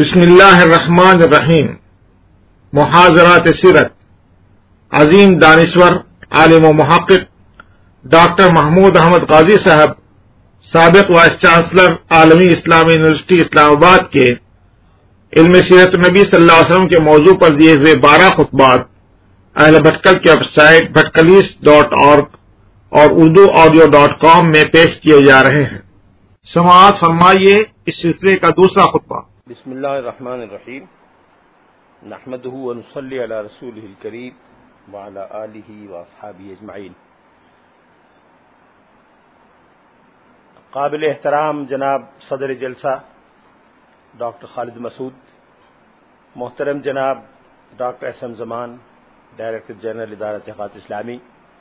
بسم اللہ الرحمن الرحیم۔ محاضرات سیرت عظیم دانشور عالم و محقق ڈاکٹر محمود احمد قاضی صاحب، سابق وائس چانسلر عالمی اسلامی یونیورسٹی اسلام آباد کے علم سیرت نبی صلی اللہ علیہ وسلم کے موضوع پر دیے ہوئے 12 خطبات اہل بھٹکل کی ویب سائٹ bhatkalis.org اور urduaudio.com میں پیش کیے جا رہے ہیں۔ سماعت فرمائیے اس سلسلے کا دوسرا خطبہ۔ بسم اللہ الرحمن الرحیم، نحمدہ ونصلی علی رسولہ الکریم وعلی آلہ واصحابہ اجمعین۔ قابل احترام جناب صدر جلسہ ڈاکٹر خالد مسعود، محترم جناب ڈاکٹر احسن زمان، ڈائریکٹر جنرل ادارہ تحقیقات اسلامی،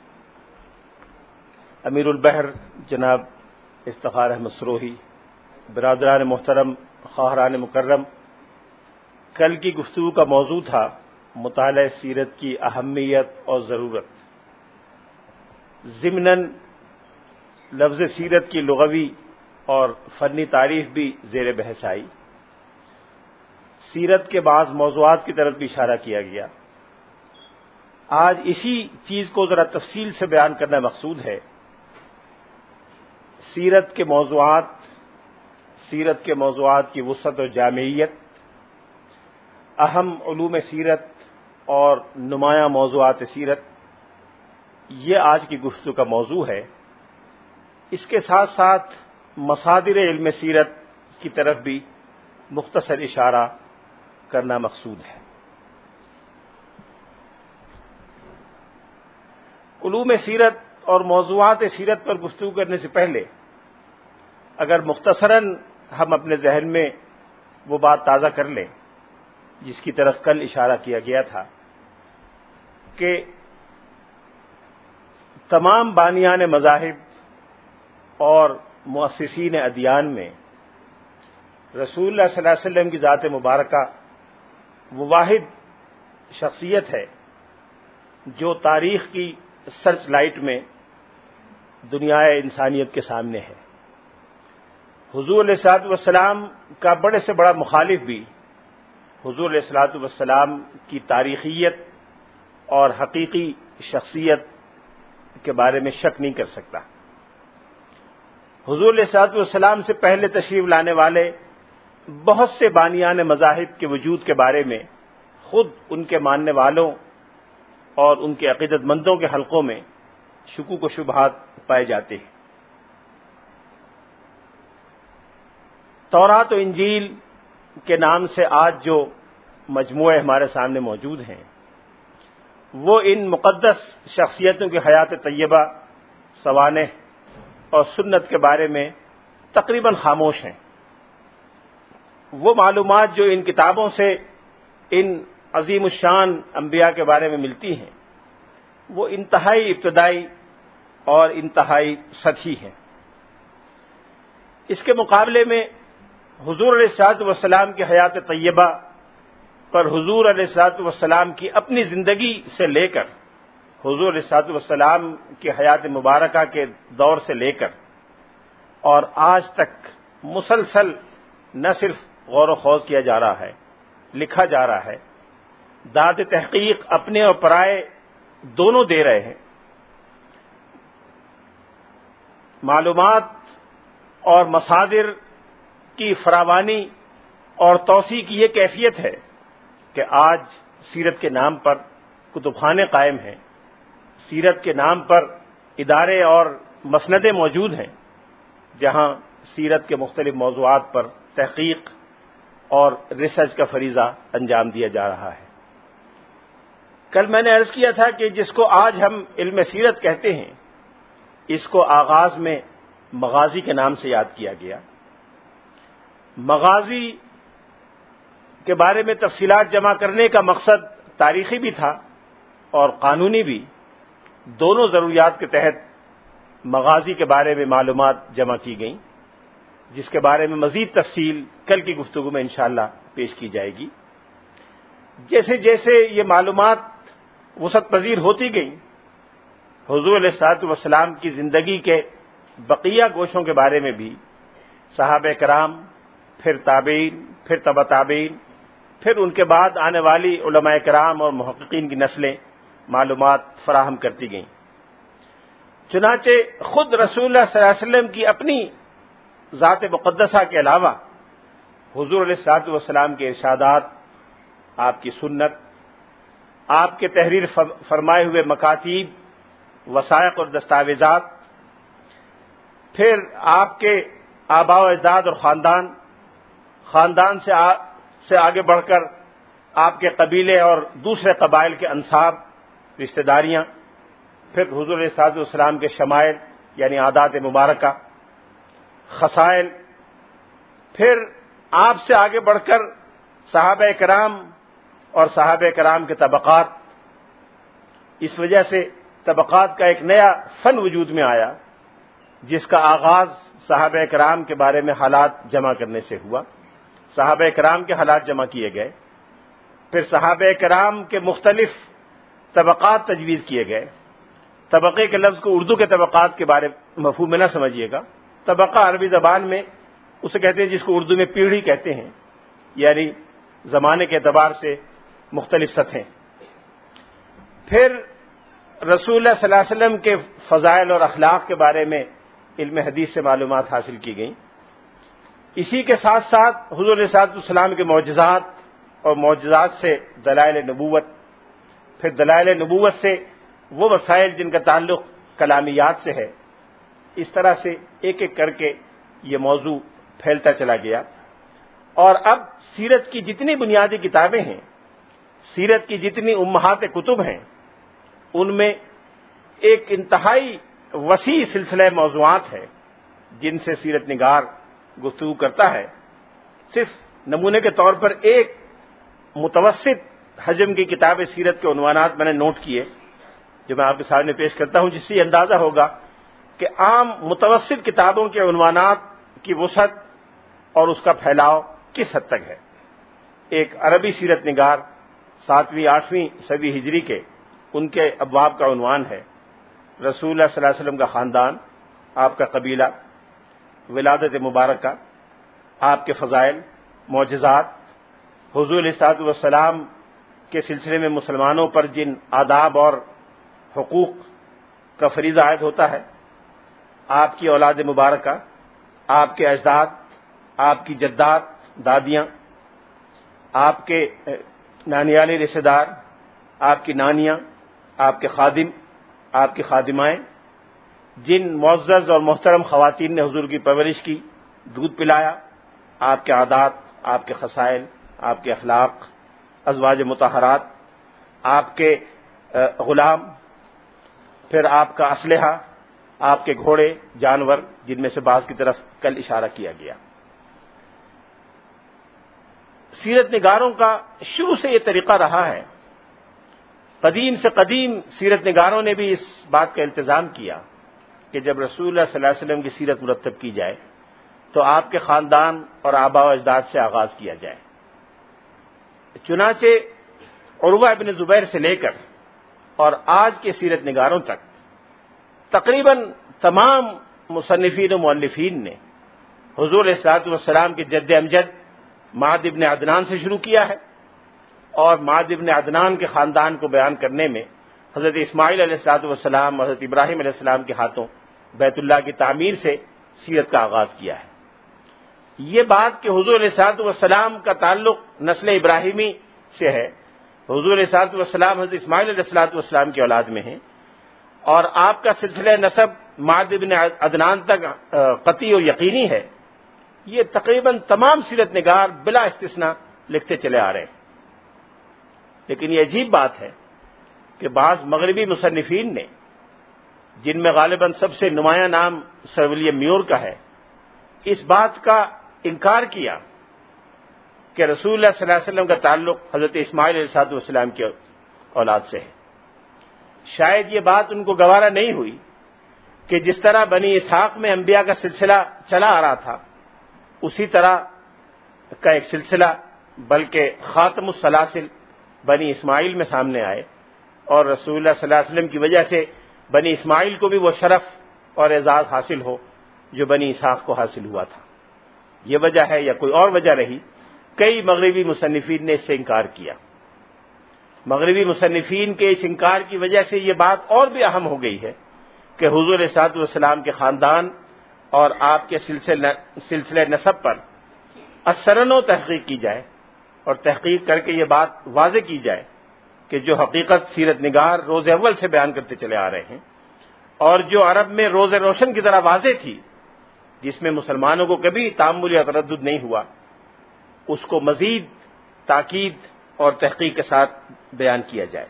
امیر البحر جناب افتخار احمد سروہی، برادران محترم، خواہران مکرم، کل کی گفتگو کا موضوع تھا مطالعہ سیرت کی اہمیت اور ضرورت۔ ضمناً لفظ سیرت کی لغوی اور فنی تعریف بھی زیر بحث آئی۔ سیرت کے بعض موضوعات کی طرف بھی اشارہ کیا گیا۔ آج اسی چیز کو ذرا تفصیل سے بیان کرنا مقصود ہے۔ سیرت کے موضوعات کی وسعت و جامعیت، اہم علوم سیرت اور نمایاں موضوعات سیرت، یہ آج کی گفتگو کا موضوع ہے۔ اس کے ساتھ ساتھ مصادر علم سیرت کی طرف بھی مختصر اشارہ کرنا مقصود ہے۔ علوم سیرت اور موضوعات سیرت پر گفتگو کرنے سے پہلے اگر مختصراً ہم اپنے ذہن میں وہ بات تازہ کر لیں جس کی طرف کل اشارہ کیا گیا تھا کہ تمام بانیان مذاہب اور مؤسسین ادیان میں رسول اللہ صلی اللہ علیہ وسلم کی ذات مبارکہ وہ واحد شخصیت ہے جو تاریخ کی سرچ لائٹ میں دنیا انسانیت کے سامنے ہے۔ حضور علیہ الصلوۃ والسلام کا بڑے سے بڑا مخالف بھی حضور علیہ الصلوۃ والسلام کی تاریخیت اور حقیقی شخصیت کے بارے میں شک نہیں کر سکتا۔ حضور علیہ الصلوۃ والسلام سے پہلے تشریف لانے والے بہت سے بانیان مذاہب کے وجود کے بارے میں خود ان کے ماننے والوں اور ان کے عقیدت مندوں کے حلقوں میں شکوک و شبہات پائے جاتے ہیں۔ تورات و انجیل کے نام سے آج جو مجموعے ہمارے سامنے موجود ہیں وہ ان مقدس شخصیتوں کی حیات طیبہ، سوانح اور سنت کے بارے میں تقریباً خاموش ہیں۔ وہ معلومات جو ان کتابوں سے ان عظیم الشان انبیاء کے بارے میں ملتی ہیں وہ انتہائی ابتدائی اور انتہائی سطحی ہیں۔ اس کے مقابلے میں حضور علیہ الصلوۃ والسلام کی حیات طیبہ پر حضور علیہ الصلوۃ والسلام کی اپنی زندگی سے لے کر حضور علیہ الصلوۃ والسلام کی حیات مبارکہ کے دور سے لے کر اور آج تک مسلسل نہ صرف غور و خوض کیا جا رہا ہے، لکھا جا رہا ہے، داد تحقیق اپنے اور پرائے دونوں دے رہے ہیں۔ معلومات اور مصادر کی فراوانی اور توسیع کی یہ کیفیت ہے کہ آج سیرت کے نام پر کتب خانے قائم ہیں، سیرت کے نام پر ادارے اور مسندیں موجود ہیں جہاں سیرت کے مختلف موضوعات پر تحقیق اور ریسرچ کا فریضہ انجام دیا جا رہا ہے۔ کل میں نے عرض کیا تھا کہ جس کو آج ہم علم سیرت کہتے ہیں اس کو آغاز میں مغازی کے نام سے یاد کیا گیا۔ مغازی کے بارے میں تفصیلات جمع کرنے کا مقصد تاریخی بھی تھا اور قانونی بھی۔ دونوں ضروریات کے تحت مغازی کے بارے میں معلومات جمع کی گئیں جس کے بارے میں مزید تفصیل کل کی گفتگو میں انشاءاللہ پیش کی جائے گی۔ جیسے جیسے یہ معلومات وسعت پذیر ہوتی گئیں حضور علیہ الصلوۃ والسلام کی زندگی کے بقیہ گوشوں کے بارے میں بھی صحابہ کرام، پھر تابعین، پھر تبع تابعین، پھر ان کے بعد آنے والی علماء کرام اور محققین کی نسلیں معلومات فراہم کرتی گئیں۔ چنانچہ خود رسول اللہ صلی اللہ علیہ وسلم کی اپنی ذات مقدسہ کے علاوہ حضور علیہ الصلوۃ والسلام کے ارشادات، آپ کی سنت، آپ کے تحریر فرمائے ہوئے مکاتیب، وثائق اور دستاویزات، پھر آپ کے آباء و اجداد اور خاندان سے آگے بڑھ کر آپ کے قبیلے اور دوسرے قبائل کے انصار، رشتہ داریاں، پھر حضور علیہ الصلوۃ والسلام کے شمائل یعنی عادات مبارکہ، خصائل، پھر آپ سے آگے بڑھ کر صحابہ کرام اور صحابہ کرام کے طبقات۔ اس وجہ سے طبقات کا ایک نیا فن وجود میں آیا، جس کا آغاز صحابہ کرام کے بارے میں حالات جمع کرنے سے ہوا۔ صحابہ کرام کے حالات جمع کیے گئے، پھر صحابہ کرام کے مختلف طبقات تجویز کیے گئے۔ طبقے کے لفظ کو اردو کے طبقات کے بارے مفہوم میں نہ سمجھیے گا، طبقہ عربی زبان میں اسے کہتے ہیں جس کو اردو میں پیڑھی کہتے ہیں، یعنی زمانے کے اعتبار سے مختلف سطحیں۔ پھر رسول اللہ صلی اللہ علیہ وسلم کے فضائل اور اخلاق کے بارے میں علم حدیث سے معلومات حاصل کی گئیں۔ اسی کے ساتھ ساتھ حضور علیہ الصلوۃ والسلام کے معجزات اور معجزات سے دلائل نبوت، پھر دلائل نبوت سے وہ مسائل جن کا تعلق کلامیات سے ہے۔ اس طرح سے ایک ایک کر کے یہ موضوع پھیلتا چلا گیا، اور اب سیرت کی جتنی بنیادی کتابیں ہیں، سیرت کی جتنی امہات کتب ہیں، ان میں ایک انتہائی وسیع سلسلہ موضوعات ہے جن سے سیرت نگار گفتگو کرتا ہے۔ صرف نمونے کے طور پر ایک متوسط حجم کی کتاب سیرت کے عنوانات میں نے نوٹ کیے جو میں آپ کے سامنے پیش کرتا ہوں، جس سے یہ اندازہ ہوگا کہ عام متوسط کتابوں کے عنوانات کی وسعت اور اس کا پھیلاؤ کس حد تک ہے۔ ایک عربی سیرت نگار 7ویں 8ویں صدی ہجری کے، ان کے ابواب کا عنوان ہے رسول اللہ صلی اللہ علیہ وسلم کا خاندان، آپ کا قبیلہ، ولادت مبارکہ، آپ کے فضائل، معجزات، حضور علیہ الصلوۃ والسلام کے سلسلے میں مسلمانوں پر جن آداب اور حقوق کا فریضہ عائد ہوتا ہے، آپ کی اولاد مبارکہ، آپ کے اجداد، آپ کی جدات، دادیاں، آپ کے نانیالی رشتہ دار، آپ کی نانیاں، آپ کے خادم، آپ کی خادمائیں، جن معزز اور محترم خواتین نے حضور کی پرورش کی، دودھ پلایا، آپ کے عادات، آپ کے خصائل، آپ کے اخلاق، ازواج مطہرات، آپ کے غلام، پھر آپ کا اسلحہ، آپ کے گھوڑے، جانور، جن میں سے بعض کی طرف کل اشارہ کیا گیا۔ سیرت نگاروں کا شروع سے یہ طریقہ رہا ہے، قدیم سے قدیم سیرت نگاروں نے بھی اس بات کا التزام کیا کہ جب رسول اللہ صلی اللہ علیہ وسلم کی سیرت مرتب کی جائے تو آپ کے خاندان اور آباء و اجداد سے آغاز کیا جائے۔ چنانچہ عروہ ابن زبیر سے لے کر اور آج کے سیرت نگاروں تک تقریباً تمام مصنفین و مؤلفین نے حضور علیہ الصلوۃ والسلام کے جد امجد معد ابن عدنان سے شروع کیا ہے، اور معد ابن عدنان کے خاندان کو بیان کرنے میں حضرت اسماعیل علیہ الصلوۃ والسلام اور حضرت ابراہیم علیہ السلام کے ہاتھوں بیت اللہ کی تعمیر سے سیرت کا آغاز کیا ہے۔ یہ بات کہ حضور علیہ الصلوۃ والسلام کا تعلق نسل ابراہیمی سے ہے، حضور علیہ الصلوۃ والسلام حضرت اسماعیل علیہ الصلوۃ والسلام کی اولاد میں ہیں، اور آپ کا سلسلہ نسب معد ابن عدنان تک قطعی اور یقینی ہے، یہ تقریباً تمام سیرت نگار بلا استثناء لکھتے چلے آ رہے ہیں۔ لیکن یہ عجیب بات ہے کہ بعض مغربی مصنفین نے، جن میں غالباً سب سے نمایاں نام سر ولیم میور کا ہے، اس بات کا انکار کیا کہ رسول اللہ صلی اللہ علیہ وسلم کا تعلق حضرت اسماعیل علیہ الصلوۃ والسلام کی اولاد سے ہے۔ شاید یہ بات ان کو گوارا نہیں ہوئی کہ جس طرح بنی اسحاق میں انبیاء کا سلسلہ چلا آ رہا تھا، اسی طرح کا ایک سلسلہ بلکہ خاتم السلاسل بنی اسماعیل میں سامنے آئے، اور رسول اللہ صلی اللہ علیہ وسلم کی وجہ سے بنی اسماعیل کو بھی وہ شرف اور اعزاز حاصل ہو جو بنی اسحاق کو حاصل ہوا تھا۔ یہ وجہ ہے یا کوئی اور وجہ رہی، کئی مغربی مصنفین نے اس سے انکار کیا۔ مغربی مصنفین کے اس انکار کی وجہ سے یہ بات اور بھی اہم ہو گئی ہے کہ حضور علیہ الصلوۃ والسلام کے خاندان اور آپ کے سلسلہ نسب پر اثرن و تحقیق کی جائے، اور تحقیق کر کے یہ بات واضح کی جائے کہ جو حقیقت سیرت نگار روز اول سے بیان کرتے چلے آ رہے ہیں، اور جو عرب میں روز روشن کی طرح واضح تھی، جس میں مسلمانوں کو کبھی تامل یا تردد نہیں ہوا، اس کو مزید تاکید اور تحقیق کے ساتھ بیان کیا جائے۔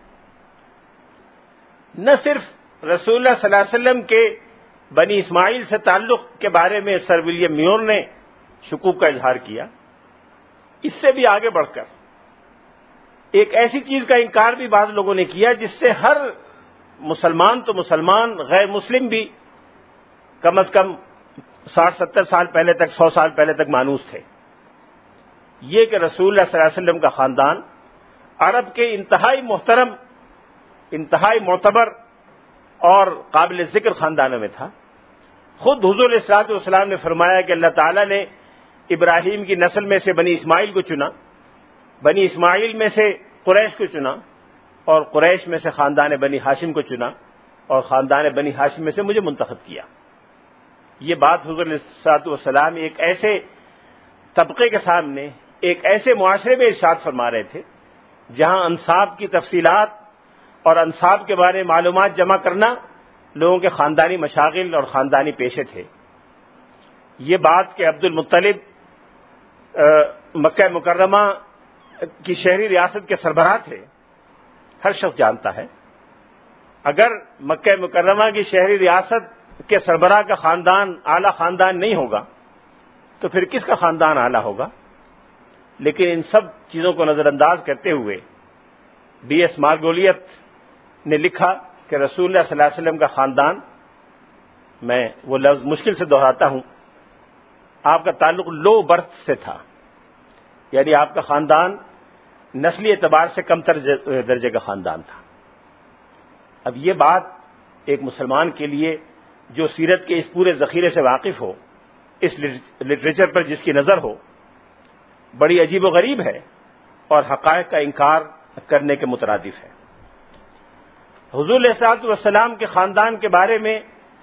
نہ صرف رسول اللہ صلی اللہ علیہ وسلم کے بنی اسماعیل سے تعلق کے بارے میں سر ولیم میور نے شکوک کا اظہار کیا، اس سے بھی آگے بڑھ کر ایک ایسی چیز کا انکار بھی بعض لوگوں نے کیا جس سے ہر مسلمان تو مسلمان، غیر مسلم بھی کم از کم 60-70 سال پہلے تک، 100 سال پہلے تک مانوس تھے، یہ کہ رسول اللہ صلی اللہ علیہ وسلم کا خاندان عرب کے انتہائی محترم، انتہائی معتبر اور قابل ذکر خاندانوں میں تھا۔ خود حضور علیہ الصلوۃ والسلام نے فرمایا کہ اللہ تعالیٰ نے ابراہیم کی نسل میں سے بنی اسماعیل کو چنا، بنی اسماعیل میں سے قریش کو چنا، اور قریش میں سے خاندان بنی ہاشم کو چنا، اور خاندان بنی ہاشم میں سے مجھے منتخب کیا۔ یہ بات حضور علیہ الصلوۃ والسلام ایک ایسے طبقے کے سامنے، ایک ایسے معاشرے میں ارشاد فرما رہے تھے جہاں انساب کی تفصیلات اور انساب کے بارے میں معلومات جمع کرنا لوگوں کے خاندانی مشاغل اور خاندانی پیشے تھے۔ یہ بات کہ عبد المطلب مکہ مکرمہ کی شہری ریاست کے سربراہ تھے، ہر شخص جانتا ہے۔ اگر مکہ مکرمہ کی شہری ریاست کے سربراہ کا خاندان اعلیٰ خاندان نہیں ہوگا تو پھر کس کا خاندان اعلیٰ ہوگا؟ لیکن ان سب چیزوں کو نظر انداز کرتے ہوئے بی ایس مارگولیت نے لکھا کہ رسول اللہ صلی اللہ علیہ وسلم کا خاندان، میں وہ لفظ مشکل سے دہراتا ہوں، آپ کا تعلق لو برتھ سے تھا، یعنی آپ کا خاندان نسلی اعتبار سے کم تر درجے کا خاندان تھا۔ اب یہ بات ایک مسلمان کے لیے جو سیرت کے اس پورے ذخیرے سے واقف ہو، اس لٹریچر پر جس کی نظر ہو، بڑی عجیب و غریب ہے اور حقائق کا انکار کرنے کے مترادف ہے۔ حضور علیہ الصلوۃ والسلام کے خاندان کے بارے میں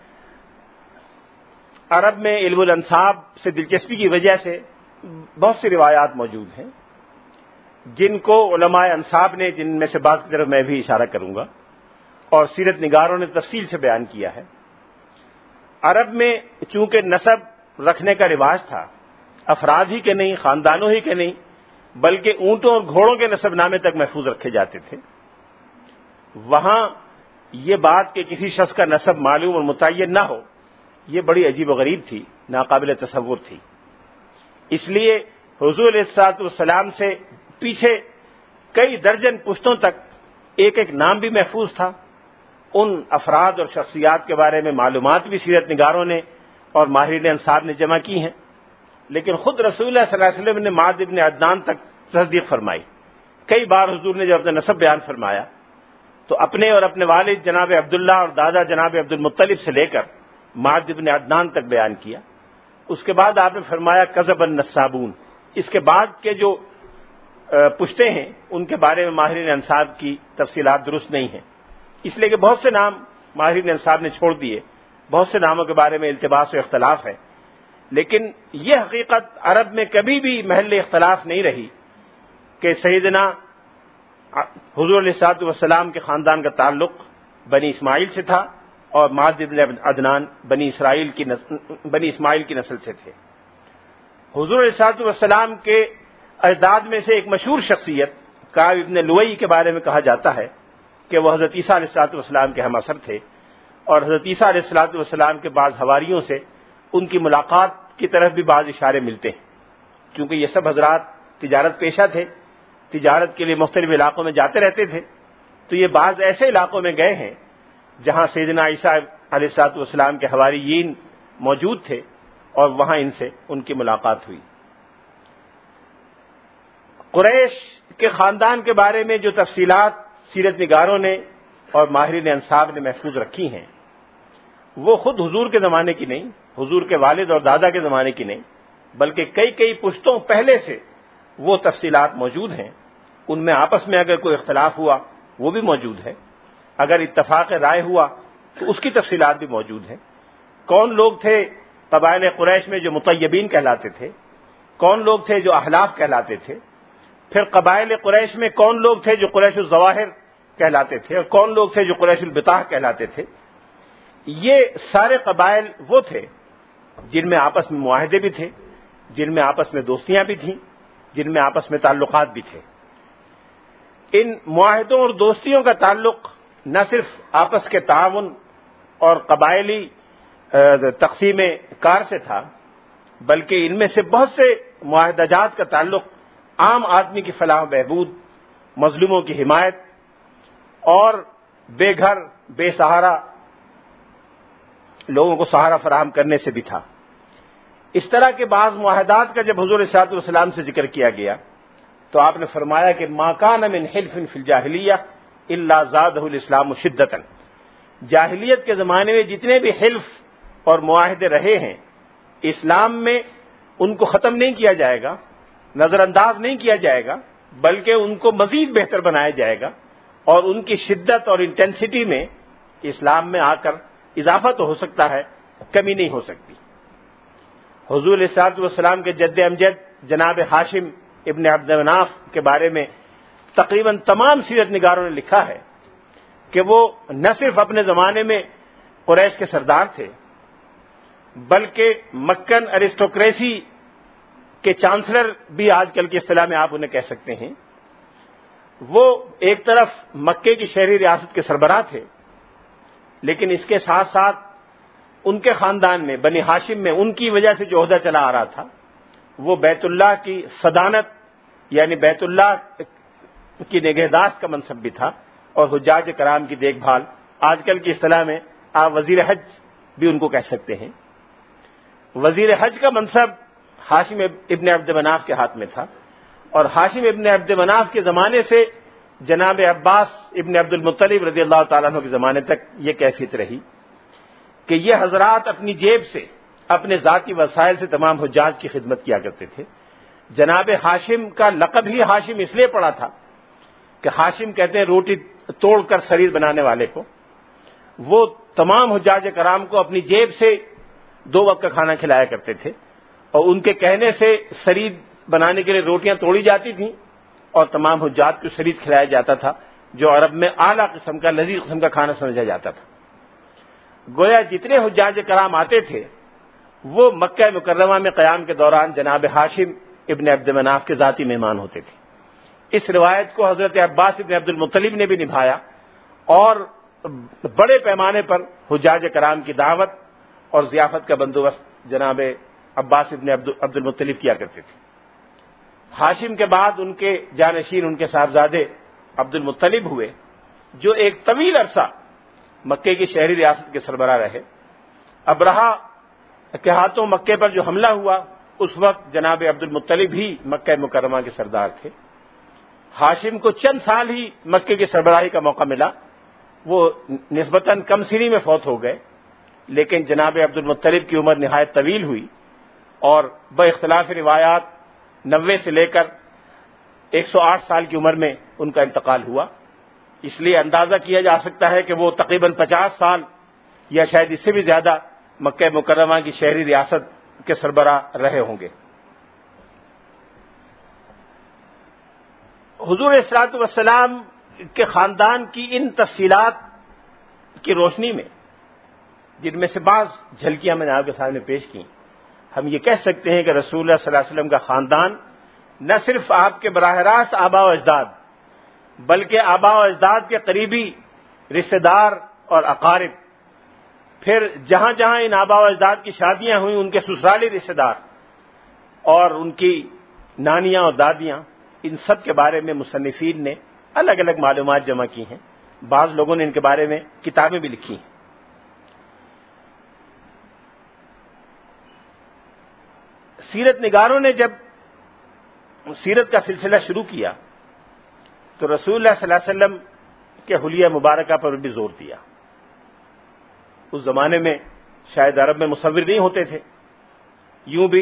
عرب میں علم الانساب سے دلچسپی کی وجہ سے بہت سی روایات موجود ہیں جن کو علماء انساب نے، جن میں سے بعض کی طرف میں بھی اشارہ کروں گا، اور سیرت نگاروں نے تفصیل سے بیان کیا ہے۔ عرب میں چونکہ نسب رکھنے کا رواج تھا، افراد ہی کے نہیں، خاندانوں ہی کے نہیں، بلکہ اونٹوں اور گھوڑوں کے نسب نامے تک محفوظ رکھے جاتے تھے، وہاں یہ بات کہ کسی شخص کا نسب معلوم اور متعین نہ ہو، یہ بڑی عجیب و غریب تھی، ناقابل تصور تھی۔ اس لیے حضور علیہ الصلوۃ والسلام سے پیچھے کئی درجن پشتوں تک ایک ایک نام بھی محفوظ تھا۔ ان افراد اور شخصیات کے بارے میں معلومات بھی سیرت نگاروں نے اور ماہرین انساب نے جمع کی ہیں، لیکن خود رسول اللہ صلی اللہ علیہ وسلم نے معاذ ابن عدنان تک تصدیق فرمائی۔ کئی بار حضور نے جب اپنا نسب بیان فرمایا تو اپنے اور اپنے والد جناب عبداللہ اور دادا جناب عبد المطلب سے لے کر معاذ ابن عدنان تک بیان کیا۔ اس کے بعد آپ نے فرمایا کذب النسابون، اس کے بعد کے جو پشتے ہیں ان کے بارے میں ماہرین انساب کی تفصیلات درست نہیں ہیں، اس لیے کہ بہت سے نام ماہرین انساب نے چھوڑ دیے، بہت سے ناموں کے بارے میں التباس و اختلاف ہے، لیکن یہ حقیقت عرب میں کبھی بھی محل اختلاف نہیں رہی کہ سیدنا حضور علیہ الصلوۃ والسلام کے خاندان کا تعلق بنی اسماعیل سے تھا اور معاذ ابن عدنان بنی اسماعیل کی نسل سے تھے۔ حضور علیہ الصلوۃ والسلام کے اجداد میں سے ایک مشہور شخصیت کعب ابن لؤی کے بارے میں کہا جاتا ہے کہ وہ حضرت عیسیٰ علیہ الصلوۃ والسلام کے ہم عصر تھے، اور حضرت عیسیٰ علیہ الصلوۃ والسلام کے بعض حواریوں سے ان کی ملاقات کی طرف بھی بعض اشارے ملتے ہیں، کیونکہ یہ سب حضرات تجارت پیشہ تھے، تجارت کے لیے مختلف علاقوں میں جاتے رہتے تھے، تو یہ بعض ایسے علاقوں میں گئے ہیں جہاں سیدنا عیسیٰ علیہ الصلوۃ والسلام کے حواریین موجود تھے، اور وہاں ان سے ان کی ملاقات ہوئی۔ قریش کے خاندان کے بارے میں جو تفصیلات سیرت نگاروں نے اور ماہرین انساب نے محفوظ رکھی ہیں وہ خود حضور کے زمانے کی نہیں، حضور کے والد اور دادا کے زمانے کی نہیں، بلکہ کئی کئی پشتوں پہلے سے وہ تفصیلات موجود ہیں. ان میں آپس میں اگر کوئی اختلاف ہوا وہ بھی موجود ہے, اگر اتفاق رائے ہوا تو اس کی تفصیلات بھی موجود ہیں. کون لوگ تھے قبائل قریش میں جو مطیبین کہلاتے تھے, کون لوگ تھے جو احلاف کہلاتے تھے, پھر قبائل قریش میں کون لوگ تھے جو قریش الظواہر کہلاتے تھے, اور کون لوگ تھے جو قریش البطاح کہلاتے تھے. یہ سارے قبائل وہ تھے جن میں آپس میں معاہدے بھی تھے, جن میں آپس میں دوستیاں بھی تھیں, جن میں آپس میں تعلقات بھی تھے. ان معاہدوں اور دوستیوں کا تعلق نہ صرف آپس کے تعاون اور قبائلی تقسیم کار سے تھا, بلکہ ان میں سے بہت سے معاہدہ جات کا تعلق عام آدمی کی فلاح و بہبود, مظلوموں کی حمایت اور بے گھر بے سہارا لوگوں کو سہارا فراہم کرنے سے بھی تھا. اس طرح کے بعض معاہدات کا جب حضور صلی اللہ علیہ وسلم سے ذکر کیا گیا تو آپ نے فرمایا کہ ما کان من حلف فی الجاہلیہ الا زادہ الاسلام شدۃ. جاہلیت کے زمانے میں جتنے بھی حلف اور معاہدے رہے ہیں, اسلام میں ان کو ختم نہیں کیا جائے گا, نظر انداز نہیں کیا جائے گا, بلکہ ان کو مزید بہتر بنایا جائے گا, اور ان کی شدت اور انٹینسٹی میں اسلام میں آ کر اضافہ تو ہو سکتا ہے, کمی نہیں ہو سکتی. حضور صلی اللہ علیہ وسلم کے جد امجد جناب ہاشم ابن عبد مناف کے بارے میں تقریباً تمام سیرت نگاروں نے لکھا ہے کہ وہ نہ صرف اپنے زمانے میں قریش کے سردار تھے, بلکہ مکن ایرسٹوکریسی کے چانسلر بھی آج کل کی اصطلاح میں آپ انہیں کہہ سکتے ہیں. وہ ایک طرف مکے کی شہری ریاست کے سربراہ تھے, لیکن اس کے ساتھ ساتھ ان کے خاندان میں بنی ہاشم میں ان کی وجہ سے جو عہدہ چلا آ رہا تھا وہ بیت اللہ کی صدانت یعنی بیت اللہ کی نگہداشت کا منصب بھی تھا, اور حجاج کرام کی دیکھ بھال, آج کل کی اصطلاح میں آپ وزیر حج بھی ان کو کہہ سکتے ہیں. وزیر حج کا منصب ہاشم ابن عبد مناف کے ہاتھ میں تھا, اور ہاشم ابن عبد مناف کے زمانے سے جناب عباس ابن عبد المطلب رضی اللہ تعالیٰ عنہ کے زمانے تک یہ کیفیت رہی کہ یہ حضرات اپنی جیب سے اپنے ذاتی وسائل سے تمام حجاج کی خدمت کیا کرتے تھے. جناب ہاشم کا لقب ہی ہاشم اس لیے پڑا تھا کہ ہاشم کہتے ہیں روٹی توڑ کر سرید بنانے والے کو. وہ تمام حجاج کرام کو اپنی جیب سے 2 وقت کا کھانا کھلایا کرتے تھے, اور ان کے کہنے سے سرید بنانے کے لیے روٹیاں توڑی جاتی تھیں اور تمام حجاج کو سرید کھلایا جاتا تھا, جو عرب میں اعلیٰ قسم کا لذیذ قسم کا کھانا سمجھا جاتا تھا. گویا جتنے حجاج کرام آتے تھے وہ مکہ مکرمہ میں قیام کے دوران جناب ہاشم ابن عبد مناف کے ذاتی مہمان ہوتے تھے. اس روایت کو حضرت عباس ابن عبد المطلب نے بھی نبھایا, اور بڑے پیمانے پر حجاج کرام کی دعوت اور ضیافت کا بندوبست جناب عباس ابن عبد المطلب کیا کرتے تھے. ہاشم کے بعد ان کے جانشین ان کے صاحبزادے عبد المطلب ہوئے, جو ایک طویل عرصہ مکے کی شہری ریاست کے سربراہ رہے. ابرہا کے ہاتھوں مکے پر جو حملہ ہوا اس وقت جناب عبد المطلب ہی مکہ مکرمہ کے سردار تھے. ہاشم کو چند سال ہی مکے کی سربراہی کا موقع ملا, وہ نسبتاً کم سنی میں فوت ہو گئے, لیکن جناب عبد المطلب کی عمر نہایت طویل ہوئی, اور باختلاف روایات 90 سے لے کر 108 سال کی عمر میں ان کا انتقال ہوا. اس لیے اندازہ کیا جا سکتا ہے کہ وہ تقریباً 50 سال یا شاید اس سے بھی زیادہ مکہ مکرمہ کی شہری ریاست کے سربراہ رہے ہوں گے. حضور صلی اللہ علیہ وسلم کے خاندان کی ان تفصیلات کی روشنی میں, جن میں سے بعض جھلکیاں میں نے آپ کے سامنے پیش کی, ہم یہ کہہ سکتے ہیں کہ رسول اللہ صلی اللہ علیہ وسلم کا خاندان نہ صرف آپ کے براہ راست آبا و اجداد, بلکہ آبا و اجداد کے قریبی رشتہ دار اور اقارب, پھر جہاں جہاں ان آبا و اجداد کی شادیاں ہوئیں ان کے سسرالی رشتہ دار اور ان کی نانیاں اور دادیاں, ان سب کے بارے میں مصنفین نے الگ الگ معلومات جمع کی ہیں. بعض لوگوں نے ان کے بارے میں کتابیں بھی لکھی ہیں. سیرت نگاروں نے جب سیرت کا سلسلہ شروع کیا تو رسول اللہ صلی اللہ علیہ وسلم کے حلیہ مبارکہ پر بھی زور دیا. اس زمانے میں شاید عرب میں مصور نہیں ہوتے تھے, یوں بھی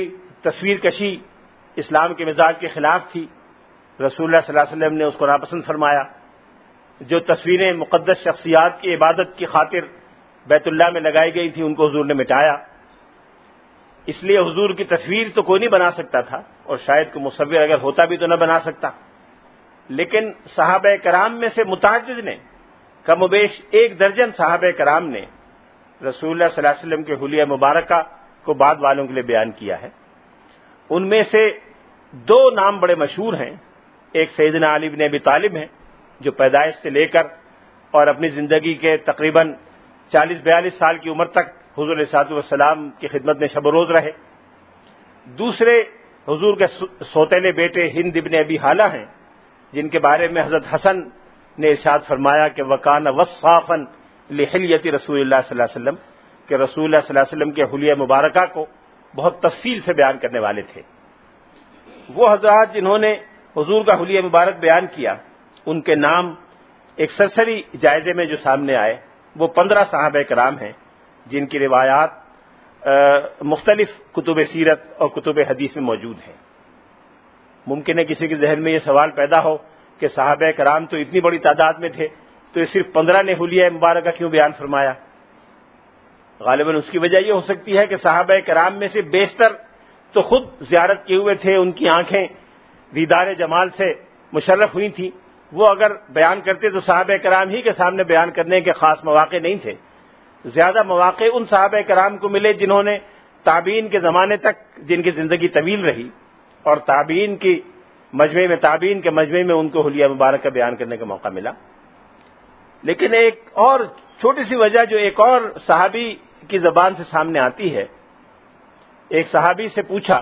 تصویر کشی اسلام کے مزاج کے خلاف تھی، رسول اللہ صلی اللہ علیہ وسلم نے اس کو ناپسند فرمایا۔ جو تصویریں مقدس شخصیات کی عبادت کی خاطر بیت اللہ میں لگائی گئی تھیں ان کو حضور نے مٹایا۔ اس لیے حضور کی تصویر تو کوئی نہیں بنا سکتا تھا، اور شاید کوئی مصور اگر ہوتا بھی تو نہ بنا سکتا، لیکن صحابہ کرام میں سے متعدد نے، کم و بیش 1 درجن صحابہ کرام نے رسول اللہ صلی اللہ علیہ وسلم کے حلیہ مبارکہ کو بعد والوں کے لیے بیان کیا ہے۔ ان میں سے 2 نام بڑے مشہور ہیں۔ ایک سیدنا علی بن ابی طالب ہیں، جو پیدائش سے لے کر اور اپنی زندگی کے تقریباً 40-42 سال کی عمر تک حضور علیہ الصلوۃ والسلام کی خدمت میں شب و روز رہے۔ دوسرے حضور کے سوتیلے بیٹے ہند ابن ابی حالہ ہیں، جن کے بارے میں حضرت حسن نے ارشاد فرمایا کہ وَكَانَ وَصَّافًا لِحِلْيَةِ رسول اللہ صلی اللہ علیہ وسلم، کہ رسول اللہ صلی اللہ علیہ وسلم کے حلیہ مبارکہ کو بہت تفصیل سے بیان کرنے والے تھے۔ وہ حضرات جنہوں نے حضور کا حلیہ مبارک بیان کیا، ان کے نام ایک سرسری جائزے میں جو سامنے آئے وہ 15 صحابہ کرام ہیں، جن کی روایات مختلف کتب سیرت اور کتب حدیث میں موجود ہیں۔ ممکن ہے کسی کے ذہن میں یہ سوال پیدا ہو کہ صحابہ کرام تو اتنی بڑی تعداد میں تھے، تو یہ صرف 15 نے حلیہ مبارکہ کیوں بیان فرمایا؟ غالباً اس کی وجہ یہ ہو سکتی ہے کہ صحابہ کرام میں سے بیشتر تو خود زیارت کیے ہوئے تھے، ان کی آنکھیں دیدار جمال سے مشرف ہوئی تھیں۔ وہ اگر بیان کرتے تو صحابہ کرام ہی کے سامنے بیان کرنے کے خاص مواقع نہیں تھے، زیادہ مواقع ان صحابہ کرام کو ملے جنہوں نے تابعین کے زمانے تک، جن کی زندگی طویل رہی، اور تابعین کے مجمع میں ان کو حلیہ مبارکہ بیان کرنے کا موقع ملا۔ لیکن ایک اور چھوٹی سی وجہ جو ایک اور صحابی کی زبان سے سامنے آتی ہے، ایک صحابی سے پوچھا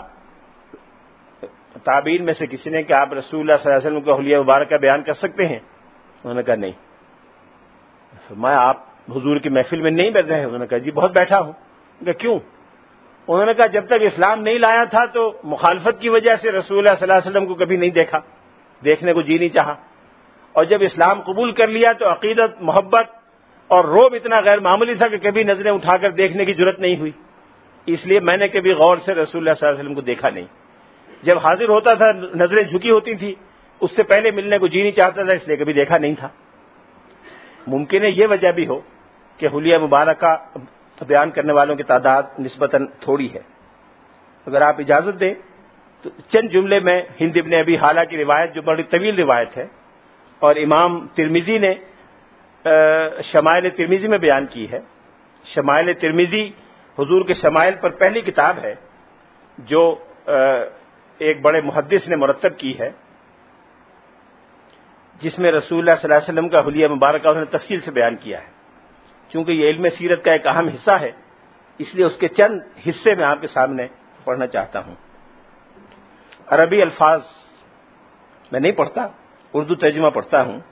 تابعین میں سے کسی نے کہ آپ رسول اللہ صلی اللہ علیہ وسلم کا حلیہ مبارکہ بیان کر سکتے ہیں؟ انہوں نے کہا نہیں۔ فرمایا آپ حضور کی محفل میں نہیں بیٹھ رہے؟ انہوں نے کہا جی بہت بیٹھا ہوں۔ کہ کیوں؟ انہوں نے کہا جب تک اسلام نہیں لایا تھا تو مخالفت کی وجہ سے رسول اللہ صلی اللہ علیہ وسلم کو کبھی نہیں دیکھا، دیکھنے کو جی نہیں چاہا، اور جب اسلام قبول کر لیا تو عقیدت، محبت اور رعب اتنا غیر معمولی تھا کہ کبھی نظریں اٹھا کر دیکھنے کی جرت نہیں ہوئی، اس لیے میں نے کبھی غور سے رسول اللہ صلی اللہ علیہ وسلم کو دیکھا نہیں۔ جب حاضر ہوتا تھا نظریں جھکی ہوتی تھی، اس سے پہلے ملنے کو جی نہیں چاہتا تھا، اس لیے کبھی دیکھا نہیں تھا۔ ممکن ہے یہ وجہ بھی ہو کہ حلیہ مبارکہ بیان کرنے والوں کی تعداد نسبتاً تھوڑی ہے۔ اگر آپ اجازت دیں تو چند جملے میں ہند ابن ابی حالہ کی روایت، جو بڑی طویل روایت ہے اور امام ترمذی نے شمائل ترمذی میں بیان کی ہے۔ شمائل ترمذی حضور کے شمائل پر پہلی کتاب ہے جو ایک بڑے محدث نے مرتب کی ہے، جس میں رسول اللہ صلی اللہ علیہ وسلم کا حلیہ مبارکہ انہوں نے تفصیل سے بیان کیا ہے۔ چونکہ یہ علم سیرت کا ایک اہم حصہ ہے، اس لیے اس کے چند حصے میں آپ کے سامنے پڑھنا چاہتا ہوں۔ عربی الفاظ میں نہیں پڑھتا، اردو ترجمہ پڑھتا ہوں۔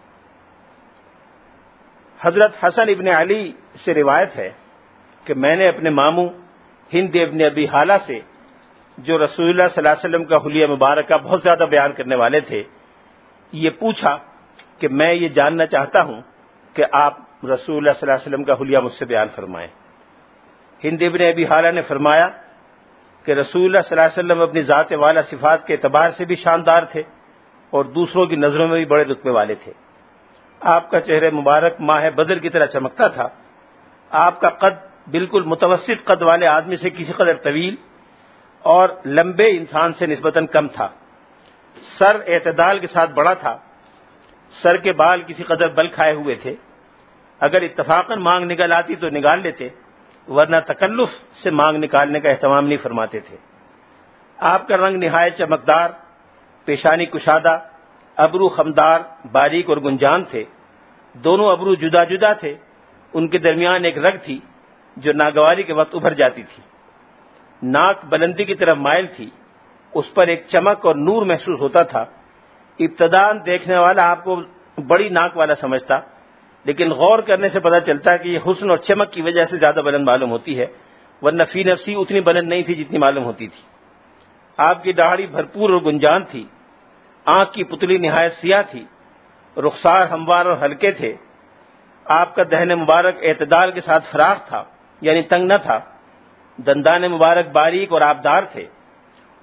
حضرت حسن ابن علی سے روایت ہے کہ میں نے اپنے ماموں ہند ابن ابی حالہ سے، جو رسول اللہ صلی اللہ علیہ وسلم کا حلیہ مبارکہ بہت زیادہ بیان کرنے والے تھے، یہ پوچھا کہ میں یہ جاننا چاہتا ہوں کہ آپ رسول اللہ صلی اللہ علیہ وسلم کا حلیہ مجھ سے بیان فرمائیں۔ ہند ابن ابی حالہ نے فرمایا کہ رسول اللہ صلی اللہ علیہ وسلم اپنی ذات والا صفات کے اعتبار سے بھی شاندار تھے اور دوسروں کی نظروں میں بھی بڑے رتبے والے تھے۔ آپ کا چہرہ مبارک ماہ بدر کی طرح چمکتا تھا۔ آپ کا قد بالکل متوسط قد والے آدمی سے کسی قدر طویل اور لمبے انسان سے نسبتاً کم تھا۔ سر اعتدال کے ساتھ بڑا تھا۔ سر کے بال کسی قدر بل کھائے ہوئے تھے۔ اگر اتفاقاً مانگ نکل آتی تو نکال لیتے، ورنہ تکلف سے مانگ نکالنے کا اہتمام نہیں فرماتے تھے۔ آپ کا رنگ نہایت چمکدار، پیشانی کشادہ، ابرو خمدار، باریک اور گنجان تھے۔ دونوں ابرو جدا جدا تھے۔ ان کے درمیان ایک رگ تھی جو ناگواری کے وقت ابھر جاتی تھی۔ ناک بلندی کی طرف مائل تھی، اس پر ایک چمک اور نور محسوس ہوتا تھا۔ ابتداءً دیکھنے والا آپ کو بڑی ناک والا سمجھتا، لیکن غور کرنے سے پتہ چلتا ہے کہ یہ حسن اور چمک کی وجہ سے زیادہ بلند معلوم ہوتی ہے، ورنہ فی نفسی اتنی بلند نہیں تھی جتنی معلوم ہوتی تھی۔ آپ کی داڑھی بھرپور اور گنجان تھی۔ آنکھ کی پتلی نہایت سیاہ تھی۔ رخسار ہموار اور ہلکے تھے۔ آپ کا دہن مبارک اعتدال کے ساتھ فراخ تھا، یعنی تنگ نہ تھا۔ دندان مبارک باریک اور آبدار تھے۔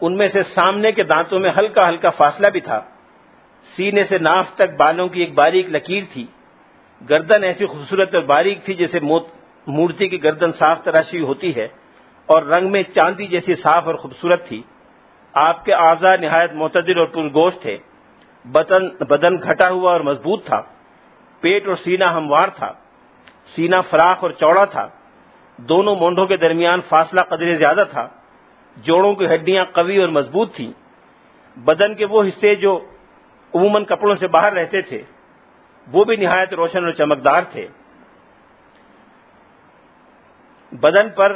ان میں سے سامنے کے دانتوں میں ہلکا ہلکا فاصلہ بھی تھا، سینے سے ناف تک بالوں کی ایک باریک لکیر تھی، گردن ایسی خوبصورت اور باریک تھی جیسے مورتی کی گردن صاف تراشی ہوتی ہے، اور رنگ میں چاندی جیسی صاف اور خوبصورت تھی۔ آپ کے اعضاء نہایت معتدل اور پرگوشت تھے، بدن گھٹا ہوا اور مضبوط تھا، پیٹ اور سینہ ہموار تھا، سینہ فراخ اور چوڑا تھا، دونوں مونڈھوں کے درمیان فاصلہ قدرے زیادہ تھا، جوڑوں کی ہڈیاں قوی اور مضبوط تھیں، بدن کے وہ حصے جو عموماً کپڑوں سے باہر رہتے تھے وہ بھی نہایت روشن اور چمکدار تھے۔ بدن پر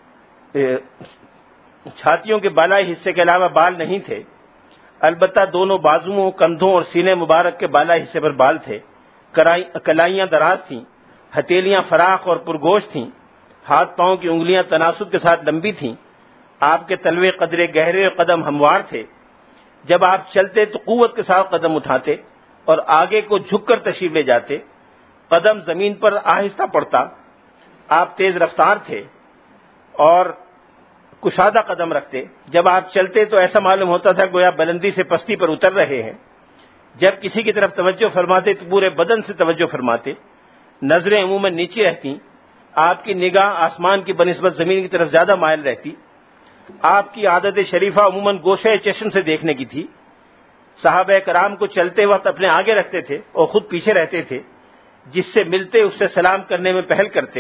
چھاتیوں کے بالائی حصے کے علاوہ بال نہیں تھے، البتہ دونوں بازوؤں، کندھوں اور سینے مبارک کے بالائی حصے پر بال تھے، کلائیاں دراز تھیں، ہتھیلیاں فراخ اور پرگوشت تھیں، ہاتھ پاؤں کی انگلیاں تناسب کے ساتھ لمبی تھیں، آپ کے تلوے قدرے گہرے اور قدم ہموار تھے، جب آپ چلتے تو قوت کے ساتھ قدم اٹھاتے اور آگے کو جھک کر تشریف لے جاتے، قدم زمین پر آہستہ پڑتا، آپ تیز رفتار تھے اور کشادہ قدم رکھتے، جب آپ چلتے تو ایسا معلوم ہوتا تھا گویا بلندی سے پستی پر اتر رہے ہیں، جب کسی کی طرف توجہ فرماتے تو پورے بدن سے توجہ فرماتے، نظریں عموماً نیچے رہتی، آپ کی نگاہ آسمان کی بنسبت زمین کی طرف زیادہ مائل رہتی، آپ کی عادت شریفہ عموماً گوشہ چشم سے دیکھنے کی تھی، صحابہ کرام کو چلتے وقت اپنے آگے رکھتے تھے اور خود پیچھے رہتے تھے، جس سے ملتے اس سے سلام کرنے میں پہل کرتے،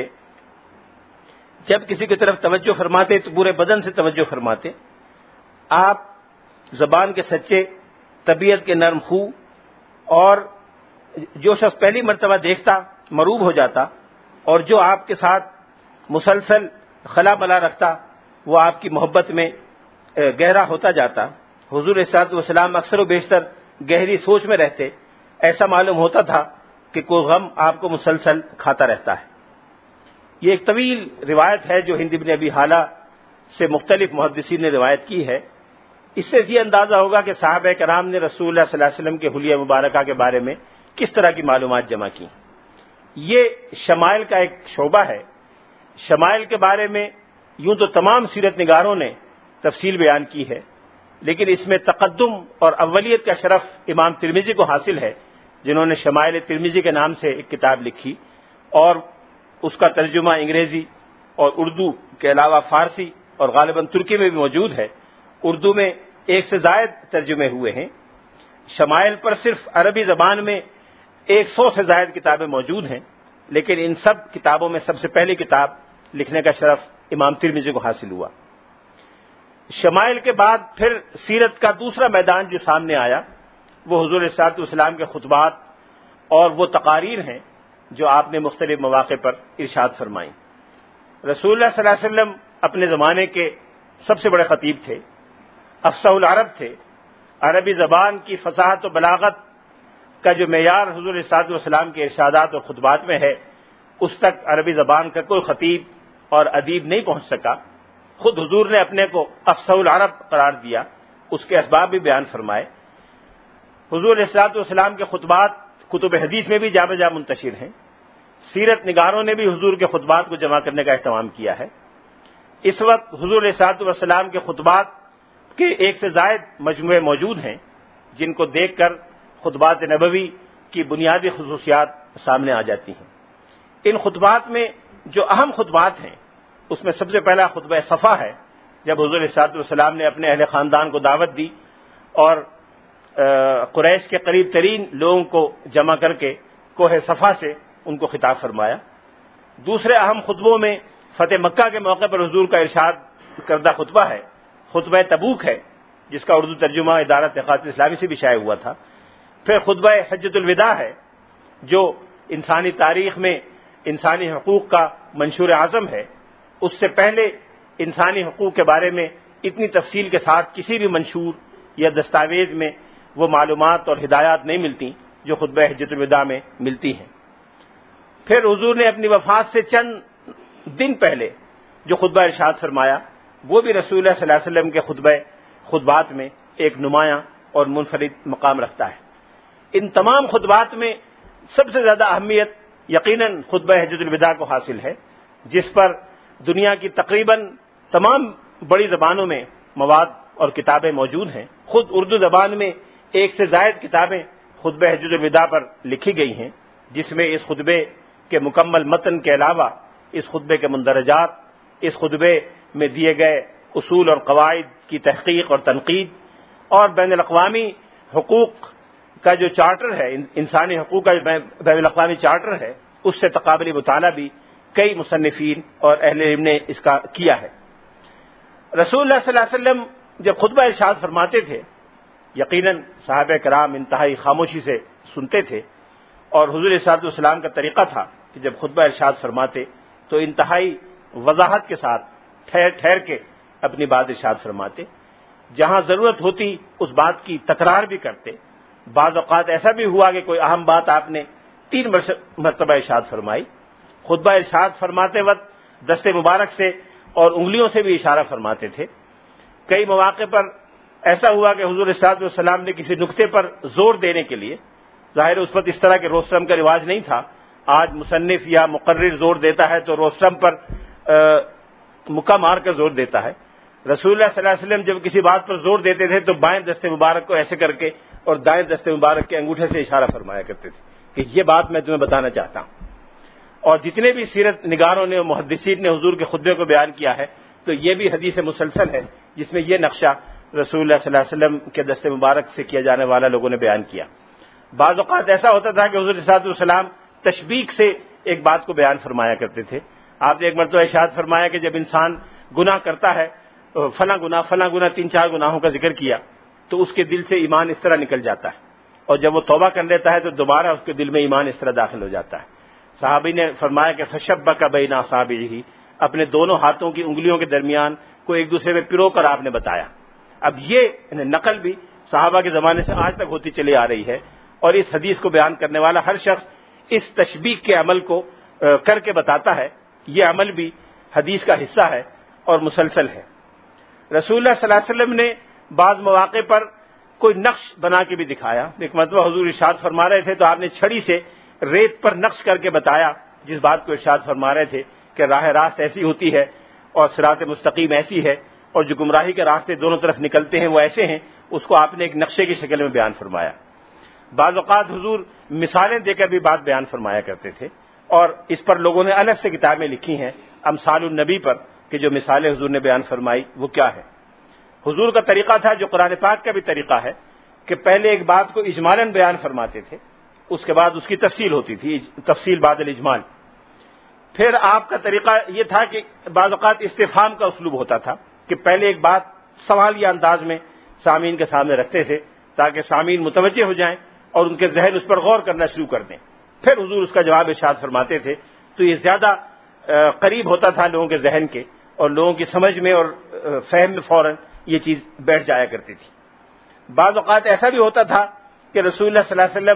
جب کسی کی طرف توجہ فرماتے تو پورے بدن سے توجہ فرماتے، آپ زبان کے سچے، طبیعت کے نرم خو، اور جو شخص پہلی مرتبہ دیکھتا مروب ہو جاتا، اور جو آپ کے ساتھ مسلسل خلا بلا رکھتا وہ آپ کی محبت میں گہرا ہوتا جاتا۔ حضور صلی اللہ علیہ وسلم اکثر و بیشتر گہری سوچ میں رہتے، ایسا معلوم ہوتا تھا کہ کوئی غم آپ کو مسلسل کھاتا رہتا ہے۔ یہ ایک طویل روایت ہے جو ہند بن ابی حالہ سے مختلف محدثین نے روایت کی ہے۔ اس سے یہ اندازہ ہوگا کہ صحابہ کرام نے رسول اللہ صلی اللہ علیہ وسلم کے حلیہ مبارکہ کے بارے میں کس طرح کی معلومات جمع کی۔ یہ شمائل کا ایک شعبہ ہے۔ شمائل کے بارے میں یوں تو تمام سیرت نگاروں نے تفصیل بیان کی ہے، لیکن اس میں تقدم اور اولیت کا شرف امام ترمذی کو حاصل ہے، جنہوں نے شمائل ترمذی کے نام سے ایک کتاب لکھی، اور اس کا ترجمہ انگریزی اور اردو کے علاوہ فارسی اور غالباً ترکی میں بھی موجود ہے۔ اردو میں 1 سے زائد ترجمے ہوئے ہیں۔ شمائل پر صرف عربی زبان میں 100 سے زائد کتابیں موجود ہیں، لیکن ان سب کتابوں میں سب سے پہلی کتاب لکھنے کا شرف امام ترمذی کو حاصل ہوا۔ شمائل کے بعد پھر سیرت کا دوسرا میدان جو سامنے آیا وہ حضور صلی اللہ علیہ وسلم کے خطبات اور وہ تقاریر ہیں جو آپ نے مختلف مواقع پر ارشاد فرمائیں۔ رسول اللہ صلی اللہ علیہ وسلم اپنے زمانے کے سب سے بڑے خطیب تھے، افصح العرب تھے۔ عربی زبان کی فصاحت و بلاغت کا جو معیار حضور صلی اللہ علیہ وسلم کے ارشادات اور خطبات میں ہے، اس تک عربی زبان کا کوئی خطیب اور ادیب نہیں پہنچ سکا۔ خود حضور نے اپنے کو افصح العرب قرار دیا، اس کے اسباب بھی بیان فرمائے۔ حضور صلی اللہ علیہ وسلم کے خطبات کتب حدیث میں بھی جا بجا منتشر ہیں۔ سیرت نگاروں نے بھی حضور کے خطبات کو جمع کرنے کا اہتمام کیا ہے۔ اس وقت حضور صلی اللہ علیہ وسلم کے خطبات کے 1 سے زائد مجموعے موجود ہیں، جن کو دیکھ کر خطبات نبوی کی بنیادی خصوصیات سامنے آ جاتی ہیں۔ ان خطبات میں جو اہم خطبات ہیں اس میں سب سے پہلا خطبہ صفا ہے، جب حضور صلی اللہ علیہ وسلم نے اپنے اہل خاندان کو دعوت دی اور قریش کے قریب ترین لوگوں کو جمع کر کے کوہ صفا سے ان کو خطاب فرمایا۔ دوسرے اہم خطبوں میں فتح مکہ کے موقع پر حضور کا ارشاد کردہ خطبہ ہے، خطبہ تبوک ہے، جس کا اردو ترجمہ ادارہ تحقیقات اسلامی سے بھی شائع ہوا تھا۔ پھر خطبہ حجۃ الوداع ہے، جو انسانی تاریخ میں انسانی حقوق کا منشور اعظم ہے۔ اس سے پہلے انسانی حقوق کے بارے میں اتنی تفصیل کے ساتھ کسی بھی منشور یا دستاویز میں وہ معلومات اور ہدایات نہیں ملتی جو خطبہ حجۃ الوداع میں ملتی ہیں۔ پھر حضور نے اپنی وفات سے چند دن پہلے جو خطبہ ارشاد فرمایا وہ بھی رسول اللہ صلی اللہ علیہ وسلم کے خطبات میں ایک نمایاں اور منفرد مقام رکھتا ہے۔ ان تمام خطبات میں سب سے زیادہ اہمیت یقیناً خطبہ حجۃ الوداع کو حاصل ہے، جس پر دنیا کی تقریباً تمام بڑی زبانوں میں مواد اور کتابیں موجود ہیں. خود اردو زبان میں 1 سے زائد کتابیں خطبہ حجۃ الوداع پر لکھی گئی ہیں، جس میں اس خطبے کے مکمل متن کے علاوہ اس خطبے کے مندرجات، اس خطبے میں دیے گئے اصول اور قواعد کی تحقیق اور تنقید، اور بین الاقوامی حقوق کا جو چارٹر ہے، انسانی حقوق کا بین الاقوامی چارٹر ہے، اس سے تقابلی مطالعہ بھی کئی مصنفین اور اہل علم نے اس کا کیا ہے. رسول اللہ صلی اللہ علیہ وسلم جب خطبہ ارشاد فرماتے تھے، یقیناً صحابہ کرام انتہائی خاموشی سے سنتے تھے، اور حضور صلی اللہ علیہ وسلم کا طریقہ تھا کہ جب خطبہ ارشاد فرماتے تو انتہائی وضاحت کے ساتھ ٹھہر کے اپنی بات ارشاد فرماتے. جہاں ضرورت ہوتی اس بات کی تکرار بھی کرتے. بعض اوقات ایسا بھی ہوا کہ کوئی اہم بات آپ نے 3 مرتبہ ارشاد فرمائی. خطبہ ارشاد فرماتے وقت دست مبارک سے اور انگلیوں سے بھی اشارہ فرماتے تھے. کئی مواقع پر ایسا ہوا کہ حضور صلی اللہ علیہ وسلم نے کسی نقطے پر زور دینے کے لیے، ظاہر اس وقت اس طرح کے روسٹرم کا رواج نہیں تھا، آج مصنف یا مقرر زور دیتا ہے تو روسٹرم پر مکہ مار کر زور دیتا ہے. رسول اللہ صلی اللہ علیہ وسلم جب کسی بات پر زور دیتے تھے تو بائیں دست مبارک کو ایسے کر کے اور دائیں دست مبارک کے انگوٹھے سے اشارہ فرمایا کرتے تھے کہ یہ بات میں تمہیں بتانا چاہتا ہوں. اور جتنے بھی سیرت نگاروں نے اور محدثین نے حضور کے خطبے کو بیان کیا ہے تو یہ بھی حدیث مسلسل ہے جس میں یہ نقشہ رسول اللہ صلی اللہ علیہ وسلم کے دست مبارک سے کیا جانے والا لوگوں نے بیان کیا. بعض اوقات ایسا ہوتا تھا کہ حضور صلی اللہ علیہ وسلم تشبیق سے ایک بات کو بیان فرمایا کرتے تھے. آپ نے ایک مرتبہ ارشاد فرمایا کہ جب انسان گناہ کرتا ہے، فلاں گناہ 3-4 گناہوں کا ذکر کیا تو اس کے دل سے ایمان اس طرح نکل جاتا ہے، اور جب وہ توبہ کر لیتا ہے تو دوبارہ اس کے دل میں ایمان اس طرح داخل ہو جاتا ہے. صحابی نے فرمایا کہ فشبک بین اصابعہ، اپنے دونوں ہاتھوں کی انگلیوں کے درمیان کو ایک دوسرے میں پرو کر آپ نے بتایا. اب یہ نقل بھی صحابہ کے زمانے سے آج تک ہوتی چلی آ رہی ہے، اور اس حدیث کو بیان کرنے والا ہر شخص اس تشبیق کے عمل کو کر کے بتاتا ہے. یہ عمل بھی حدیث کا حصہ ہے اور مسلسل ہے. رسول اللہ صلی اللہ علیہ وسلم نے بعض مواقع پر کوئی نقش بنا کے بھی دکھایا. ایک مرتبہ حضور ارشاد فرما رہے تھے تو آپ نے چھڑی سے ریت پر نقش کر کے بتایا جس بات کو ارشاد فرما رہے تھے کہ راہ راست ایسی ہوتی ہے اور صراط مستقیم ایسی ہے، اور جو گمراہی کے راستے دونوں طرف نکلتے ہیں وہ ایسے ہیں. اس کو آپ نے ایک نقشے کی شکل میں بیان فرمایا. بعض اوقات حضور مثالیں دے کر بھی بات بیان فرمایا کرتے تھے، اور اس پر لوگوں نے الگ سے کتابیں لکھی ہیں امثال النبی پر کہ جو مثالیں حضور نے بیان فرمائی وہ کیا ہے. حضور کا طریقہ تھا جو قرآن پاک کا بھی طریقہ ہے کہ پہلے ایک بات کو اجمالاً بیان فرماتے تھے، اس کے بعد اس کی تفصیل ہوتی تھی، تفصیل بعد الاجمال. پھر آپ کا طریقہ یہ تھا کہ بعض اوقات استفہام کا اسلوب ہوتا تھا کہ پہلے ایک بات سوالیہ انداز میں سامعین کے سامنے رکھتے تھے تاکہ سامعین متوجہ ہو جائیں اور ان کے ذہن اس پر غور کرنا شروع کر دیں. پھر حضور اس کا جواب ارشاد فرماتے تھے تو یہ زیادہ قریب ہوتا تھا لوگوں کے ذہن کے، اور لوگوں کی سمجھ میں اور فہم میں فوراً یہ چیز بیٹھ جایا کرتی تھی. بعض اوقات ایسا بھی ہوتا تھا کہ رسول اللہ صلی اللہ علیہ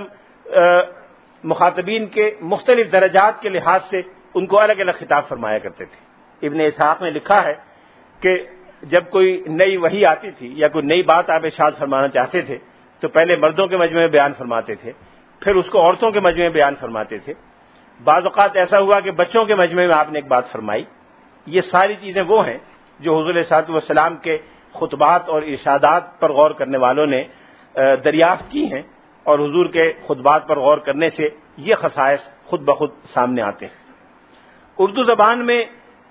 وسلم مخاطبین کے مختلف درجات کے لحاظ سے ان کو الگ الگ خطاب فرمایا کرتے تھے. ابن اسحاق نے لکھا ہے کہ جب کوئی نئی وحی آتی تھی یا کوئی نئی بات آپ ارشاد فرمانا چاہتے تھے تو پہلے مردوں کے مجمع میں بیان فرماتے تھے، پھر اس کو عورتوں کے مجمع میں بیان فرماتے تھے. بعض اوقات ایسا ہوا کہ بچوں کے مجمع میں آپ نے ایک بات فرمائی. یہ ساری چیزیں وہ ہیں جو حضور صلی اللہ علیہ وسلم کے خطبات اور ارشادات پر غور کرنے والوں نے دریافت کی ہیں، اور حضور کے خطبات پر غور کرنے سے یہ خصائص خود بخود سامنے آتے ہیں. اردو زبان میں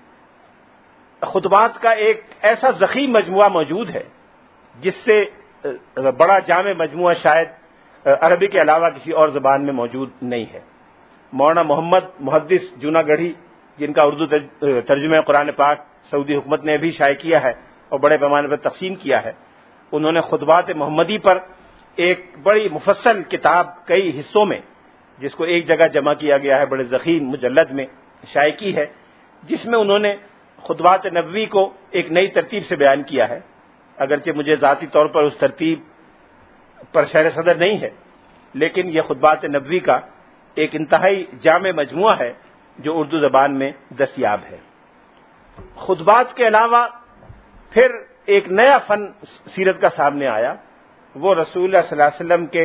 خطبات کا ایک ایسا ضخیم مجموعہ موجود ہے جس سے بڑا جامع مجموعہ شاید عربی کے علاوہ کسی اور زبان میں موجود نہیں ہے. مولانا محمد محدث جوناگڑھی، جن کا اردو ترجمہ قرآن پاک سعودی حکومت نے بھی شائع کیا ہے اور بڑے پیمانے پر تقسیم کیا ہے، انہوں نے خطبات محمدی پر ایک بڑی مفصل کتاب کئی حصوں میں، جس کو ایک جگہ جمع کیا گیا ہے، بڑے ضخیم مجلد میں شائع کی ہے، جس میں انہوں نے خطبات نبوی کو ایک نئی ترتیب سے بیان کیا ہے. اگرچہ مجھے ذاتی طور پر اس ترتیب پر شرح صدر نہیں ہے، لیکن یہ خطبات نبوی کا ایک انتہائی جامع مجموعہ ہے جو اردو زبان میں دستیاب ہے. خطبات کے علاوہ پھر ایک نیا فن سیرت کا سامنے آیا، وہ رسول اللہ صلی اللہ علیہ وسلم کے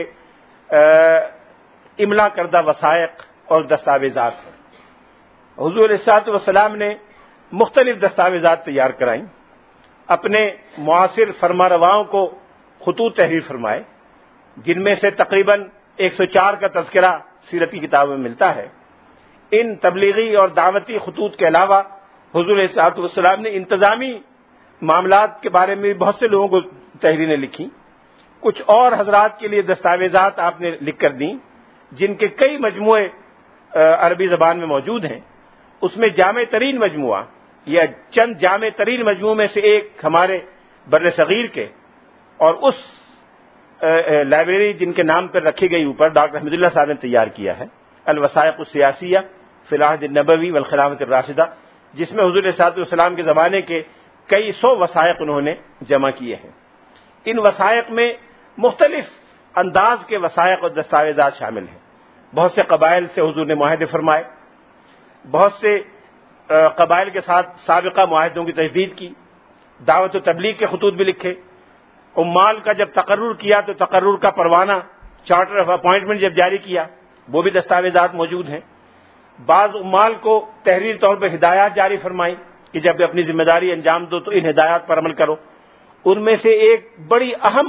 املا کردہ وثائق اور دستاویزات ہیں. حضور علیہ الصلوۃ والسلام نے مختلف دستاویزات تیار کرائیں، اپنے معاصر فرمانرواؤں کو خطوط تحریر فرمائے، جن میں سے تقریباً 104 کا تذکرہ سیرت کی کتابوں میں ملتا ہے۔ ان تبلیغی اور دعوتی خطوط کے علاوہ حضور علیہ الصلوۃ والسلام نے انتظامی معاملات کے بارے میں بہت سے لوگوں کو تحریریں لکھی۔ کچھ اور حضرات کے لیے دستاویزات آپ نے لکھ کر دیں، جن کے کئی مجموعے عربی زبان میں موجود ہیں۔ اس میں جامع ترین مجموعہ یا چند جامع ترین مجموعوں میں سے ایک ہمارے بر صغیر کے اور اس لائبریری جن کے نام پر رکھی گئی اوپر ڈاکٹر حمید اللہ صاحب نے تیار کیا ہے، الوثائق السیاسیہ فی العہد النبوی والخلافۃ الراشدہ، جس میں حضور صلی اللہ علیہ وسلم کے زمانے کے کئی سو وثائق انہوں نے جمع کیے ہیں۔ ان وثائق میں مختلف انداز کے وثائق اور دستاویزات شامل ہیں۔ بہت سے قبائل سے حضور نے معاہدے فرمائے، بہت سے قبائل کے ساتھ سابقہ معاہدوں کی تجدید کی، دعوت و تبلیغ کے خطوط بھی لکھے، عمال کا جب تقرر کیا تو تقرر کا پروانہ چارٹر آف اپوائنٹمنٹ جب جاری کیا وہ بھی دستاویزات موجود ہیں۔ بعض عمال کو تحریر طور پر ہدایات جاری فرمائی کہ جب اپنی ذمہ داری انجام دو تو ان ہدایات پر عمل کرو۔ ان میں سے ایک بڑی اہم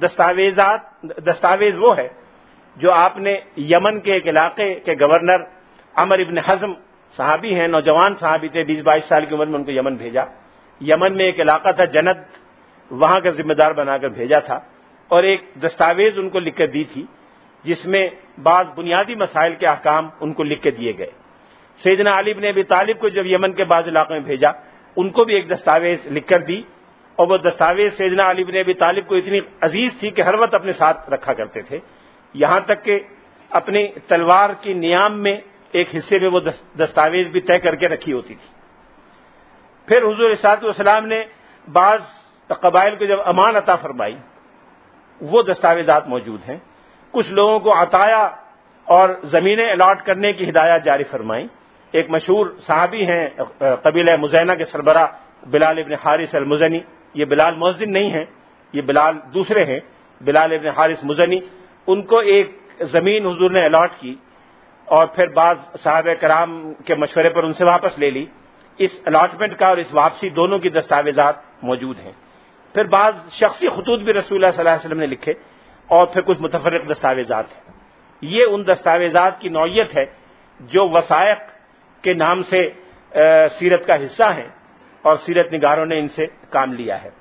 دستاویز وہ ہے جو آپ نے یمن کے ایک علاقے کے گورنر عمر ابن حزم صحابی ہیں، نوجوان صحابی تھے، 20-22 سال کی عمر میں ان کو یمن بھیجا۔ یمن میں ایک علاقہ تھا جند، وہاں کا ذمہ دار بنا کر بھیجا تھا، اور ایک دستاویز ان کو لکھ کر دی تھی جس میں بعض بنیادی مسائل کے احکام ان کو لکھ کے دیے گئے۔ سیدنا علی بن ابی طالب کو جب یمن کے بعض علاقوں میں بھیجا ان کو بھی ایک دستاویز لکھ کر دی، اور وہ دستاویز سیدنا علی بن ابی طالب کو اتنی عزیز تھی کہ ہر وقت اپنے ساتھ رکھا کرتے تھے، یہاں تک کہ اپنی تلوار کی نیام میں ایک حصے میں وہ دستاویز بھی طے کر کے رکھی ہوتی تھی۔ پھر حضور صلی اللہ علیہ وسلم نے بعض قبائل کو جب امان عطا فرمائی وہ دستاویزات موجود ہیں۔ کچھ لوگوں کو عطایا اور زمینیں الاٹ کرنے کی ہدایات جاری فرمائیں۔ ایک مشہور صحابی ہیں قبیلہ مزینہ کے سربراہ بلال ابن حارث المزنی، یہ بلال مؤذن نہیں ہیں، یہ بلال دوسرے ہیں، بلال ابن حارث مزنی، ان کو ایک زمین حضور نے الاٹ کی اور پھر بعض صحابہ کرام کے مشورے پر ان سے واپس لے لی۔ اس الاٹمنٹ کا اور اس واپسی دونوں کی دستاویزات موجود ہیں۔ پھر بعض شخصی خطوط بھی رسول اللہ صلی اللہ علیہ وسلم نے لکھے، اور پھر کچھ متفرق دستاویزات ہیں۔ یہ ان دستاویزات کی نوعیت ہے جو وثائق کے نام سے سیرت کا حصہ ہیں اور سیرت نگاروں نے ان سے کام لیا ہے۔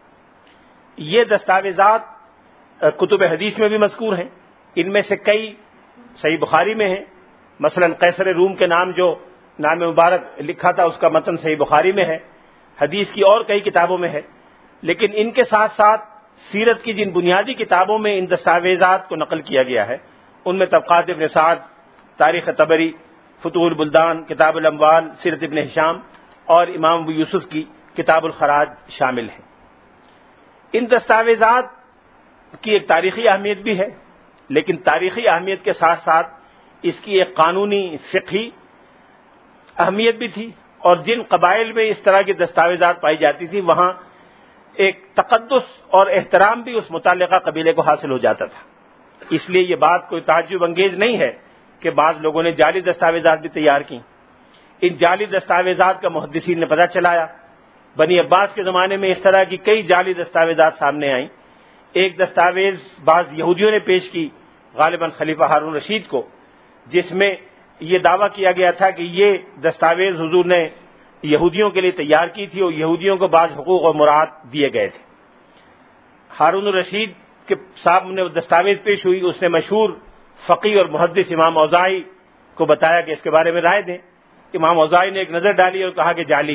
یہ دستاویزات کتب حدیث میں بھی مذکور ہیں، ان میں سے کئی صحیح بخاری میں ہیں، مثلا قیصر روم کے نام جو نام مبارک لکھا تھا اس کا متن صحیح بخاری میں ہے، حدیث کی اور کئی کتابوں میں ہے، لیکن ان کے ساتھ ساتھ سیرت کی جن بنیادی کتابوں میں ان دستاویزات کو نقل کیا گیا ہے ان میں طبقات ابن سعد، تاریخ طبری، فتوح البلدان، کتاب الاموال، سیرت ابن ہشام اور امام ابو یوسف کی کتاب الخراج شامل ہیں۔ ان دستاویزات کی ایک تاریخی اہمیت بھی ہے، لیکن تاریخی اہمیت کے ساتھ ساتھ اس کی ایک قانونی فقہی اہمیت بھی تھی، اور جن قبائل میں اس طرح کی دستاویزات پائی جاتی تھی وہاں ایک تقدس اور احترام بھی اس متعلقہ قبیلے کو حاصل ہو جاتا تھا۔ اس لیے یہ بات کوئی تعجب انگیز نہیں ہے کہ بعض لوگوں نے جعلی دستاویزات بھی تیار کی۔ ان جعلی دستاویزات کا محدثین نے پتہ چلایا۔ بنی عباس کے زمانے میں اس طرح کی کئی جعلی دستاویزات سامنے آئیں۔ ایک دستاویز بعض یہودیوں نے پیش کی غالباً خلیفہ ہارون رشید کو، جس میں یہ دعویٰ کیا گیا تھا کہ یہ دستاویز حضور نے یہودیوں کے لیے تیار کی تھی اور یہودیوں کو بعض حقوق اور مراعات دیے گئے تھے۔ ہارون الرشید کے سامنے وہ دستاویز پیش ہوئی، اس نے مشہور فقیہ اور محدث امام اوزاعی کو بتایا کہ اس کے بارے میں رائے دیں۔ امام اوزاعی نے ایک نظر ڈالی اور کہا کہ جعلی۔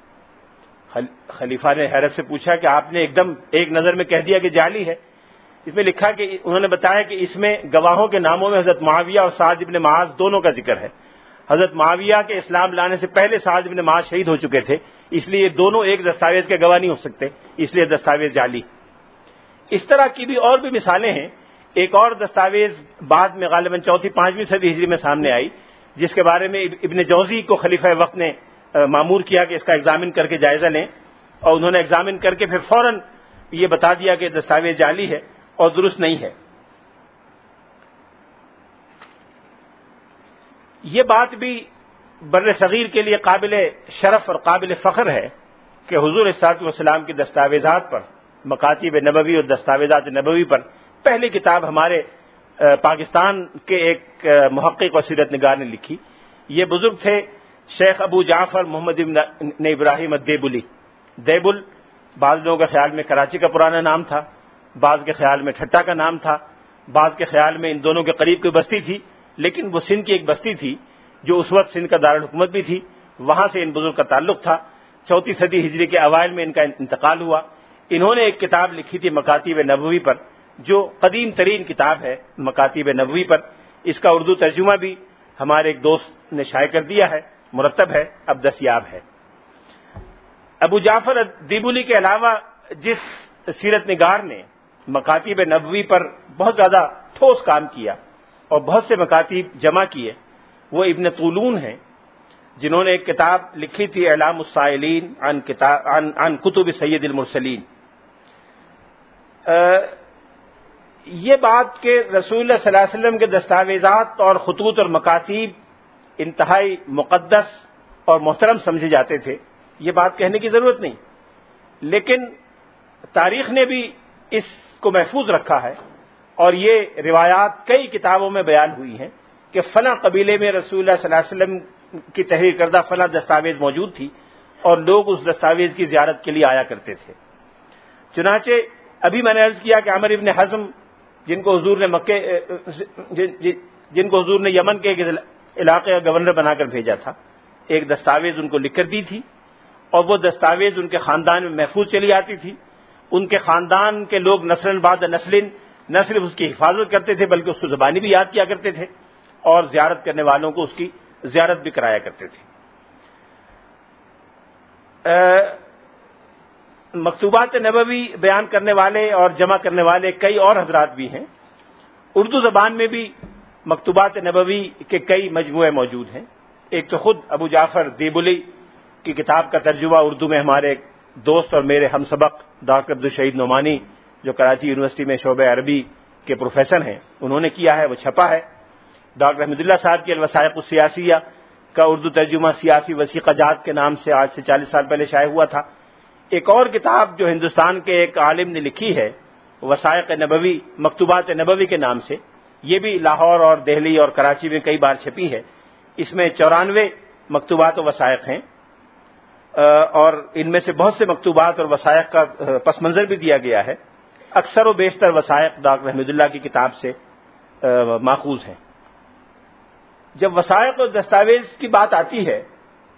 خلیفہ نے حیرت سے پوچھا کہ آپ نے ایک نظر میں کہہ دیا کہ جعلی ہے۔ اس میں لکھا کہ انہوں نے بتایا کہ اس میں گواہوں کے ناموں میں حضرت معاویہ اور سعد بن معاذ دونوں کا ذکر ہے۔ حضرت معاویہ کے اسلام لانے سے پہلے سعد بن معاذ شہید ہو چکے تھے، اس لیے دونوں ایک دستاویز کے گواہ نہیں ہو سکتے، اس لیے دستاویز جعلی۔ اس طرح کی بھی اور بھی مثالیں ہیں۔ ایک اور دستاویز بعد میں غالباً 4ویں-5ویں صدی ہجری میں سامنے آئی، جس کے بارے میں ابن جوزی کو خلیفہ وقت نے مامور کیا کہ اس کا ایگزامن کر کے جائزہ لیں، اور انہوں نے ایگزامن کر کے پھر فوراً یہ بتا دیا کہ دستاویز جعلی ہے اور درست نہیں ہے۔ یہ بات بھی بر صغیر کے لیے قابل شرف اور قابل فخر ہے کہ حضور صلی اللہ علیہ وسلم کی دستاویزات پر، مکاتب نبوی اور دستاویزات نبوی پر پہلی کتاب ہمارے پاکستان کے ایک محقق اور سیرت نگار نے لکھی. یہ بزرگ تھے شیخ ابو جعفر محمد ابن ابراہیم الدیبلی. دیبل بعض لوگوں کے خیال میں کراچی کا پرانا نام تھا، بعض کے خیال میں ٹھٹا کا نام تھا، بعض کے خیال میں ان دونوں کے قریب کوئی بستی تھی، لیکن وہ سندھ کی ایک بستی تھی جو اس وقت سندھ کا دارالحکومت بھی تھی. وہاں سے ان بزرگ کا تعلق تھا. 4 صدی ہجری کے اوائل میں ان کا انتقال ہوا. انہوں نے ایک کتاب لکھی تھی مکاتب نبوی پر، جو قدیم ترین کتاب ہے مکاتب نبوی پر. اس کا اردو ترجمہ بھی ہمارے ایک دوست نے شائع کر دیا ہے، مرتب ہے، اب دستیاب ہے. ابو جعفر دیبولی کے علاوہ جس سیرت نگار نے مکاتب نبوی پر بہت زیادہ ٹھوس کام کیا اور بہت سے مکاتب جمع کیے، وہ ابن طولون ہیں، جنہوں نے ایک کتاب لکھی تھی اعلام السائلین عن کتب سید المرسلین. یہ بات کہ رسول اللہ صلی اللہ علیہ وسلم کے دستاویزات اور خطوط اور مکاتیب انتہائی مقدس اور محترم سمجھے جاتے تھے، یہ بات کہنے کی ضرورت نہیں، لیکن تاریخ نے بھی اس کو محفوظ رکھا ہے اور یہ روایات کئی کتابوں میں بیان ہوئی ہیں کہ فلاں قبیلے میں رسول اللہ صلی اللہ علیہ وسلم کی تحریر کردہ فلاں دستاویز موجود تھی اور لوگ اس دستاویز کی زیارت کے لیے آیا کرتے تھے. چنانچہ ابھی میں نے عرض کیا کہ عمر ابن حزم جن کو حضور نے یمن کے ایک علاقے کا گورنر بنا کر بھیجا تھا، ایک دستاویز ان کو لکھ کر دی تھی اور وہ دستاویز ان کے خاندان میں محفوظ چلی آتی تھی. ان کے خاندان کے لوگ نسل بعد نسل نہ صرف اس کی حفاظت کرتے تھے بلکہ اس کو زبانی بھی یاد کیا کرتے تھے اور زیارت کرنے والوں کو اس کی زیارت بھی کرایا کرتے تھے. مکتوبات نبوی بیان کرنے والے اور جمع کرنے والے کئی اور حضرات بھی ہیں. اردو زبان میں بھی مکتوبات نبوی کے کئی مجموعے موجود ہیں. ایک تو خود ابو جعفر دیبلی کی کتاب کا ترجمہ اردو میں ہمارے ایک دوست اور میرے ہم سبق ڈاکٹر عبدالشہید نعمانی جو کراچی یونیورسٹی میں شعبہ عربی کے پروفیسر ہیں انہوں نے کیا ہے، وہ چھپا ہے. ڈاکٹر احمد اللہ صاحب کی الوثائق السیاسیہ کا اردو ترجمہ سیاسی وثیقہ جات کے نام سے آج سے 40 سال پہلے شائع ہوا تھا. ایک اور کتاب جو ہندوستان کے ایک عالم نے لکھی ہے وثائق نبوی مکتوبات نبوی کے نام سے، یہ بھی لاہور اور دہلی اور کراچی میں کئی بار چھپی ہے. اس میں 94 مکتوبات و وثائق ہیں اور ان میں سے بہت سے مکتوبات اور وثائق کا پس منظر بھی دیا گیا ہے. اکثر و بیشتر وثائق ڈاکٹر احمد اللہ کی کتاب سے ماخوذ ہیں. جب وثائق اور دستاویز کی بات آتی ہے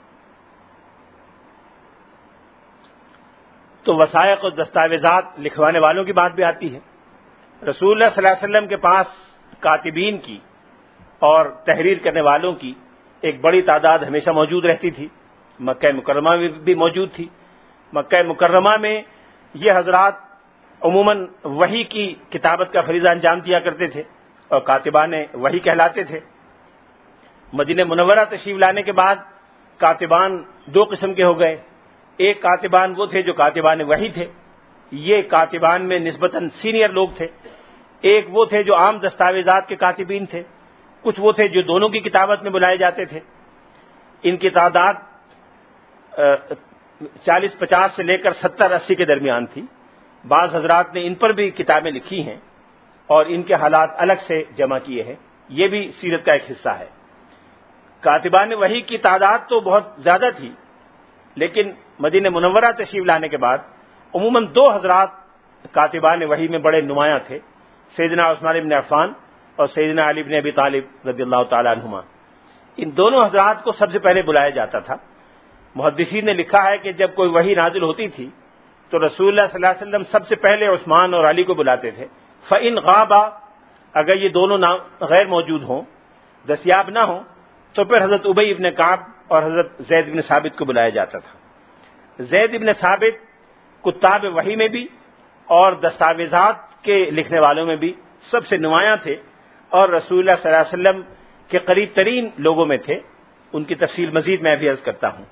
تو وثائق اور دستاویزات لکھوانے والوں کی بات بھی آتی ہے. رسول اللہ صلی اللہ علیہ وسلم کے پاس کاتبین کی اور تحریر کرنے والوں کی ایک بڑی تعداد ہمیشہ موجود رہتی تھی. مکہ مکرمہ میں بھی موجود تھی. مکہ مکرمہ میں یہ حضرات عموماً وحی کی کتابت کا فریضہ انجام دیا کرتے تھے اور کاتبان وحی کہلاتے تھے. مدینہ منورہ تشریف لانے کے بعد کاتبان 2 قسم کے ہو گئے. ایک کاتبان وہ تھے جو کاتبان وحی تھے، یہ کاتبان میں نسبتاً سینئر لوگ تھے. ایک وہ تھے جو عام دستاویزات کے کاتبین تھے. کچھ وہ تھے جو دونوں کی کتابت میں بلائے جاتے تھے. ان کی تعداد 40-50 سے لے کر 70-80 کے درمیان تھی. بعض حضرات نے ان پر بھی کتابیں لکھی ہیں اور ان کے حالات الگ سے جمع کیے ہیں. یہ بھی سیرت کا ایک حصہ ہے. کاتبان وحی کی تعداد تو بہت زیادہ تھی، لیکن مدینہ منورہ تشریف لانے کے بعد عموماً 2 حضرات کاتبان وحی میں بڑے نمایاں تھے، سیدنا عثمان بن عفان اور سیدنا علی بن ابی طالب رضی اللہ تعالی عنہما. ان دونوں حضرات کو سب سے پہلے بلایا جاتا تھا. محدثین نے لکھا ہے کہ جب کوئی وحی نازل ہوتی تھی تو رسول اللہ صلی اللہ علیہ وسلم سب سے پہلے عثمان اور علی کو بلاتے تھے. فَإِنْ غَابَا، اگر یہ دونوں غیر موجود ہوں، دستیاب نہ ہوں، تو پھر حضرت ابی ابن کعب اور حضرت زید ابن ثابت کو بلایا جاتا تھا. زید ابن ثابت کتاب وحی میں بھی اور دستاویزات کے لکھنے والوں میں بھی سب سے نمایاں تھے اور رسول اللہ صلی اللہ علیہ وسلم کے قریب ترین لوگوں میں تھے. ان کی تفصیل مزید میں بھی عرض کرتا ہوں.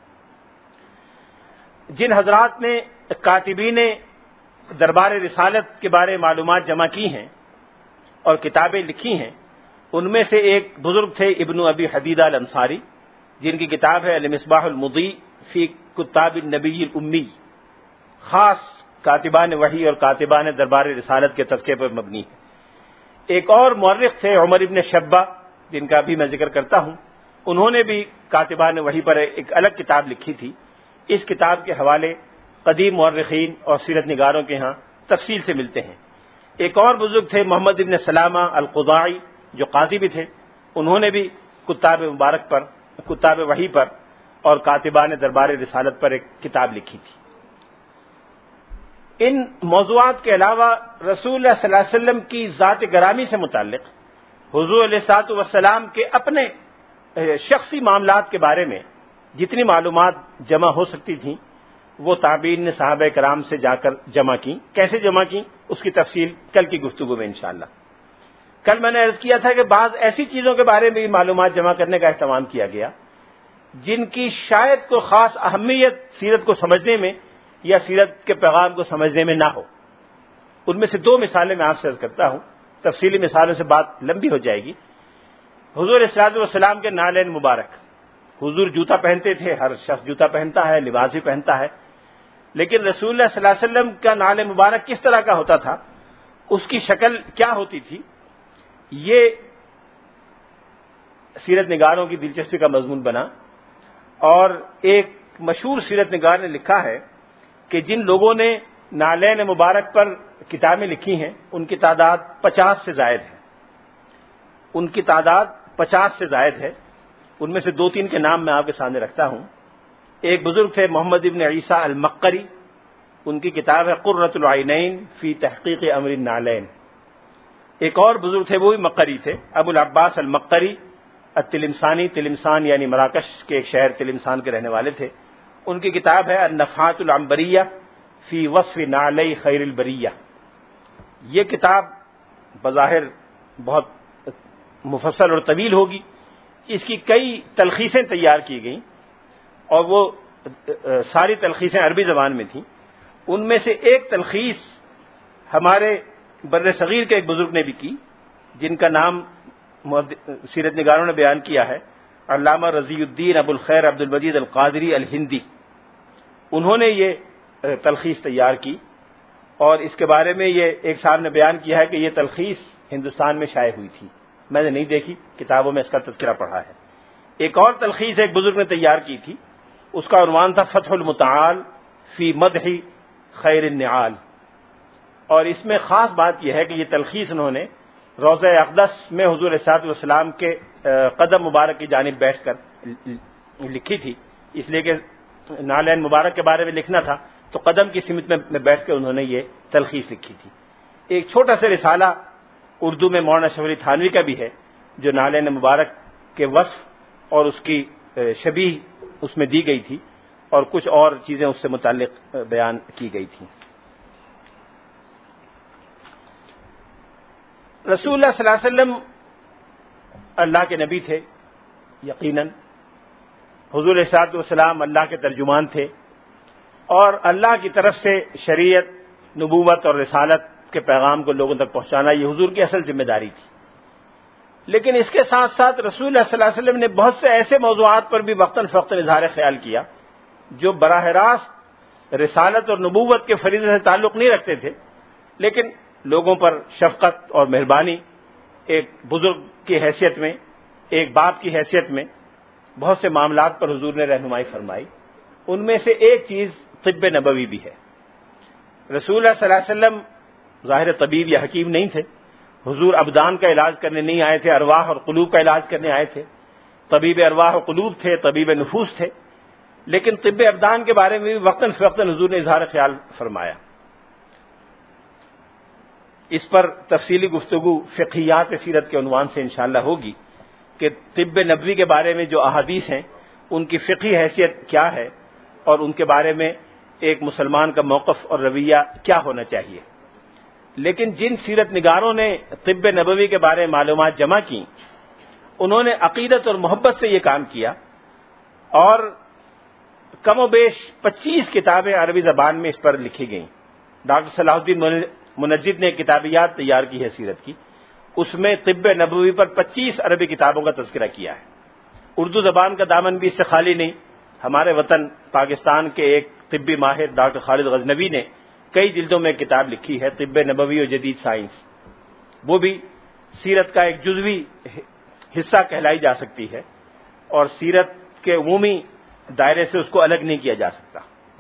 جن حضرات نے کاتبین دربار رسالت کے بارے معلومات جمع کی ہیں اور کتابیں لکھی ہیں، ان میں سے ایک بزرگ تھے ابن ابی حدیدہ الانصاری، جن کی کتاب ہے المصباح المضیء فی کتاب النبی الامی، خاص کاتبان وحی اور کاتبان دربار رسالت کے تذکرے پر مبنی ہے۔ ایک اور مورخ تھے عمر ابن شبہ، جن کا بھی میں ذکر کرتا ہوں، انہوں نے بھی کاتبان وحی پر ایک الگ کتاب لکھی تھی۔ اس کتاب کے حوالے قدیم مورخین اور سیرت نگاروں کے ہاں تفصیل سے ملتے ہیں۔ ایک اور بزرگ تھے محمد ابن سلامہ القضاعی، جو قاضی بھی تھے، انہوں نے بھی کتاب وحی پر اور کاتبان دربار رسالت پر ایک کتاب لکھی تھی۔ ان موضوعات کے علاوہ رسول اللہ صلی اللہ علیہ وسلم کی ذات گرامی سے متعلق حضور علیہ الصلوۃ والسلام کے اپنے شخصی معاملات کے بارے میں جتنی معلومات جمع ہو سکتی تھیں وہ تابعین نے صحابہ کرام سے جا کر جمع کی۔ کیسے جمع کی اس کی تفصیل کل کی گفتگو میں انشاءاللہ۔ کل میں نے عرض کیا تھا کہ بعض ایسی چیزوں کے بارے میں بھی معلومات جمع کرنے کا اہتمام کیا گیا جن کی شاید کو خاص اہمیت سیرت کو سمجھنے میں یا سیرت کے پیغام کو سمجھنے میں نہ ہو۔ ان میں سے دو مثالیں میں آپ سے عرض کرتا ہوں، تفصیلی مثالوں سے بات لمبی ہو جائے گی۔ حضور علیہ الصلوۃ والسلام کے نالین مبارک، حضور جوتا پہنتے تھے، ہر شخص جوتا پہنتا ہے، لباس بھی پہنتا ہے، لیکن رسول اللہ صلی اللہ علیہ وسلم کا نال مبارک کس طرح کا ہوتا تھا، اس کی شکل کیا ہوتی تھی، یہ سیرت نگاروں کی دلچسپی کا مضمون بنا۔ اور ایک مشہور سیرت نگار نے لکھا ہے کہ جن لوگوں نے نالین مبارک پر کتابیں لکھی ہیں ان کی تعداد 50 سے زائد ہے، ان کی تعداد 50 سے زائد ہے۔ ان میں سے دو تین کے نام میں آپ کے سامنے رکھتا ہوں۔ ایک بزرگ تھے محمد ابن عیسیٰ المقری، ان کی کتاب ہے قرۃ العینین فی تحقیق امر النالین۔ ایک اور بزرگ تھے، وہ بھی مقری تھے، ابو العباس المقری التلمسانی، تلمسان یعنی مراکش کے ایک شہر تلمسان کے رہنے والے تھے۔ ان کی کتاب ہے النفحات العنبریہ فی وصف نعلی خیر البریہ۔ یہ کتاب بظاہر بہت مفصل اور طویل ہوگی، اس کی کئی تلخیصیں تیار کی گئیں اور وہ ساری تلخیصیں عربی زبان میں تھیں۔ ان میں سے ایک تلخیص ہمارے بر صغیر کے ایک بزرگ نے بھی کی، جن کا نام سیرت نگاروں نے بیان کیا ہے، علامہ رضی الدین ابو الخیر عبد المجید القادری الہندی۔ انہوں نے یہ تلخیص تیار کی اور اس کے بارے میں یہ ایک صاحب نے بیان کیا ہے کہ یہ تلخیص ہندوستان میں شائع ہوئی تھی، میں نے نہیں دیکھی، کتابوں میں اس کا تذکرہ پڑھا ہے۔ ایک اور تلخیص ایک بزرگ نے تیار کی تھی، اس کا عنوان تھا فتح المتعال فی مدح خیر النعال، اور اس میں خاص بات یہ ہے کہ یہ تلخیص انہوں نے روضہ اقدس میں حضور علیہ الصلوۃ والسلام کے قدم مبارک کی جانب بیٹھ کر لکھی تھی، اس لیے کہ نالین مبارک کے بارے میں لکھنا تھا تو قدم کی سمت میں بیٹھ کے انہوں نے یہ تلخیص لکھی تھی۔ ایک چھوٹا سا رسالہ اردو میں مولانا اشرف علی تھانوی کا بھی ہے جو نالین مبارک کے وصف اور اس کی شبیہ اس میں دی گئی تھی اور کچھ اور چیزیں اس سے متعلق بیان کی گئی تھیں۔ رسول اللہ صلی اللہ علیہ وسلم اللہ کے نبی تھے، یقیناً حضور علیہ الصلوۃ والسلام اللہ کے ترجمان تھے اور اللہ کی طرف سے شریعت، نبوت اور رسالت کے پیغام کو لوگوں تک پہنچانا یہ حضور کی اصل ذمہ داری تھی۔ لیکن اس کے ساتھ ساتھ رسول اللہ صلی اللہ علیہ وسلم نے بہت سے ایسے موضوعات پر بھی وقتاً فوقتاً اظہار خیال کیا جو براہ راست رسالت اور نبوت کے فریضے سے تعلق نہیں رکھتے تھے، لیکن لوگوں پر شفقت اور مہربانی، ایک بزرگ کی حیثیت میں، ایک باپ کی حیثیت میں بہت سے معاملات پر حضور نے رہنمائی فرمائی۔ ان میں سے ایک چیز طب نبوی بھی ہے۔ رسول اللہ صلی اللہ علیہ وسلم ظاہر طبیب یا حکیم نہیں تھے، حضور ابدان کا علاج کرنے نہیں آئے تھے، ارواح اور قلوب کا علاج کرنے آئے تھے، طبیب ارواح و قلوب تھے، طبیب نفوس تھے، لیکن طب ابدان کے بارے میں بھی وقتاً فوقتاً حضور نے اظہار خیال فرمایا۔ اس پر تفصیلی گفتگو فقہیات سیرت کے عنوان سے انشاءاللہ ہوگی کہ طب نبوی کے بارے میں جو احادیث ہیں ان کی فقہی حیثیت کیا ہے اور ان کے بارے میں ایک مسلمان کا موقف اور رویہ کیا ہونا چاہیے۔ لیکن جن سیرت نگاروں نے طب نبوی کے بارے میں معلومات جمع کی انہوں نے عقیدت اور محبت سے یہ کام کیا اور کم و بیش 25 کتابیں عربی زبان میں اس پر لکھی گئیں۔ ڈاکٹر صلاح الدین منجد نے کتابیات تیار کی ہے سیرت کی، اس میں طب نبوی پر 25 عربی کتابوں کا تذکرہ کیا ہے۔ اردو زبان کا دامن بھی اس سے خالی نہیں، ہمارے وطن پاکستان کے ایک طبی ماہر ڈاکٹر خالد غزنوی نے کئی جلدوں میں کتاب لکھی ہے، طب نبوی و جدید سائنس. وہ بھی سیرت کا ایک جزوی حصہ کہلائی جا سکتی ہے اور سیرت کے عمومی دائرے سے اس کو الگ نہیں کیا جا سکتا.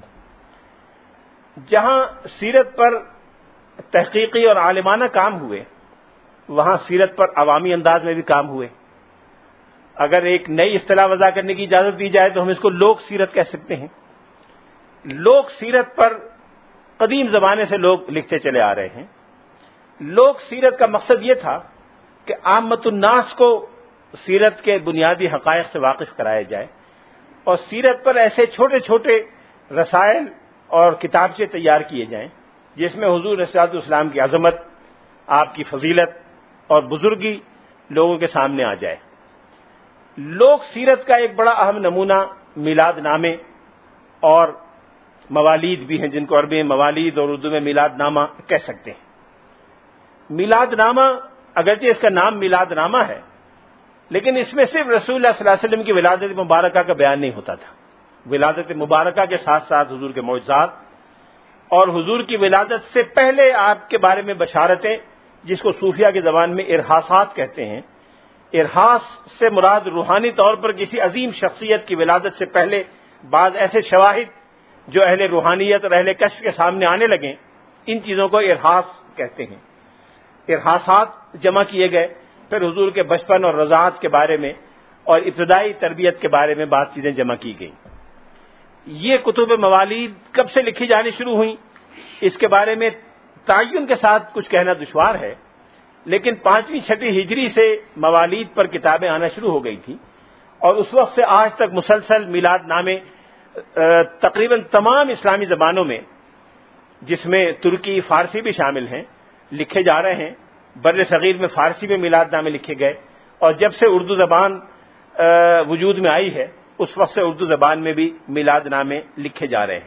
جہاں سیرت پر تحقیقی اور عالمانہ کام ہوئے وہاں سیرت پر عوامی انداز میں بھی کام ہوئے. اگر ایک نئی اصطلاح وضع کرنے کی اجازت دی جائے تو ہم اس کو لوک سیرت کہہ سکتے ہیں. لوک سیرت پر قدیم زمانے سے لوگ لکھتے چلے آ رہے ہیں. لوک سیرت کا مقصد یہ تھا کہ عامت الناس کو سیرت کے بنیادی حقائق سے واقف کرایا جائے اور سیرت پر ایسے چھوٹے چھوٹے رسائل اور کتابچے تیار کیے جائیں جس میں حضور صلی اللہ علیہ وسلم کی عظمت، آپ کی فضیلت اور بزرگی لوگوں کے سامنے آ جائے. لوک سیرت کا ایک بڑا اہم نمونہ میلاد نامے اور موالید بھی ہیں، جن کو عربی میں موالید اور اردو میں میلاد نامہ کہہ سکتے ہیں. میلاد نامہ اگرچہ اس کا نام میلاد نامہ ہے لیکن اس میں صرف رسول اللہ صلی اللہ علیہ وسلم کی ولادت مبارکہ کا بیان نہیں ہوتا تھا. ولادت مبارکہ کے ساتھ ساتھ حضور کے معجزات اور حضور کی ولادت سے پہلے آپ کے بارے میں بشارتیں، جس کو صوفیہ کی زبان میں ارحاسات کہتے ہیں. ارحاس سے مراد روحانی طور پر کسی عظیم شخصیت کی ولادت سے پہلے بعض ایسے شواہد جو اہل روحانیت اور اہل کشف کے سامنے آنے لگیں، ان چیزوں کو ارحاس کہتے ہیں. ارحاسات جمع کیے گئے، پھر حضور کے بچپن اور رضاعت کے بارے میں اور ابتدائی تربیت کے بارے میں بعض چیزیں جمع کی گئیں. یہ کتب موالید کب سے لکھی جانی شروع ہوئیں اس کے بارے میں تعین کے ساتھ کچھ کہنا دشوار ہے، لیکن 5ویں 6ویں ہجری سے موالید پر کتابیں آنا شروع ہو گئی تھیں اور اس وقت سے آج تک مسلسل میلاد نامے تقریباً تمام اسلامی زبانوں میں، جس میں ترکی فارسی بھی شامل ہیں، لکھے جا رہے ہیں. بر صغیر میں فارسی میں میلاد نامے لکھے گئے اور جب سے اردو زبان وجود میں آئی ہے اس وقت سے اردو زبان میں بھی میلاد نامے لکھے جا رہے ہیں.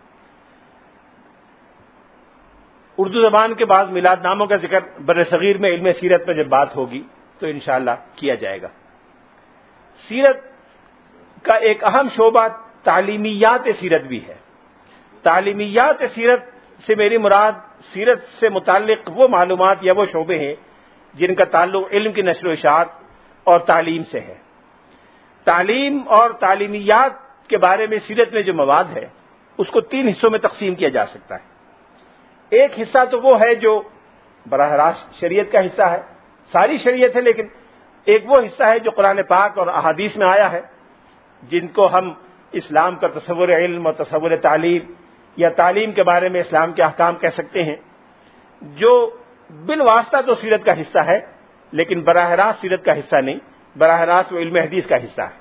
اردو زبان کے بعد میلاد ناموں کا ذکر بر صغیر میں علم سیرت میں جب بات ہوگی تو انشاءاللہ کیا جائے گا. سیرت کا ایک اہم شعبہ تعلیمیات سیرت بھی ہے. تعلیمیات سیرت سے میری مراد سیرت سے متعلق وہ معلومات یا وہ شعبے ہیں جن کا تعلق علم کی نشر و اشاعت اور تعلیم سے ہے. تعلیم اور تعلیمیات کے بارے میں سیرت میں جو مواد ہے اس کو 3 حصوں میں تقسیم کیا جا سکتا ہے. ایک حصہ تو وہ ہے جو براہ راست شریعت کا حصہ ہے، ساری شریعت ہے، لیکن ایک وہ حصہ ہے جو قرآن پاک اور احادیث میں آیا ہے، جن کو ہم اسلام کا تصور علم اور تصور تعلیم یا تعلیم کے بارے میں اسلام کے احکام کہہ سکتے ہیں، جو بالواسطہ تو سیرت کا حصہ ہے لیکن براہ راست سیرت کا حصہ نہیں، براہ راست وہ علم حدیث کا حصہ ہے.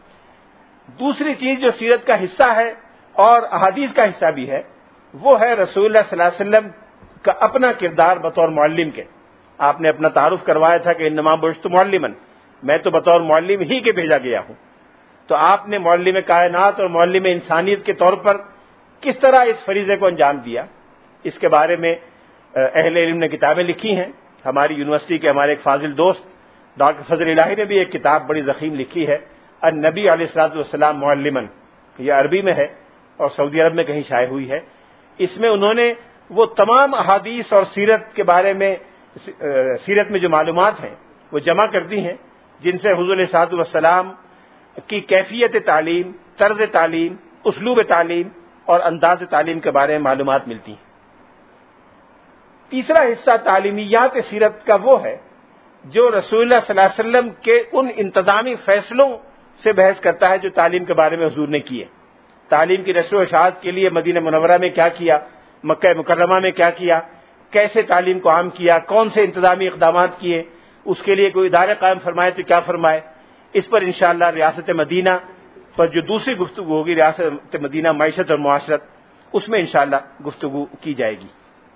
دوسری چیز جو سیرت کا حصہ ہے اور احادیث کا حصہ بھی ہے وہ ہے رسول اللہ صلی اللہ علیہ وسلم کا اپنا کردار بطور معلم کے. آپ نے اپنا تعارف کروایا تھا کہ انما بعثت معلما، میں تو بطور معلم ہی کے بھیجا گیا ہوں. تو آپ نے معلم کائنات اور معلم انسانیت کے طور پر کس طرح اس فریضے کو انجام دیا، اس کے بارے میں اہل علم نے کتابیں لکھی ہیں. ہماری یونیورسٹی کے ہمارے ایک فاضل دوست ڈاکٹر فضل الہی نے بھی ایک کتاب بڑی ضخیم لکھی ہے، النبی علیہ الصلوۃ والسلام معلما. یہ عربی میں ہے اور سعودی عرب میں کہیں شائع ہوئی ہے. اس میں انہوں نے وہ تمام احادیث اور سیرت کے بارے میں سیرت میں جو معلومات ہیں وہ جمع کر دی ہیں جن سے حضور علیہ الصلوۃ والسلام کی کیفیت تعلیم، طرز تعلیم، اسلوب تعلیم اور انداز تعلیم کے بارے میں معلومات ملتی ہیں. تیسرا حصہ تعلیمیات سیرت کا وہ ہے جو رسول اللہ صلی اللہ علیہ وسلم کے ان انتظامی فیصلوں سے بحث کرتا ہے جو تعلیم کے بارے میں حضور نے کیے. تعلیم کی نشر و اشاعت کے لیے مدینہ منورہ میں کیا کیا، مکہ مکرمہ میں کیا کیا، کیسے تعلیم کو عام کیا، کون سے انتظامی اقدامات کیے، اس کے لیے کوئی ادارے قائم فرمائے تو کیا فرمائے. اس پر انشاءاللہ ریاست مدینہ پر جو دوسری گفتگو ہوگی، ریاست مدینہ معیشت اور معاشرت، اس میں انشاءاللہ گفتگو کی جائے گی.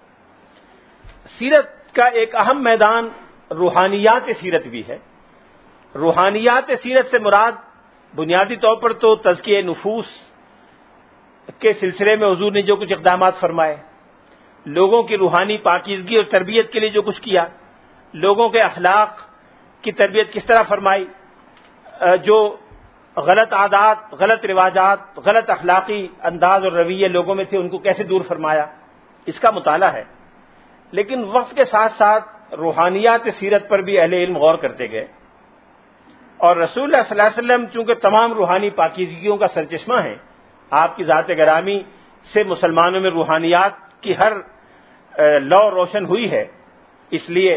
سیرت کا ایک اہم میدان روحانیات سیرت بھی ہے. روحانیات سیرت سے مراد بنیادی طور پر تو تزکیہ نفوس کے سلسلے میں حضور نے جو کچھ اقدامات فرمائے، لوگوں کی روحانی پاکیزگی اور تربیت کے لیے جو کچھ کیا، لوگوں کے اخلاق کی تربیت کس طرح فرمائی، جو غلط عادات، غلط رواجات، غلط اخلاقی انداز اور رویے لوگوں میں تھے، ان کو کیسے دور فرمایا، اس کا مطالعہ ہے۔ لیکن وقت کے ساتھ ساتھ روحانیات سیرت پر بھی اہل علم غور کرتے گئے، اور رسول اللہ صلی اللہ علیہ وسلم چونکہ تمام روحانی پاکیزگیوں کا سرچشمہ ہیں، آپ کی ذات گرامی سے مسلمانوں میں روحانیات کی ہر لو روشن ہوئی ہے، اس لیے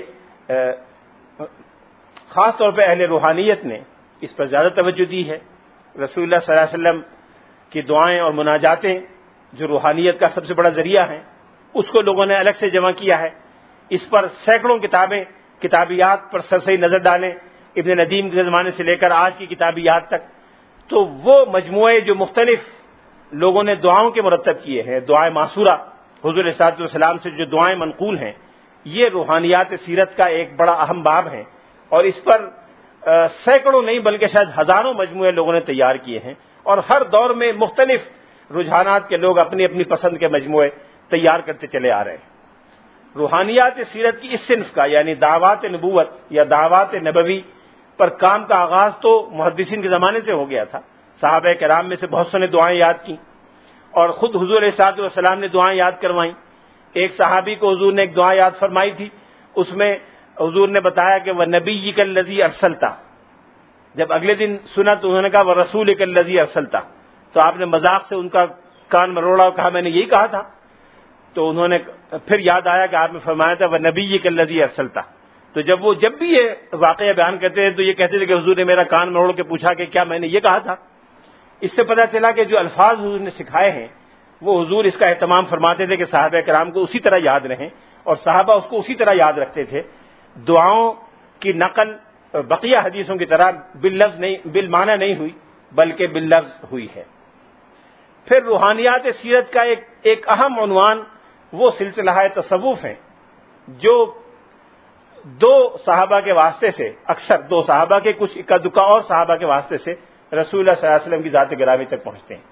خاص طور پہ اہل روحانیت نے اس پر زیادہ توجہ دی ہے۔ رسول اللہ صلی اللہ علیہ وسلم کی دعائیں اور مناجاتیں جو روحانیت کا سب سے بڑا ذریعہ ہیں، اس کو لوگوں نے الگ سے جمع کیا ہے۔ اس پر سینکڑوں کتابیں، کتابیات پر سرسری نظر ڈالیں، ابن ندیم کے زمانے سے لے کر آج کی کتابیات تک، تو وہ مجموعے جو مختلف لوگوں نے دعاؤں کے مرتب کیے ہیں، دعائیں معصورہ حضور علیہ الصلوۃ والسلام سے جو دعائیں منقول ہیں، یہ روحانیات سیرت کا ایک بڑا اہم باب ہیں، اور اس پر سینکڑوں نہیں بلکہ شاید ہزاروں مجموعے لوگوں نے تیار کیے ہیں، اور ہر دور میں مختلف رجحانات کے لوگ اپنی اپنی پسند کے مجموعے تیار کرتے چلے آ رہے ہیں۔ روحانیات سیرت کی اس صنف کا یعنی دعوات نبوت یا دعوات نبوی پر کام کا آغاز تو محدثین کے زمانے سے ہو گیا تھا۔ صحابہ کرام میں سے بہت سے نے دعائیں یاد کی، اور خود حضور علیہ الصلوۃ والسلام نے دعائیں یاد کروائیں۔ ایک صحابی کو حضور نے ایک دعا یاد فرمائی تھی، اس میں حضور نے بتایا کہ وَنَبِيِّكَ الَّذِي أَرْسَلْتَ، جب اگلے دن سنا تو انہوں نے کہا وَرَسُولِكَ الَّذِي أَرْسَلْتَ، تو آپ نے مذاق سے ان کا کان مروڑا اور کہا میں نے یہی کہا تھا، تو انہوں نے پھر یاد آیا کہ آپ نے فرمایا تھا وَنَبِيِّكَ الَّذِي أَرْسَلْتَ، تو جب بھی یہ واقعہ بیان کرتے تھے تو یہ کہتے تھے کہ حضور نے میرا کان مروڑ کے پوچھا کہ کیا میں نے یہ کہا تھا۔ اس سے پتہ چلا کہ جو الفاظ حضور نے سکھائے ہیں وہ حضور اس کا اہتمام فرماتے تھے کہ صحابہ کرام کو اسی طرح یاد رہیں، اور صحابہ اس کو اسی طرح یاد رکھتے تھے۔ دعاؤں کی نقل بقیہ حدیثوں کی طرح باللفظ نہیں، بالمعنی نہیں ہوئی بلکہ باللفظ ہوئی ہے۔ پھر روحانیات سیرت کا ایک اہم عنوان وہ سلسلہ تصوف ہیں جو دو صحابہ کے واسطے سے، اکثر دو صحابہ کے، کچھ اکا دکا اور صحابہ کے واسطے سے رسول اللہ صلی اللہ علیہ وسلم کی ذات گرامی تک پہنچتے ہیں۔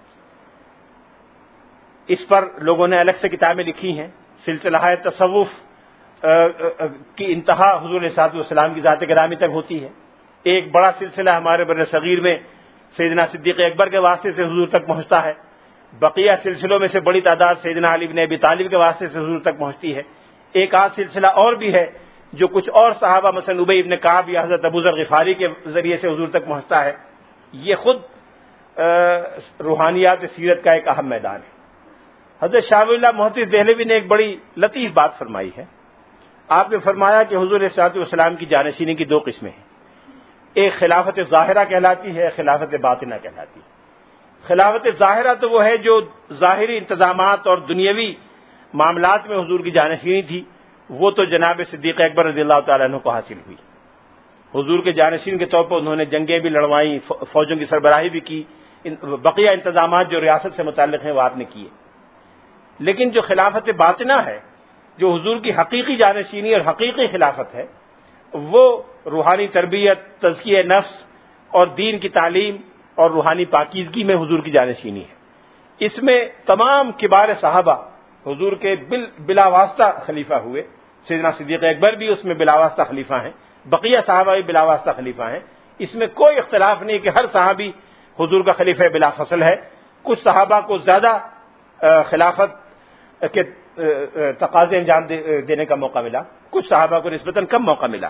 اس پر لوگوں نے الگ سے کتابیں لکھی ہیں۔ سلسلہ تصوف کی انتہا حضور علیہ الصلوۃ والسلام کی ذات گرامی تک ہوتی ہے۔ ایک بڑا سلسلہ ہمارے بر صغیر میں سیدنا صدیق اکبر کے واسطے سے حضور تک پہنچتا ہے، بقیہ سلسلوں میں سے بڑی تعداد سیدنا علی بن ابی طالب کے واسطے سے حضور تک پہنچتی ہے۔ ایک آدھ سلسلہ اور بھی ہے جو کچھ اور صحابہ مثلا ابی ابن کعب یا حضرت ابو ذر غفاری کے ذریعے سے حضور تک پہنچتا ہے۔ یہ خود روحانیات سیرت کا ایک اہم میدان ہے۔ حضرت شاہ ولی اللہ محدث دہلوی نے ایک بڑی لطیف بات فرمائی ہے۔ آپ نے فرمایا کہ حضور علیہ الصلوۃ والسلام کی جانشینی کی دو قسمیں ہیں، ایک خلافت ظاہرہ کہلاتی ہے، خلافت باطنہ کہلاتی ہے۔ خلافت ظاہرہ تو وہ ہے جو ظاہری انتظامات اور دنیاوی معاملات میں حضور کی جانشینی تھی، وہ تو جناب صدیق اکبر رضی اللہ تعالیٰ عنہ کو حاصل ہوئی۔ حضور کے جانشین کے طور پر انہوں نے جنگیں بھی لڑوائیں، فوجوں کی سربراہی بھی کی، بقیہ انتظامات جو ریاست سے متعلق ہیں وہ آپ نے کیے۔ لیکن جو خلافت باطنہ ہے، جو حضور کی حقیقی جانشینی اور حقیقی خلافت ہے، وہ روحانی تربیت، تزکیہ نفس اور دین کی تعلیم اور روحانی پاکیزگی میں حضور کی جانشینی ہے۔ اس میں تمام کبار صحابہ حضور کے بلا واسطہ خلیفہ ہوئے، سیدنا صدیق اکبر بھی اس میں بلا واسطہ خلیفہ ہیں، بقیہ صحابہ بھی بلا واسطہ خلیفہ ہیں۔ اس میں کوئی اختلاف نہیں کہ ہر صحابی حضور کا خلیفہ بلا فصل ہے۔ کچھ صحابہ کو زیادہ خلافت کے تقاضے انجام دینے کا موقع ملا، کچھ صحابہ کو نسبتاً کم موقع ملا۔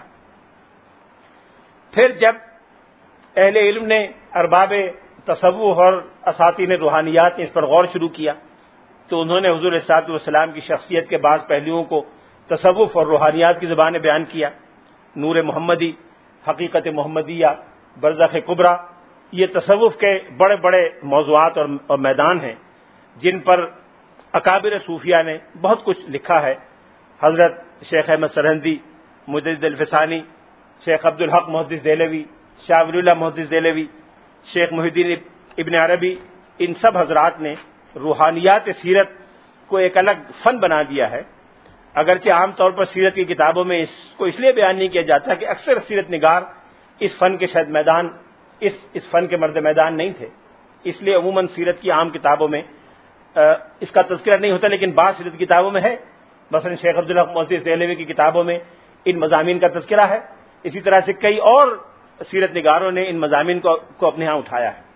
پھر جب اہل علم نے، ارباب تصوف اور اساطین روحانیات نے اس پر غور شروع کیا تو انہوں نے حضور صلی اللہ علیہ وسلم کی شخصیت کے بعض پہلوؤں کو تصوف اور روحانیات کی زبان میں بیان کیا۔ نور محمدی، حقیقت محمدیہ، برزخ کبریٰ، یہ تصوف کے بڑے بڑے موضوعات اور میدان ہیں جن پر اکابر صوفیہ نے بہت کچھ لکھا ہے۔ حضرت شیخ احمد سرہندی، مجدد الفسانی، شیخ عبدالحق محدث دہلوی، شاہ ولی اللہ محدث دہلوی، شیخ محی الدین ابن عربی، ان سب حضرات نے روحانیات سیرت کو ایک الگ فن بنا دیا ہے۔ اگرچہ عام طور پر سیرت کی کتابوں میں اس کو اس لیے بیان نہیں کیا جاتا کہ اکثر سیرت نگار اس فن کے شاید میدان، اس فن کے مرد میدان نہیں تھے، اس لیے عموماً سیرت کی عام کتابوں میں اس کا تذکرہ نہیں ہوتا، لیکن بعض سیرت کتابوں میں ہے۔ مثلا شیخ عبدالحق محدث دہلوی کی کتابوں میں ان مضامین کا تذکرہ ہے۔ اسی طرح سے کئی اور سیرت نگاروں نے ان مضامین کو اپنے ہاں اٹھایا ہے۔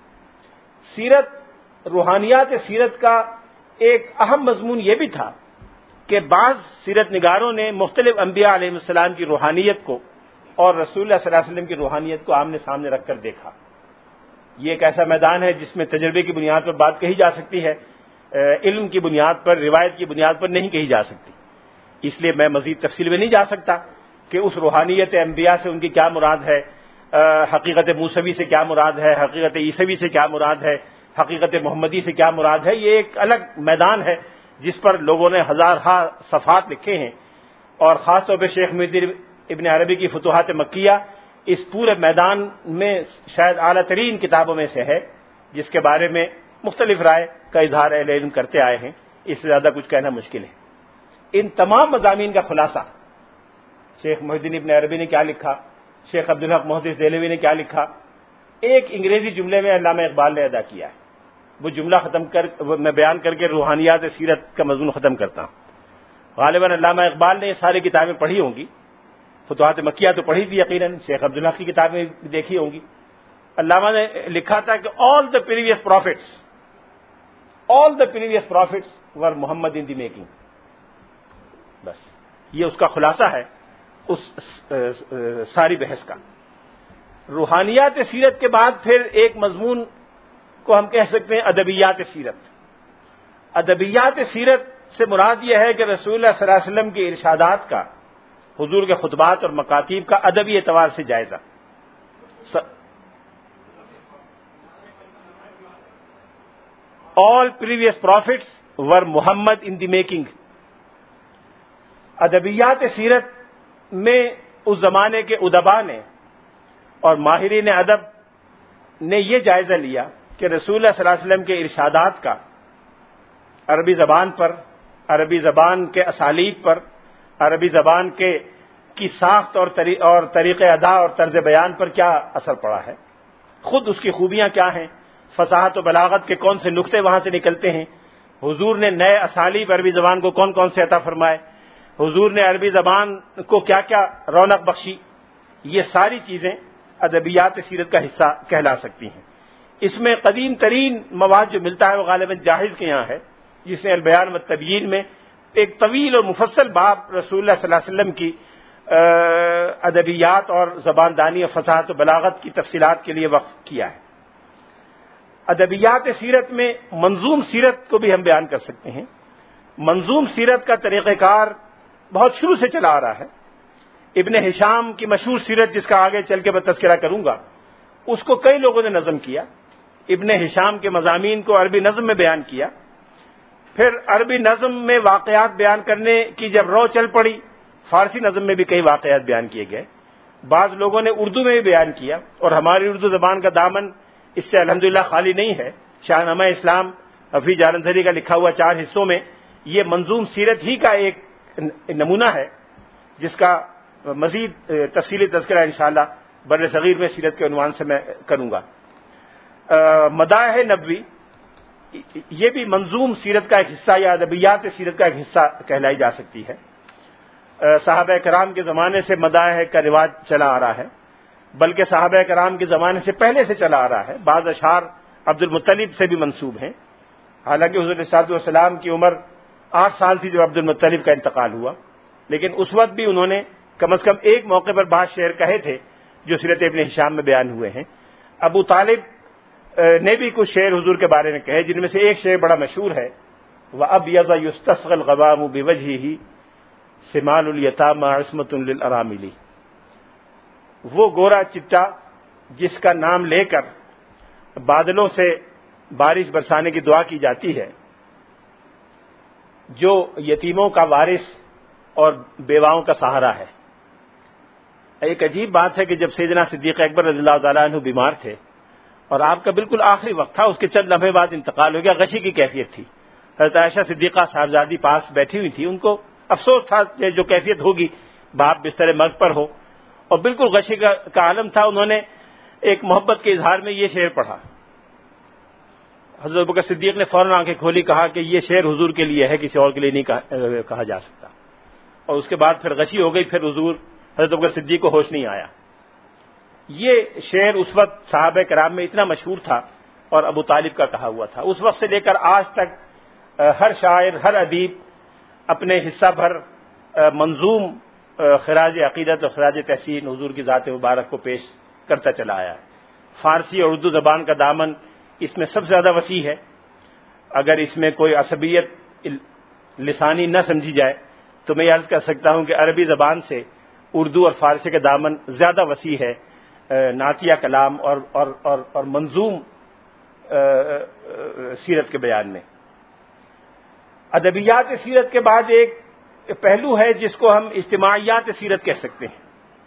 روحانیات سیرت کا ایک اہم مضمون یہ بھی تھا کہ بعض سیرت نگاروں نے مختلف انبیاء علیہ السلام کی روحانیت کو اور رسول اللہ صلی اللہ علیہ وسلم کی روحانیت کو آمنے سامنے رکھ کر دیکھا۔ یہ ایک ایسا میدان ہے جس میں تجربے کی بنیاد پر بات کہی جا سکتی ہے، علم کی بنیاد پر، روایت کی بنیاد پر نہیں کہی جا سکتی۔ اس لیے میں مزید تفصیل میں نہیں جا سکتا کہ اس روحانیت انبیاء سے ان کی کیا مراد ہے، حقیقت موسوی سے کیا مراد ہے، حقیقت عیسوی سے کیا مراد ہے، حقیقت محمدی سے کیا مراد ہے۔ یہ ایک الگ میدان ہے جس پر لوگوں نے ہزارہا صفحات لکھے ہیں، اور خاص طور پہ شیخ محی الدین ابن عربی کی فتوحات مکیہ اس پورے میدان میں شاید اعلیٰ ترین کتابوں میں سے ہے، جس کے بارے میں مختلف رائے کا اظہار اہل علم کرتے آئے ہیں۔ اس سے زیادہ کچھ کہنا مشکل ہے۔ ان تمام مضامین کا خلاصہ شیخ محی الدین ابن عربی نے کیا لکھا، شیخ عبدالحق محدث دہلوی نے کیا لکھا، ایک انگریزی جملے میں علامہ اقبال نے ادا کیا ہے۔ وہ جملہ میں بیان کر کے روحانیات سیرت کا مضمون ختم کرتا ہوں۔ غالباً علامہ اقبال نے یہ ساری کتابیں پڑھی ہوں گی، فتوحات مکیہ تو پڑھی تھی یقیناً، شیخ عبدالحق کی کتابیں بھی دیکھی ہوں گی۔ علامہ نے لکھا تھا کہ all the previous prophets were Muhammad in the making۔ بس یہ اس کا خلاصہ ہے اس ساری بحث کا۔ روحانیات سیرت کے بعد پھر ایک مضمون کو ہم کہہ سکتے ہیں ادبیات سیرت۔ ادبیات سیرت سے مراد یہ ہے کہ رسول اللہ صلی اللہ علیہ وسلم کے ارشادات کا، حضور کے خطبات اور مکاتیب کا ادبی اعتبار سے جائزہ۔ all previous prophets were Muhammad in the making۔ ادبیات سیرت میں اس زمانے کے ادبا نے اور ماہرین ادب نے یہ جائزہ لیا کہ رسول اللہ صلی اللہ علیہ وسلم کے ارشادات کا عربی زبان پر، عربی زبان کے اسالیب پر، عربی زبان کی ساخت اور طریق ادا اور طرز بیان پر کیا اثر پڑا ہے، خود اس کی خوبیاں کیا ہیں، فصاحت و بلاغت کے کون سے نقطے وہاں سے نکلتے ہیں، حضور نے نئے اسالیب عربی زبان کو کون کون سے عطا فرمائے، حضور نے عربی زبان کو کیا کیا رونق بخشی، یہ ساری چیزیں ادبیات سیرت کا حصہ کہلا سکتی ہیں۔ اس میں قدیم ترین مواد جو ملتا ہے وہ غالباً جاحظ کے یہاں ہے، جس نے البیان والتبیین میں ایک طویل اور مفصل باب رسول اللہ صلی اللہ علیہ وسلم کی ادبیات اور زبان دانی اور فصاحت و بلاغت کی تفصیلات کے لیے وقف کیا ہے۔ ادبیات سیرت میں منظوم سیرت کو بھی ہم بیان کر سکتے ہیں۔ منظوم سیرت کا طریقہ کار بہت شروع سے چلا آ رہا ہے۔ ابن ہشام کی مشہور سیرت، جس کا آگے چل کے میں تذکرہ کروں گا، اس کو کئی لوگوں نے نظم کیا۔ ابن ہشام کے مضامین کو عربی نظم میں بیان کیا، پھر عربی نظم میں واقعات بیان کرنے کی جب رو چل پڑی، فارسی نظم میں بھی کئی واقعات بیان کیے گئے، بعض لوگوں نے اردو میں بھی بیان کیا، اور ہماری اردو زبان کا دامن اس سے الحمدللہ خالی نہیں ہے۔ شاہ نامہ اسلام حفیظ جالندھری کا لکھا ہوا 4 حصوں میں یہ منظوم سیرت ہی کا ایک نمونہ ہے، جس کا مزید تفصیلی تذکرہ انشاءاللہ بر صغیر میں سیرت کے عنوان سے میں کروں گا۔ مدائح نبوی یہ بھی منظوم سیرت کا ایک حصہ یا ادبیات سیرت کا ایک حصہ کہلائی جا سکتی ہے۔ صحابہ کرام کے زمانے سے مدائح کا رواج چلا آ رہا ہے، بلکہ صحابہ کرام کے زمانے سے پہلے سے چلا آ رہا ہے۔ بعض اشعار عبد المطلب سے بھی منسوب ہیں، حالانکہ حضور صلی اللہ علیہ وسلم کی عمر 8 سال تھی جب عبد المطلب کا انتقال ہوا، لیکن اس وقت بھی انہوں نے کم از کم ایک موقع پر بعض شعر کہے تھے جو سیرت ابن ہشام میں بیان ہوئے ہیں۔ ابو طالب نے بھی کچھ شعر حضور کے بارے میں کہے، جن میں سے ایک شعر بڑا مشہور ہے، وَأَبْيَضَ يُسْتَسْقَى الْغَمَامُ بِوَجْهِهِ سِمَالُ الْيَتَامَى عِصْمَةٌ لِلْأَرَامِلِ۔ وہ گورا چٹا جس کا نام لے کر بادلوں سے بارش برسانے کی دعا کی جاتی ہے، جو یتیموں کا وارث اور بیواؤں کا سہارا ہے۔ ایک عجیب بات ہے کہ جب سیدنا صدیق اکبر رضی اللہ تعالیٰ عنہ بیمار تھے اور آپ کا بالکل آخری وقت تھا، اس کے چند لمحے بعد انتقال ہو گیا، غشی کی کیفیت تھی۔ حضرت عائشہ صدیقہ صاحبزادی پاس بیٹھی ہوئی تھی، ان کو افسوس تھا کہ جو کیفیت ہوگی باپ بستر مرگ پر ہو، اور بالکل غشی کا عالم تھا۔ انہوں نے ایک محبت کے اظہار میں یہ شعر پڑھا، حضرت ابوبکر صدیق نے فوراً آنکھیں کھولی، کہا کہ یہ شعر حضور کے لیے ہے، کسی اور کے لیے نہیں کہا جا سکتا، اور اس کے بعد پھر غشی ہو گئی، پھر حضرت ابوبکر صدیق کو ہوش نہیں آیا۔ یہ شعر اس وقت صحابہ کرام میں اتنا مشہور تھا اور ابو طالب کا کہا ہوا تھا. اس وقت سے لے کر آج تک ہر شاعر، ہر ادیب اپنے حصہ بھر منظوم خراج عقیدت اور خراج تحسین حضور کی ذات مبارک کو پیش کرتا چلا آیا ہے. فارسی اور اردو زبان کا دامن اس میں سب سے زیادہ وسیع ہے. اگر اس میں کوئی عصبیت لسانی نہ سمجھی جائے تو میں یہ عرض کر سکتا ہوں کہ عربی زبان سے اردو اور فارسی کا دامن زیادہ وسیع ہے نعتیہ کلام اور منظوم سیرت کے بیان میں. ادبیات سیرت کے بعد ایک پہلو ہے جس کو ہم اجتماعیات سیرت کہہ سکتے ہیں.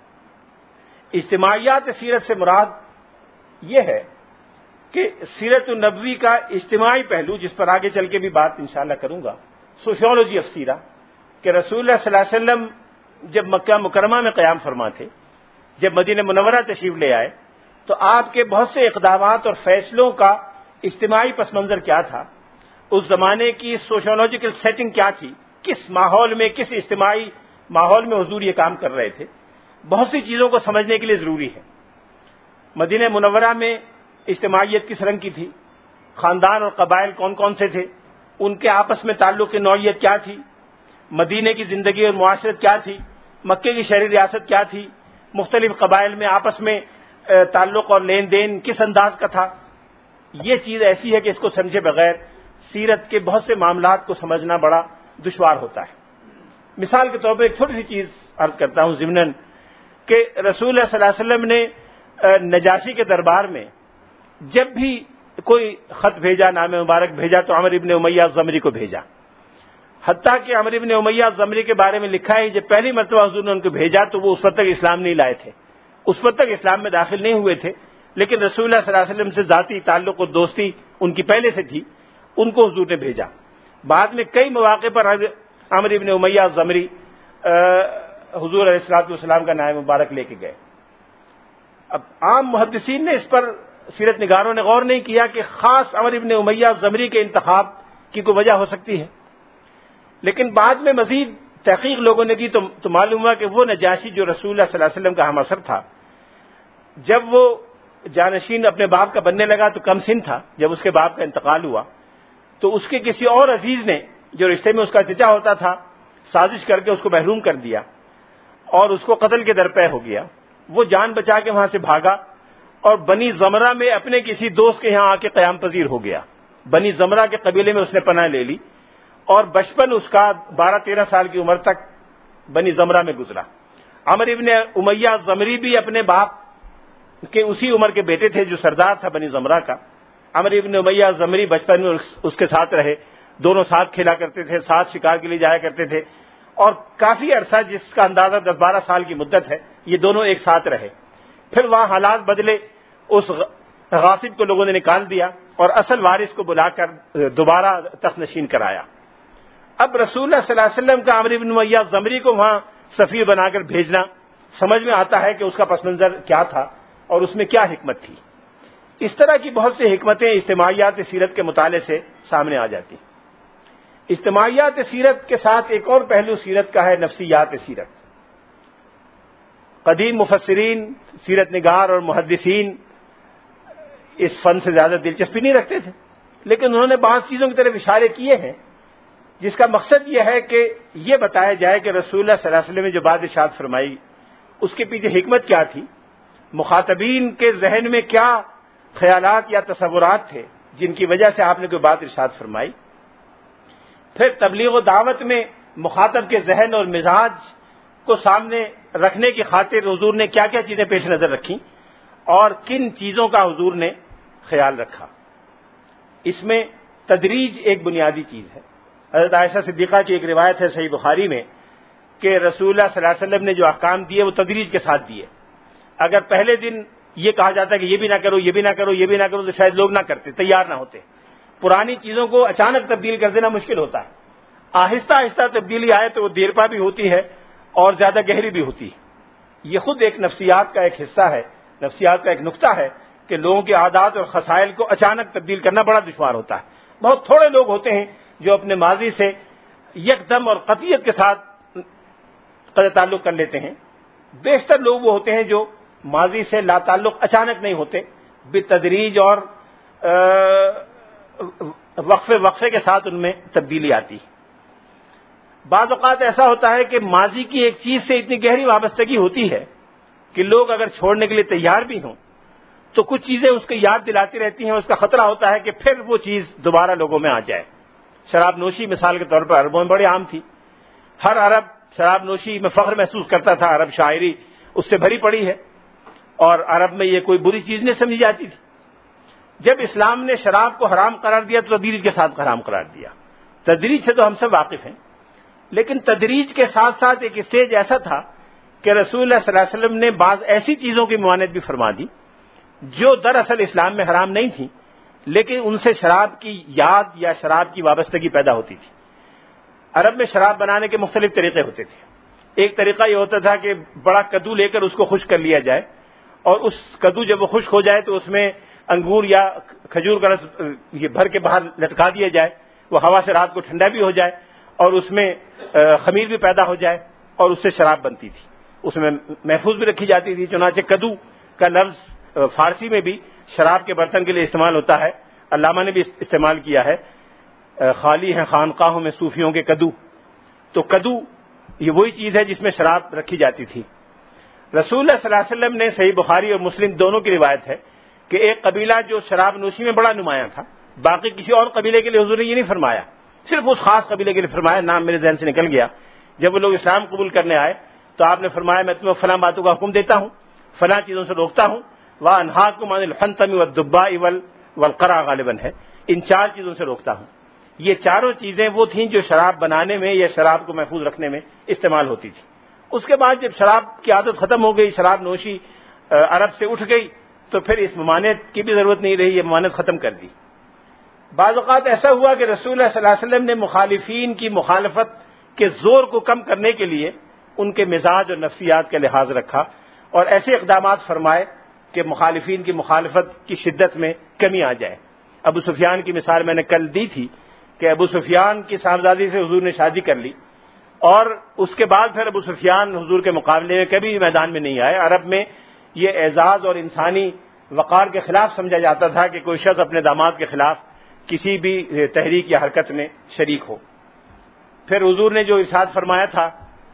اجتماعیات سیرت سے مراد یہ ہے کہ سیرت النبوی کا اجتماعی پہلو، جس پر آگے چل کے بھی بات انشاءاللہ کروں گا، سوشیولوجی آف سیرہ، کہ رسول اللہ صلی اللہ علیہ وسلم جب مکہ مکرمہ میں قیام فرما تھے، جب مدینہ منورہ تشریف لے آئے، تو آپ کے بہت سے اقدامات اور فیصلوں کا اجتماعی پس منظر کیا تھا، اس زمانے کی سوشیولوجیکل سیٹنگ کیا تھی، کس ماحول میں، کس اجتماعی ماحول میں حضور یہ کام کر رہے تھے، بہت سی چیزوں کو سمجھنے کے لیے ضروری ہے. مدینہ منورہ میں اجتماعیت کس رنگ کی تھی، خاندان اور قبائل کون کون سے تھے، ان کے آپس میں تعلق کی نوعیت کیا تھی، مدینہ کی زندگی اور معاشرت کیا تھی، مکے کی شہری ریاست کیا تھی، مختلف قبائل میں آپس میں تعلق اور لین دین کس انداز کا تھا. یہ چیز ایسی ہے کہ اس کو سمجھے بغیر سیرت کے بہت سے معاملات کو سمجھنا بڑا دشوار ہوتا ہے. مثال کے طور پر ایک چھوٹی سی چیز عرض کرتا ہوں ضمناً کہ رسول اللہ صلی اللہ علیہ وسلم نے نجاشی کے دربار میں جب بھی کوئی خط بھیجا، نام مبارک بھیجا، تو عمرو ابن امیہ الضمری کو بھیجا. حتیٰ کہ عمرو ابن امیہ الضمری کے بارے میں لکھا ہے جب پہلی مرتبہ حضور نے ان کو بھیجا تو وہ اس وقت تک اسلام نہیں لائے تھے، اس وقت تک اسلام میں داخل نہیں ہوئے تھے، لیکن رسول اللہ صلی اللہ علیہ وسلم سے ذاتی تعلق اور دوستی ان کی پہلے سے تھی، ان کو حضور نے بھیجا. بعد میں کئی مواقع پر عمرو ابن امیہ الضمری حضور علیہ الصلوۃ والسلام کا نام مبارک لے کے گئے. اب عام محدثین نے اس پر، سیرت نگاروں نے غور نہیں کیا کہ خاص عمرو ابن امیہ الضمری کے انتخاب کی کوئی وجہ ہو سکتی ہے، لیکن بعد میں مزید تحقیق لوگوں نے کی تو معلوم ہوا کہ وہ نجاشی جو رسول اللہ صلی اللہ علیہ وسلم کا ہم اثر تھا، جب وہ جانشین اپنے باپ کا بننے لگا تو کم سن تھا. جب اس کے باپ کا انتقال ہوا تو اس کے کسی اور عزیز نے جو رشتے میں اس کا چچا ہوتا تھا سازش کر کے اس کو محروم کر دیا اور اس کو قتل کے درپے ہو گیا. وہ جان بچا کے وہاں سے بھاگا اور بنی زمرہ میں اپنے کسی دوست کے یہاں آ کے قیام پذیر ہو گیا. بنی زمرہ کے قبیلے میں اس نے پناہ لے لی اور بچپن اس کا 12-13 سال کی عمر تک بنی زمرہ میں گزرا. عمرو ابن امیہ الضمری بھی اپنے باپ کے اسی عمر کے بیٹے تھے جو سردار تھا بنی زمرہ کا. عمرو ابن امیہ الضمری بچپن میں اس کے ساتھ رہے، دونوں ساتھ کھیلا کرتے تھے، ساتھ شکار کے لیے جایا کرتے تھے اور کافی عرصہ جس کا اندازہ 10-12 سال کی مدت ہے یہ دونوں ایک ساتھ رہے. پھر وہاں حالات بدلے، اس غاصب کو لوگوں نے نکال دیا اور اصل وارث کو بلا کر دوبارہ تخت نشین کرایا. اب رسول اللہ صلی اللہ علیہ وسلم کا عمرو ابن امیہ الضمری کو وہاں سفیر بنا کر بھیجنا، سمجھ میں آتا ہے کہ اس کا پس منظر کیا تھا اور اس میں کیا حکمت تھی. اس طرح کی بہت سی حکمتیں اجتماعیات سیرت کے مطالعے سے سامنے آ جاتی. اجتماعیات سیرت کے ساتھ ایک اور پہلو سیرت کا ہے، نفسیات سیرت. قدیم مفسرین، سیرت نگار اور محدثین اس فن سے زیادہ دلچسپی نہیں رکھتے تھے، لیکن انہوں نے بعض چیزوں کی طرف اشارے کیے ہیں جس کا مقصد یہ ہے کہ یہ بتایا جائے کہ رسول اللہ صلی اللہ علیہ وسلم نے جو بات ارشاد فرمائی اس کے پیچھے حکمت کیا تھی، مخاطبین کے ذہن میں کیا خیالات یا تصورات تھے جن کی وجہ سے آپ نے کوئی بات ارشاد فرمائی. پھر تبلیغ و دعوت میں مخاطب کے ذہن اور مزاج کو سامنے رکھنے کی خاطر حضور نے کیا کیا چیزیں پیش نظر رکھیں اور کن چیزوں کا حضور نے خیال رکھا. اس میں تدریج ایک بنیادی چیز ہے. حضرت عائشہ صدیقہ کی ایک روایت ہے صحیح بخاری میں کہ رسول اللہ صلی اللہ علیہ وسلم نے جو احکام دیے وہ تدریج کے ساتھ دیے. اگر پہلے دن یہ کہا جاتا کہ یہ بھی نہ کرو، یہ بھی نہ کرو، یہ بھی نہ کرو، تو شاید لوگ نہ کرتے، تیار نہ ہوتے. پرانی چیزوں کو اچانک تبدیل کر دینا مشکل ہوتا ہے. آہستہ آہستہ تبدیلی آئے تو وہ دیرپا بھی ہوتی ہے اور زیادہ گہری بھی ہوتی ہے. یہ خود ایک نفسیات کا ایک حصہ ہے، نفسیات کا ایک نقطہ ہے کہ لوگوں کے عادات اور خصائل کو اچانک تبدیل کرنا بڑا دشوار ہوتا ہے. بہت تھوڑے لوگ ہوتے ہیں جو اپنے ماضی سے یکدم اور قطعیت کے ساتھ قطع تعلق کر لیتے ہیں. بیشتر لوگ وہ ہوتے ہیں جو ماضی سے لا تعلق اچانک نہیں ہوتے، بالتدریج اور وقفے کے ساتھ ان میں تبدیلی آتی. بعض اوقات ایسا ہوتا ہے کہ ماضی کی ایک چیز سے اتنی گہری وابستگی ہوتی ہے کہ لوگ اگر چھوڑنے کے لیے تیار بھی ہوں تو کچھ چیزیں اس کی یاد دلاتی رہتی ہیں، اس کا خطرہ ہوتا ہے کہ پھر وہ چیز دوبارہ لوگوں میں آ جائے. شراب نوشی مثال کے طور پر عربوں میں بڑی عام تھی. ہر عرب شراب نوشی میں فخر محسوس کرتا تھا، عرب شاعری اس سے بھری پڑی ہے، اور عرب میں یہ کوئی بری چیز نہیں سمجھی جاتی تھی. جب اسلام نے شراب کو حرام قرار دیا تو تدریج کے ساتھ حرام قرار دیا. تدریج سے تو ہم سب واقف ہیں، لیکن تدریج کے ساتھ ساتھ ایک اسٹیج ایسا تھا کہ رسول اللہ صلی اللہ علیہ وسلم نے بعض ایسی چیزوں کی ممانعت بھی فرما دی جو دراصل اسلام میں حرام نہیں تھی، لیکن ان سے شراب کی یاد یا شراب کی وابستگی پیدا ہوتی تھی. عرب میں شراب بنانے کے مختلف طریقے ہوتے تھے. ایک طریقہ یہ ہوتا تھا کہ بڑا کدو لے کر اس کو خشک کر لیا جائے، اور اس کدو جب وہ خشک ہو جائے تو اس میں انگور یا کھجور کا رس یہ بھر کے باہر لٹکا دیا جائے، وہ ہوا سے رات کو ٹھنڈا بھی ہو جائے اور اس میں خمیر بھی پیدا ہو جائے، اور اس سے شراب بنتی تھی. اس میں محفوظ بھی رکھی جاتی تھی. چنانچہ کدو کا لفظ فارسی میں بھی شراب کے برتن کے لیے استعمال ہوتا ہے. علامہ نے بھی استعمال کیا ہے، خالی ہیں خانقاہوں میں صوفیوں کے کدو. تو کدو یہ وہی چیز ہے جس میں شراب رکھی جاتی تھی. رسول اللہ صلی اللہ علیہ وسلم نے صحیح بخاری اور مسلم دونوں کی روایت ہے کہ ایک قبیلہ جو شراب نوشی میں بڑا نمایاں تھا، باقی کسی اور قبیلے کے لیے حضور نے یہ نہیں فرمایا، صرف اس خاص قبیلے کے لیے فرمایا. نام میرے ذہن سے نکل گیا. جب وہ لوگ اسلام قبول کرنے آئے تو آپ نے فرمایا میں تمہیں فلاں باتوں کا حکم دیتا ہوں، فلاں چیزوں سے روکتا ہوں. وَأَنْهَاكُمْ عَنِ الْحَنْتَمِ وَالدُّبَّاءِ وَالْقَرَعِ غالباً ہے، ان 4 چیزوں سے روکتا ہوں. یہ چاروں چیزیں وہ تھیں جو شراب بنانے میں یا شراب کو محفوظ رکھنے میں استعمال ہوتی تھی. اس کے بعد جب شراب کی عادت ختم ہو گئی، شراب نوشی عرب سے اٹھ گئی، تو پھر اس ممانعت کی بھی ضرورت نہیں رہی، یہ ممانعت ختم کر دی. بعض اوقات ایسا ہوا کہ رسول اللہ صلی اللہ علیہ وسلم نے مخالفین کی مخالفت کے زور کو کم کرنے کے لیے ان کے مزاج اور نفسیات کا لحاظ رکھا اور ایسے اقدامات فرمائے کہ مخالفین کی مخالفت کی شدت میں کمی آ جائے. ابو سفیان کی مثال میں نے کل دی تھی کہ ابو سفیان کی صاحبزادی سے حضور نے شادی کر لی، اور اس کے بعد پھر ابو سفیان حضور کے مقابلے میں کبھی میدان میں نہیں آئے. عرب میں یہ اعزاز اور انسانی وقار کے خلاف سمجھا جاتا تھا کہ کوئی شخص اپنے داماد کے خلاف کسی بھی تحریک یا حرکت میں شریک ہو. پھر حضور نے جو ارشاد فرمایا تھا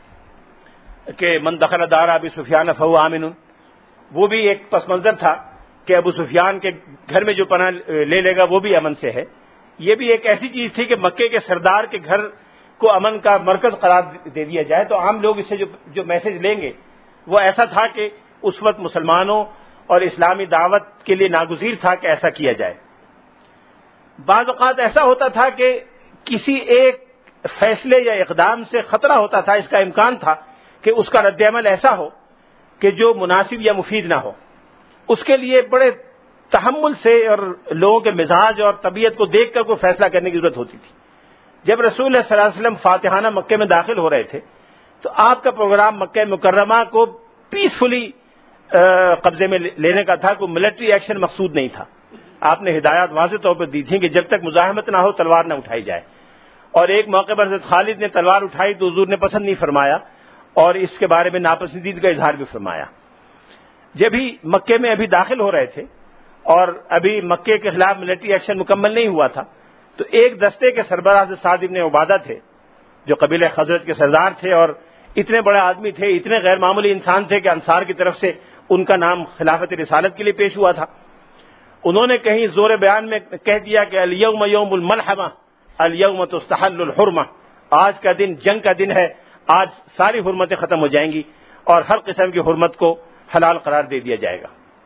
کہ من دخل دار ابی سفیان فهو آمن، وہ بھی ایک پس منظر تھا کہ ابو سفیان کے گھر میں جو پناہ لے لے گا وہ بھی امن سے ہے. یہ بھی ایک ایسی چیز تھی کہ مکے کے سردار کے گھر کو امن کا مرکز قرار دے دیا جائے، تو عام لوگ اس سے جو میسج لیں گے وہ ایسا تھا کہ اس وقت مسلمانوں اور اسلامی دعوت کے لیے ناگزیر تھا کہ ایسا کیا جائے. بعض اوقات ایسا ہوتا تھا کہ کسی ایک فیصلے یا اقدام سے خطرہ ہوتا تھا، اس کا امکان تھا کہ اس کا رد عمل ایسا ہو کہ جو مناسب یا مفید نہ ہو. اس کے لیے بڑے تحمل سے اور لوگوں کے مزاج اور طبیعت کو دیکھ کر کوئی فیصلہ کرنے کی ضرورت ہوتی تھی. جب رسول اللہ صلی اللہ علیہ وسلم فاتحانہ مکے میں داخل ہو رہے تھے تو آپ کا پروگرام مکہ مکرمہ کو پیسفلی قبضے میں لینے کا تھا، کوئی ملٹری ایکشن مقصود نہیں تھا. آپ نے ہدایات واضح طور پر دی تھیں کہ جب تک مزاحمت نہ ہو تلوار نہ اٹھائی جائے. اور ایک موقع پر حضرت خالد نے تلوار اٹھائی تو حضور نے پسند نہیں فرمایا اور اس کے بارے میں ناپسندیدگی کا اظہار بھی فرمایا. جب ہی مکے میں ابھی داخل ہو رہے تھے اور ابھی مکے کے خلاف ملٹری ایکشن مکمل نہیں ہوا تھا تو ایک دستے کے سربراہ سعد ابن عبادہ تھے جو قبیلہ خزرج کے سردار تھے اور اتنے بڑے آدمی تھے، اتنے غیر معمولی انسان تھے کہ انصار کی طرف سے ان کا نام خلافت رسالت کے لیے پیش ہوا تھا. انہوں نے کہیں زور بیان میں کہہ دیا کہ الیوم یوم الملحمہ الیوم تستحل الحرمہ، آج کا دن جنگ کا دن ہے، آج ساری حرمتیں ختم ہو جائیں گی اور ہر قسم کی حرمت کو حلال قرار دے دیا جائے گا.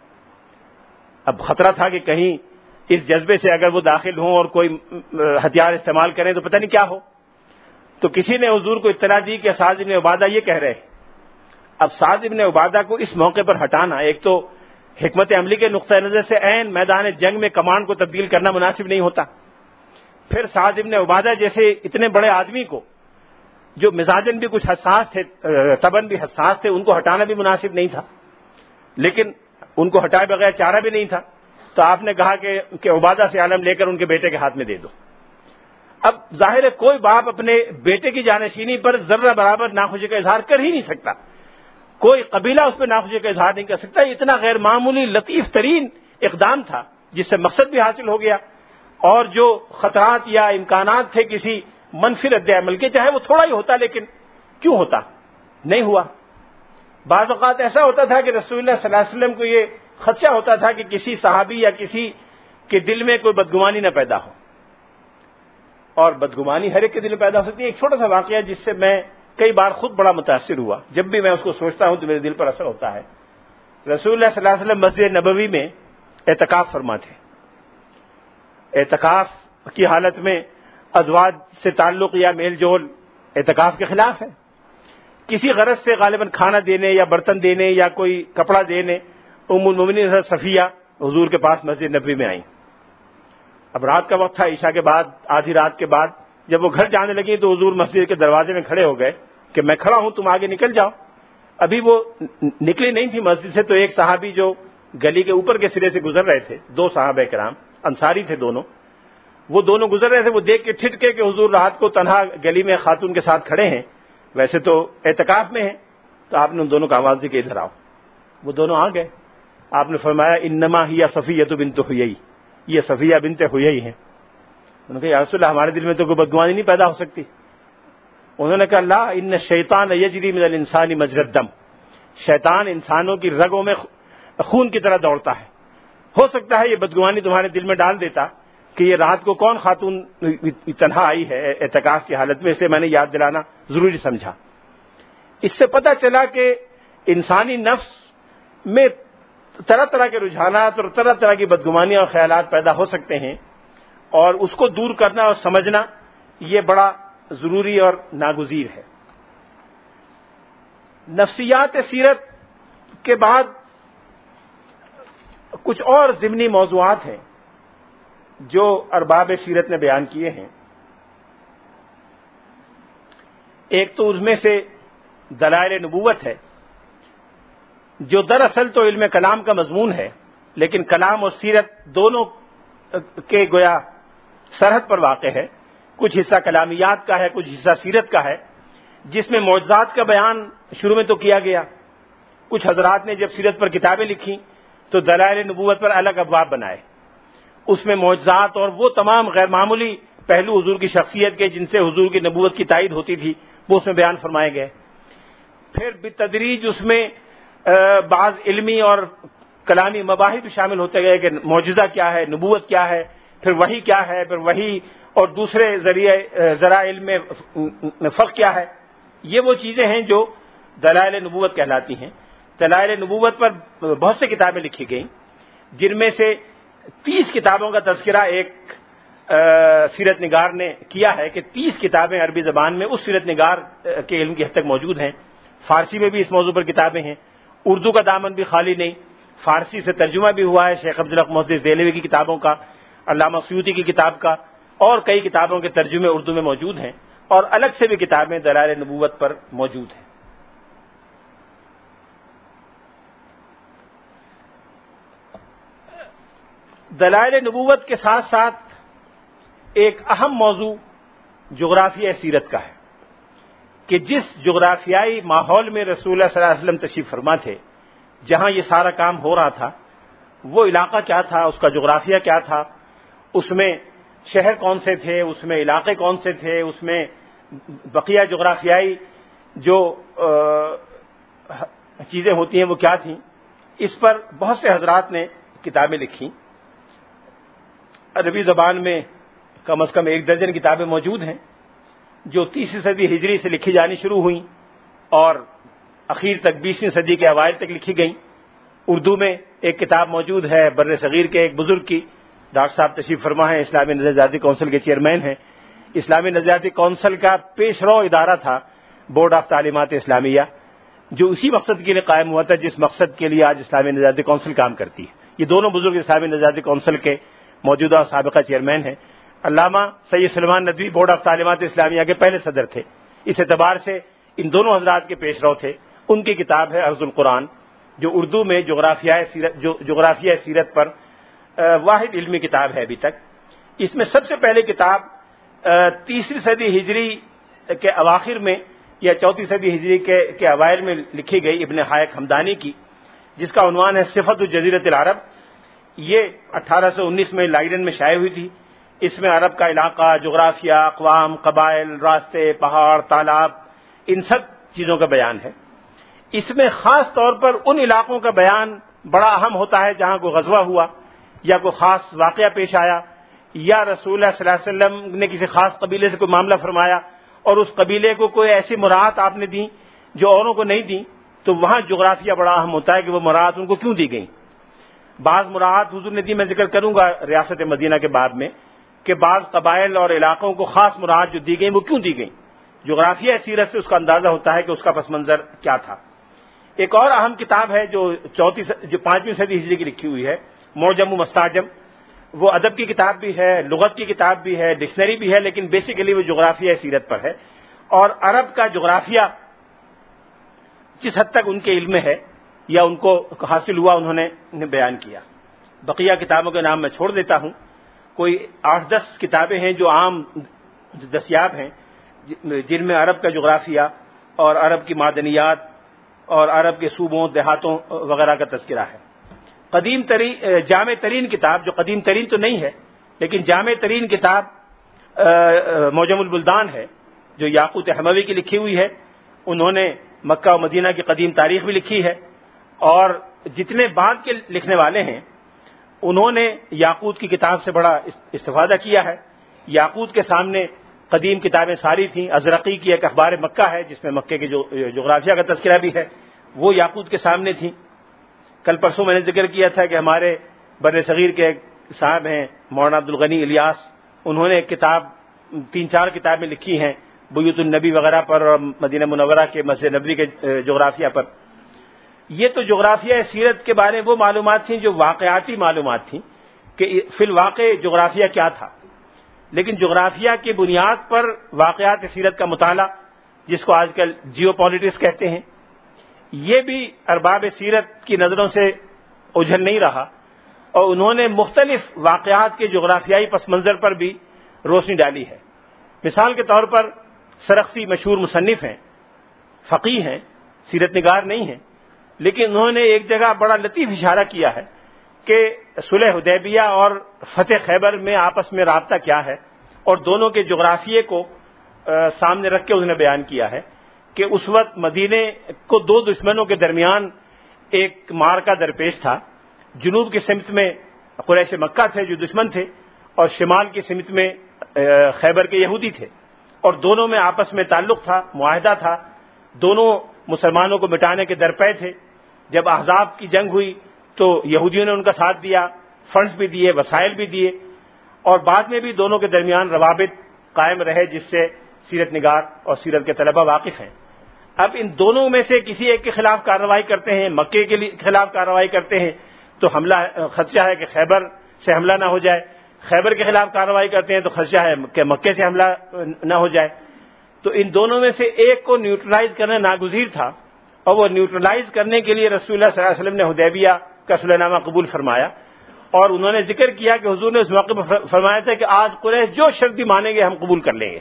اب خطرہ تھا کہ کہیں اس جذبے سے اگر وہ داخل ہوں اور کوئی ہتھیار استعمال کریں تو پتہ نہیں کیا ہو. تو کسی نے حضور کو اطلاع دی کہ سعد ابن عبادہ یہ کہہ رہے ہیں. اب سعد ابن عبادہ کو اس موقع پر ہٹانا ایک تو حکمت عملی کے نقطۂ نظر سے عین میدان جنگ میں کمانڈ کو تبدیل کرنا مناسب نہیں ہوتا. پھر سعد ابن عبادہ جیسے اتنے بڑے آدمی کو جو مزاجن بھی کچھ حساس تھے، طبعاً بھی حساس تھے، ان کو ہٹانا بھی مناسب نہیں تھا، لیکن ان کو ہٹائے بغیر چارہ بھی نہیں تھا. تو آپ نے کہا کہ عبادہ سے عالم لے کر ان کے بیٹے کے ہاتھ میں دے دو. اب ظاہر ہے کوئی باپ اپنے بیٹے کی جانشینی پر ذرہ برابر ناخوشی کا اظہار کر ہی نہیں سکتا. کوئی قبیلہ اس پہ ناخوشی کا اظہار نہیں کر سکتا. یہ اتنا غیر معمولی لطیف ترین اقدام تھا جس سے مقصد بھی حاصل ہو گیا، اور جو خطرات یا امکانات تھے کسی منفی رد عمل کے، چاہے وہ تھوڑا ہی ہوتا لیکن کیوں ہوتا، نہیں ہوا. بعض اوقات ایسا ہوتا تھا کہ رسول اللہ صلی اللہ علیہ وسلم کو یہ خدشہ ہوتا تھا کہ کسی صحابی یا کسی کے دل میں کوئی بدگمانی نہ پیدا ہو، اور بدگمانی ہر ایک کے دل میں پیدا ہو سکتی ہے. ایک چھوٹا سا واقعہ جس سے میں کئی بار خود بڑا متاثر ہوا، جب بھی میں اس کو سوچتا ہوں تو میرے دل پر اثر ہوتا ہے. رسول اللہ صلی اللہ علیہ وسلم مسجد نبوی میں اعتکاف فرما تھے. اعتکاف کی حالت میں ازواج سے تعلق یا میل جول اعتکاف کے خلاف ہے. کسی غرض سے غالباً کھانا دینے یا برتن دینے یا کوئی کپڑا دینے ام المومنین حضرت صفیہ حضور کے پاس مسجد نبوی میں آئیں. اب رات کا وقت تھا، عشاء کے بعد، آدھی رات کے بعد. جب وہ گھر جانے لگی تو حضور مسجد کے دروازے میں کھڑے ہو گئے کہ میں کھڑا ہوں، تم آگے نکل جاؤ. ابھی وہ نکلی نہیں تھی مسجد سے تو ایک صحابی جو گلی کے اوپر کے سرے سے گزر رہے تھے، دو صحابہ کرام انصاری تھے دونوں، وہ دونوں گزر رہے تھے. وہ دیکھ کے ٹھٹکے کہ حضور رات کو تنہا گلی میں خاتون کے ساتھ کھڑے ہیں، ویسے تو اعتکاف میں ہیں. تو آپ نے ان دونوں کو آواز دی کہ ادھر آؤ. وہ دونوں آ گئے. آپ نے فرمایا انما ہی صفیہ بنت حیی، یہ صفیہ بنت حیی ہیں. انہوں نے کہا یا رسول اللہ ہمارے دل میں تو کوئی بدگمانی نہیں پیدا ہو سکتی. انہوں نے کہا لا ان الشیطان یجری من الانسان مجری الدم، شیطان انسانوں کی رگوں میں خون کی طرح دوڑتا ہے. ہو سکتا ہے یہ بدگمانی تمہارے دل میں ڈال دیتا کہ یہ رات کو کون خاتون تنہا آئی ہے اعتکاف کی حالت میں، اس لیے میں نے یاد دلانا ضروری سمجھا. اس سے پتہ چلا کہ انسانی نفس میں طرح طرح کے رجحانات اور طرح طرح کی بدگمانیاں اور خیالات پیدا ہو سکتے ہیں، اور اس کو دور کرنا اور سمجھنا یہ بڑا ضروری اور ناگزیر ہے. نفسیات سیرت کے بعد کچھ اور ضمنی موضوعات ہیں جو ارباب سیرت نے بیان کیے ہیں. ایک تو اس میں سے دلائل نبوت ہے، جو دراصل تو علم کلام کا مضمون ہے، لیکن کلام اور سیرت دونوں کے گویا سرحد پر واقع ہے. کچھ حصہ کلامیات کا ہے، کچھ حصہ سیرت کا ہے، جس میں معجزات کا بیان شروع میں تو کیا گیا. کچھ حضرات نے جب سیرت پر کتابیں لکھی تو دلائل نبوت پر الگ ابواب بنائے. اس میں معجزات اور وہ تمام غیر معمولی پہلو حضور کی شخصیت کے جن سے حضور کی نبوت کی تائید ہوتی تھی وہ اس میں بیان فرمائے گئے. پھر بالتدریج اس میں بعض علمی اور کلامی مباحث بھی شامل ہوتے گئے کہ معجزہ کیا ہے، نبوت کیا ہے، پھر وحی کیا ہے، پھر وحی اور دوسرے ذرائع علم میں فرق کیا ہے. یہ وہ چیزیں ہیں جو دلائل نبوت کہلاتی ہیں. دلائل نبوت پر بہت سی کتابیں لکھی گئیں، جن میں سے 30 کتابوں کا تذکرہ ایک سیرت نگار نے کیا ہے کہ 30 کتابیں عربی زبان میں اس سیرت نگار کے علم کی حد تک موجود ہیں. فارسی میں بھی اس موضوع پر کتابیں ہیں. اردو کا دامن بھی خالی نہیں، فارسی سے ترجمہ بھی ہوا ہے شیخ عبدالحق محدث دہلوی کی کتابوں کا، علامہ سیوطی کی کتاب کا، اور کئی کتابوں کے ترجمے اردو میں موجود ہیں، اور الگ سے بھی کتابیں دلائل نبوت پر موجود ہیں. دلائل نبوت کے ساتھ ساتھ ایک اہم موضوع جغرافیہ سیرت کا ہے کہ جس جغرافیائی ماحول میں رسول اللہ صلی اللہ علیہ وسلم تشریف فرما تھے، جہاں یہ سارا کام ہو رہا تھا، وہ علاقہ کیا تھا، اس کا جغرافیہ کیا تھا، اس میں شہر کون سے تھے، اس میں علاقے کون سے تھے، اس میں بقیہ جغرافیائی جو چیزیں ہوتی ہیں وہ کیا تھیں. اس پر بہت سے حضرات نے کتابیں لکھی. عربی زبان میں کم از کم 1 درجن کتابیں موجود ہیں جو 30ویں صدی ہجری سے لکھی جانی شروع ہوئیں اور اخیر تک 20ویں صدی کے اوائل تک لکھی گئیں. اردو میں ایک کتاب موجود ہے بر صغیر کے ایک بزرگ کی، ڈاکٹر صاحب تشریف فرما ہیں، اسلامی نظریاتی کونسل کے چیئرمین ہیں. اسلامی نظریاتی کونسل کا پیش رو ادارہ تھا بورڈ آف تعلیمات اسلامیہ، جو اسی مقصد کے لیے قائم ہوا تھا جس مقصد کے لیے آج اسلامی نظریاتی کونسل کام کرتی ہے. یہ دونوں بزرگ اسلامی نظریاتی کونسل کے موجودہ اور سابقہ چیئرمین ہیں. علامہ سید سلیمان ندوی بورڈ آف تعلیمات اسلامیہ کے پہلے صدر تھے. اس اعتبار سے ان دونوں حضرات کے پیش رو تھے. ان کی کتاب ہے عرض القرآن، جو اردو میں جغرافیہ سیرت پر واحد علمی کتاب ہے ابھی تک. اس میں سب سے پہلے کتاب 30ویں صدی ہجری کے اواخر میں یا 4 صدی ہجری کے اوائل میں لکھی گئی ابن حائق حمدانی کی، جس کا عنوان ہے صفت الجزیرۃ العرب. یہ 1819 میں لائیڈن میں شائع ہوئی تھی. اس میں عرب کا علاقہ، جغرافیہ، اقوام، قبائل، راستے، پہاڑ، تالاب، ان سب چیزوں کا بیان ہے. اس میں خاص طور پر ان علاقوں کا بیان بڑا اہم ہوتا ہے جہاں کوئی غزوہ ہوا یا کوئی خاص واقعہ پیش آیا، یا رسول اللہ صلی اللہ علیہ وسلم نے کسی خاص قبیلے سے کوئی معاملہ فرمایا اور اس قبیلے کو کوئی ایسی مراعات آپ نے دیں جو اوروں کو نہیں دیں، تو وہاں جغرافیہ بڑا اہم ہوتا ہے کہ وہ مراعات ان کو کیوں دی گئیں. بعض مراعات حضور نے دی، میں ذکر کروں گا ریاست مدینہ کے باب میں، کہ بعض قبائل اور علاقوں کو خاص مراعات جو دی گئیں وہ کیوں دی گئیں. جغرافیہ سیرت سے اس کا اندازہ ہوتا ہے کہ اس کا پس منظر کیا تھا. ایک اور اہم کتاب ہے جو 5ویں صدی ہجری کی لکھی ہوئی ہے، معجم و مستعجم. وہ ادب کی کتاب بھی ہے، لغت کی کتاب بھی ہے، ڈکشنری بھی ہے، لیکن بیسیکلی وہ جغرافیہ سیرت پر ہے. اور عرب کا جغرافیہ جس حد تک ان کے علم میں ہے یا ان کو حاصل ہوا انہوں نے بیان کیا. بقیہ کتابوں کے نام میں چھوڑ دیتا ہوں. کوئی 8-10 کتابیں ہیں جو عام دستیاب ہیں جن میں عرب کا جغرافیہ اور عرب کی معدنیات اور عرب کے صوبوں، دیہاتوں وغیرہ کا تذکرہ ہے. جامع ترین کتاب، جو قدیم ترین تو نہیں ہے لیکن جامع ترین کتاب معجم البلدان ہے، جو یاقوت حموی کی لکھی ہوئی ہے. انہوں نے مکہ و مدینہ کی قدیم تاریخ بھی لکھی ہے، اور جتنے بعد کے لکھنے والے ہیں انہوں نے یاقوت کی کتاب سے بڑا استفادہ کیا ہے. یاقوت کے سامنے قدیم کتابیں ساری تھیں. ازرقی کی ایک اخبار مکہ ہے جس میں مکے کے جغرافیہ کا تذکرہ بھی ہے، وہ یاقوت کے سامنے تھیں. کل پرسوں میں نے ذکر کیا تھا کہ ہمارے بر صغیر کے ایک صاحب ہیں مولانا عبدالغنی الیاس، انہوں نے ایک کتاب 3-4 کتابیں لکھی ہیں بیوت النبی وغیرہ پر اور مدینہ منورہ کے مسجد نبوی کے جغرافیہ پر. یہ تو جغرافیہ سیرت کے بارے میں وہ معلومات تھیں جو واقعاتی معلومات تھیں کہ فی الواقع جغرافیہ کیا تھا. لیکن جغرافیہ کی بنیاد پر واقعات سیرت کا مطالعہ، جس کو آج کل جیو پالیٹکس کہتے ہیں، یہ بھی ارباب سیرت کی نظروں سے اجھل نہیں رہا، اور انہوں نے مختلف واقعات کے جغرافیائی پس منظر پر بھی روشنی ڈالی ہے. مثال کے طور پر سرخسی مشہور مصنف ہیں، فقیہ ہیں، سیرت نگار نہیں ہیں، لیکن انہوں نے ایک جگہ بڑا لطیف اشارہ کیا ہے کہ صلح حدیبیہ اور فتح خیبر میں آپس میں رابطہ کیا ہے، اور دونوں کے جغرافیے کو سامنے رکھ کے انہوں نے بیان کیا ہے کہ اس وقت مدینے کو 2 دشمنوں کے درمیان ایک معرکہ درپیش تھا. جنوب کی سمت میں قریش مکہ تھے جو دشمن تھے، اور شمال کی سمت میں خیبر کے یہودی تھے، اور دونوں میں آپس میں تعلق تھا، معاہدہ تھا. دونوں مسلمانوں کو مٹانے کے درپے تھے. جب احزاب کی جنگ ہوئی تو یہودیوں نے ان کا ساتھ دیا، فنڈز بھی دیے، وسائل بھی دیے، اور بعد میں بھی دونوں کے درمیان روابط قائم رہے جس سے سیرت نگار اور سیرت کے طلبہ واقف ہیں. اب ان دونوں میں سے کسی ایک کے خلاف کارروائی کرتے ہیں، مکے کے خلاف کارروائی کرتے ہیں تو حملہ خدشہ ہے کہ خیبر سے حملہ نہ ہو جائے. خیبر کے خلاف کارروائی کرتے ہیں تو خدشہ ہے کہ مکے سے حملہ نہ ہو جائے. تو ان دونوں میں سے ایک کو نیوٹرلائز کرنا ناگزیر تھا، اور وہ نیوٹرلائز کرنے کے لیے رسول اللہ صلی اللہ علیہ وسلم نے حدیبیہ کا صلح نامہ قبول فرمایا. اور انہوں نے ذکر کیا کہ حضور نے اس موقع پر فرمایا تھا کہ آج قریش جو شرط بھی مانیں گے ہم قبول کر لیں گے.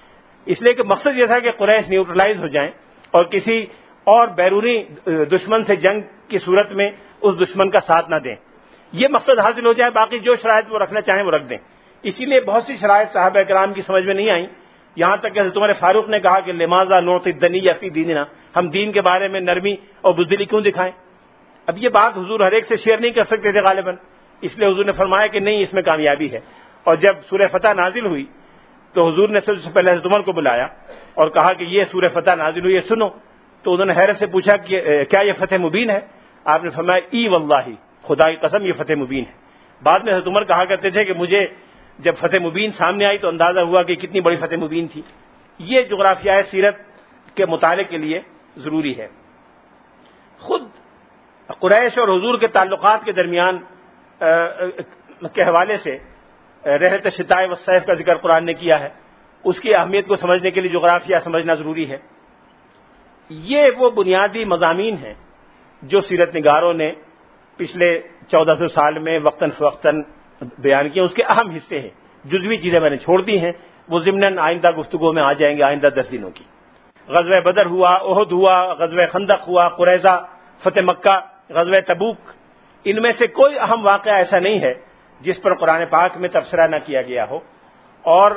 اس لیے کہ مقصد یہ تھا کہ قریش نیوٹرلائز ہو جائیں اور کسی اور بیرونی دشمن سے جنگ کی صورت میں اس دشمن کا ساتھ نہ دیں. یہ مقصد حاصل ہو جائے، باقی جو شرائط وہ رکھنا چاہیں وہ رکھ دیں. اسی لیے بہت سی شرائط صحابہ کرام کی سمجھ میں نہیں آئیں، یہاں تک کہ حضرت عمر فاروق نے کہا کہ لماذا نعطی الدنیہ فی دیننا، ہم دین کے بارے میں نرمی اور بزدلی کیوں دکھائیں. اب یہ بات حضور ہر ایک سے شیئر نہیں کر سکتے تھے غالباً، اس لیے حضور نے فرمایا کہ نہیں، اس میں کامیابی ہے. اور جب سورہ فتح نازل ہوئی تو حضور نے سب سے پہلے حضرت عمر کو بلایا اور کہا کہ یہ سورہ فتح نازل ہوئی ہے، سنو. تو انہوں نے حیرت سے پوچھا کہ کیا یہ فتح مبین ہے؟ آپ نے فرمایا ای واللہ، خدا کی قسم یہ فتح مبین ہے. بعد میں حضرت عمر کہا کرتے تھے کہ مجھے جب فتح مبین سامنے آئی تو اندازہ ہوا کہ کتنی بڑی فتح مبین تھی. یہ جغرافیہ سیرت کے مطالعے کے لیے ضروری ہے. خود قریش اور حضور کے تعلقات کے درمیان کے حوالے سے رحلت الشتاء والصیف کا ذکر قرآن نے کیا ہے. اس کی اہمیت کو سمجھنے کے لیے جغرافیہ سمجھنا ضروری ہے. یہ وہ بنیادی مضامین ہیں جو سیرت نگاروں نے پچھلے 1400 سال میں وقتاً فوقتاً بیان کیے. اس کے اہم حصے ہیں. جزوی چیزیں میں نے چھوڑ دی ہیں، وہ ضمناً آئندہ گفتگو میں آ جائیں گے، آئندہ 10 دنوں کی. غزوہ بدر ہوا، احد ہوا، غزوہ خندق ہوا، قریظہ، فتح مکہ، غزوہ تبوک، ان میں سے کوئی اہم واقعہ ایسا نہیں ہے جس پر قرآن پاک میں تبصرہ نہ کیا گیا ہو، اور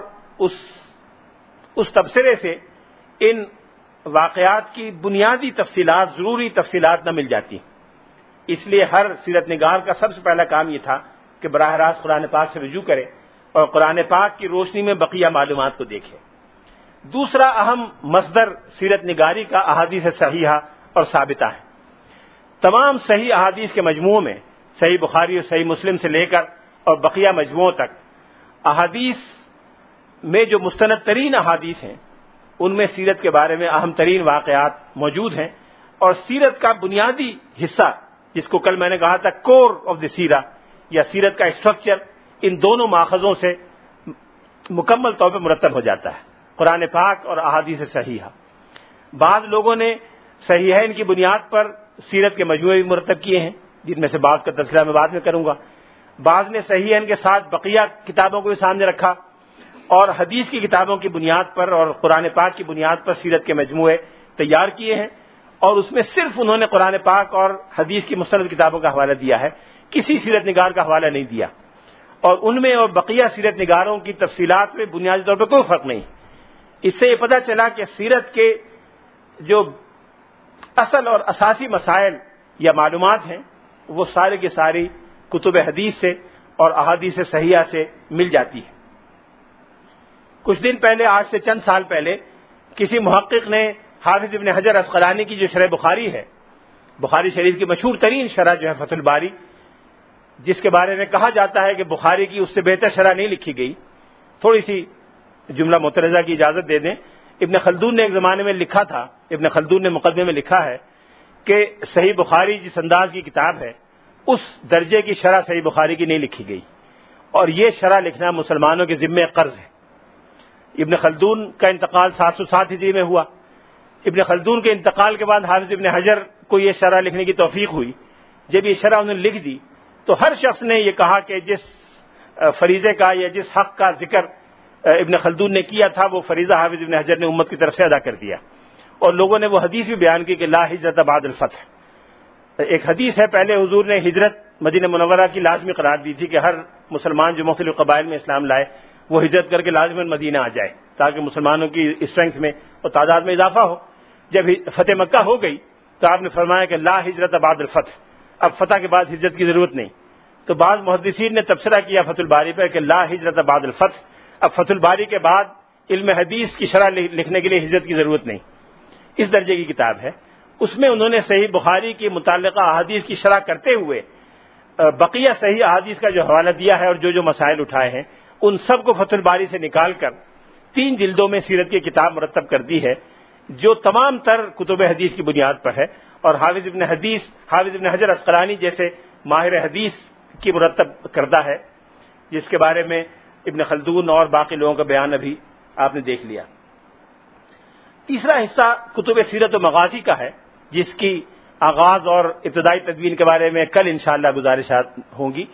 اس تبصرے سے ان واقعات کی بنیادی تفصیلات، ضروری تفصیلات نہ مل جاتی. اس لیے ہر سیرت نگار کا سب سے پہلا کام یہ تھا کہ براہ راست قرآن پاک سے رجوع کرے اور قرآن پاک کی روشنی میں بقیہ معلومات کو دیکھے. دوسرا اہم مصدر سیرت نگاری کا احادیث صحیحہ اور ثابتہ ہے. تمام صحیح احادیث کے مجموعوں میں، صحیح بخاری اور صحیح مسلم سے لے کر اور بقیہ مجموعوں تک، احادیث میں جو مستند ترین احادیث ہیں ان میں سیرت کے بارے میں اہم ترین واقعات موجود ہیں، اور سیرت کا بنیادی حصہ جس کو کل میں نے کہا تھا کور آف دی سیرہ یا سیرت کا اسٹرکچر، ان دونوں ماخذوں سے مکمل طور پر مرتب ہو جاتا ہے، قرآن پاک اور احادیث صحیحہ. بعض لوگوں نے صحیحین کی بنیاد پر سیرت کے مجموعے بھی مرتب کیے ہیں، جن میں سے بعض کا تذکرہ میں بعد میں کروں گا. بعض نے صحیحین کے ساتھ بقیہ کتابوں کو بھی سامنے رکھا اور حدیث کی کتابوں کی بنیاد پر اور قرآن پاک کی بنیاد پر سیرت کے مجموعے تیار کیے ہیں، اور اس میں صرف انہوں نے قرآن پاک اور حدیث کی مستند کتابوں کا حوالہ دیا ہے، کسی سیرت نگار کا حوالہ نہیں دیا. اور ان میں اور بقیہ سیرت نگاروں کی تفصیلات میں بنیادی طور پر کوئی فرق نہیں. اس سے یہ پتہ چلا کہ سیرت کے جو اصل اور اساسی مسائل یا معلومات ہیں وہ سارے کی ساری کتب حدیث سے اور احادیث صحیحہ سے مل جاتی ہے. کچھ دن پہلے، آج سے چند سال پہلے، کسی محقق نے حافظ ابن حجر عسقلانی کی جو شرح بخاری ہے، بخاری شریف کی مشہور ترین شرح جو ہے فتح الباری، جس کے بارے میں کہا جاتا ہے کہ بخاری کی اس سے بہتر شرح نہیں لکھی گئی. تھوڑی سی جملہ مترجمہ کی اجازت دے دیں. ابن خلدون نے ایک زمانے میں لکھا تھا، ابن خلدون نے مقدمے میں لکھا ہے کہ صحیح بخاری جس انداز کی کتاب ہے اس درجے کی شرح صحیح بخاری کی نہیں لکھی گئی، اور یہ شرح لکھنا مسلمانوں کے ذمے قرض ہے. ابن خلدون کا انتقال 707 ہجری میں ہوا. ابن خلدون کے انتقال کے بعد حافظ ابن حجر کو یہ شرح لکھنے کی توفیق ہوئی. جب یہ شرح انہوں نے لکھ دی تو ہر شخص نے یہ کہا کہ جس فریضے کا یا جس حق کا ذکر ابن خلدون نے کیا تھا وہ فریضہ حافظ ابن حجر نے امت کی طرف سے ادا کر دیا. اور لوگوں نے وہ حدیث بھی بیان کی کہ لا ہجرت بعد الفتح. ایک حدیث ہے، پہلے حضور نے ہجرت مدینہ منورہ کی لازمی قرار دی تھی کہ ہر مسلمان جو مختلف قبائل میں اسلام لائے وہ ہجرت کر کے لازماً مدینہ آ جائے تاکہ مسلمانوں کی اسٹرینتھ میں اور تعداد میں اضافہ ہو. جب فتح مکہ ہو گئی تو آپ نے فرمایا کہ لا ہجرت بعد الفتح، اب فتح کے بعد ہجرت کی ضرورت نہیں. تو بعض محدثین نے تبصرہ کیا فتح الباری پر کہ لا ہجرت بعد الفتح، اب فتح الباری کے بعد علم حدیث کی شرح لکھنے کے لیے ہجرت کی ضرورت نہیں. اس درجے کی کتاب ہے. اس میں انہوں نے صحیح بخاری کی متعلقہ احادیث کی شرح کرتے ہوئے بقیہ صحیح احادیث کا جو حوالہ دیا ہے اور جو مسائل اٹھائے ہیں ان سب کو فتح الباری سے نکال کر 3 جلدوں میں سیرت کی کتاب مرتب کر دی ہے جو تمام تر کتب حدیث کی بنیاد پر ہے. اور حافظ ابن حجر عسقلانی جیسے ماہر حدیث کی مرتب کردہ ہے، جس کے بارے میں ابن خلدون اور باقی لوگوں کا بیان ابھی آپ نے دیکھ لیا. تیسرا حصہ کتب سیرت و مغازی کا ہے، جس کی آغاز اور ابتدائی تدوین کے بارے میں کل انشاءاللہ گزارشات ہوں گی.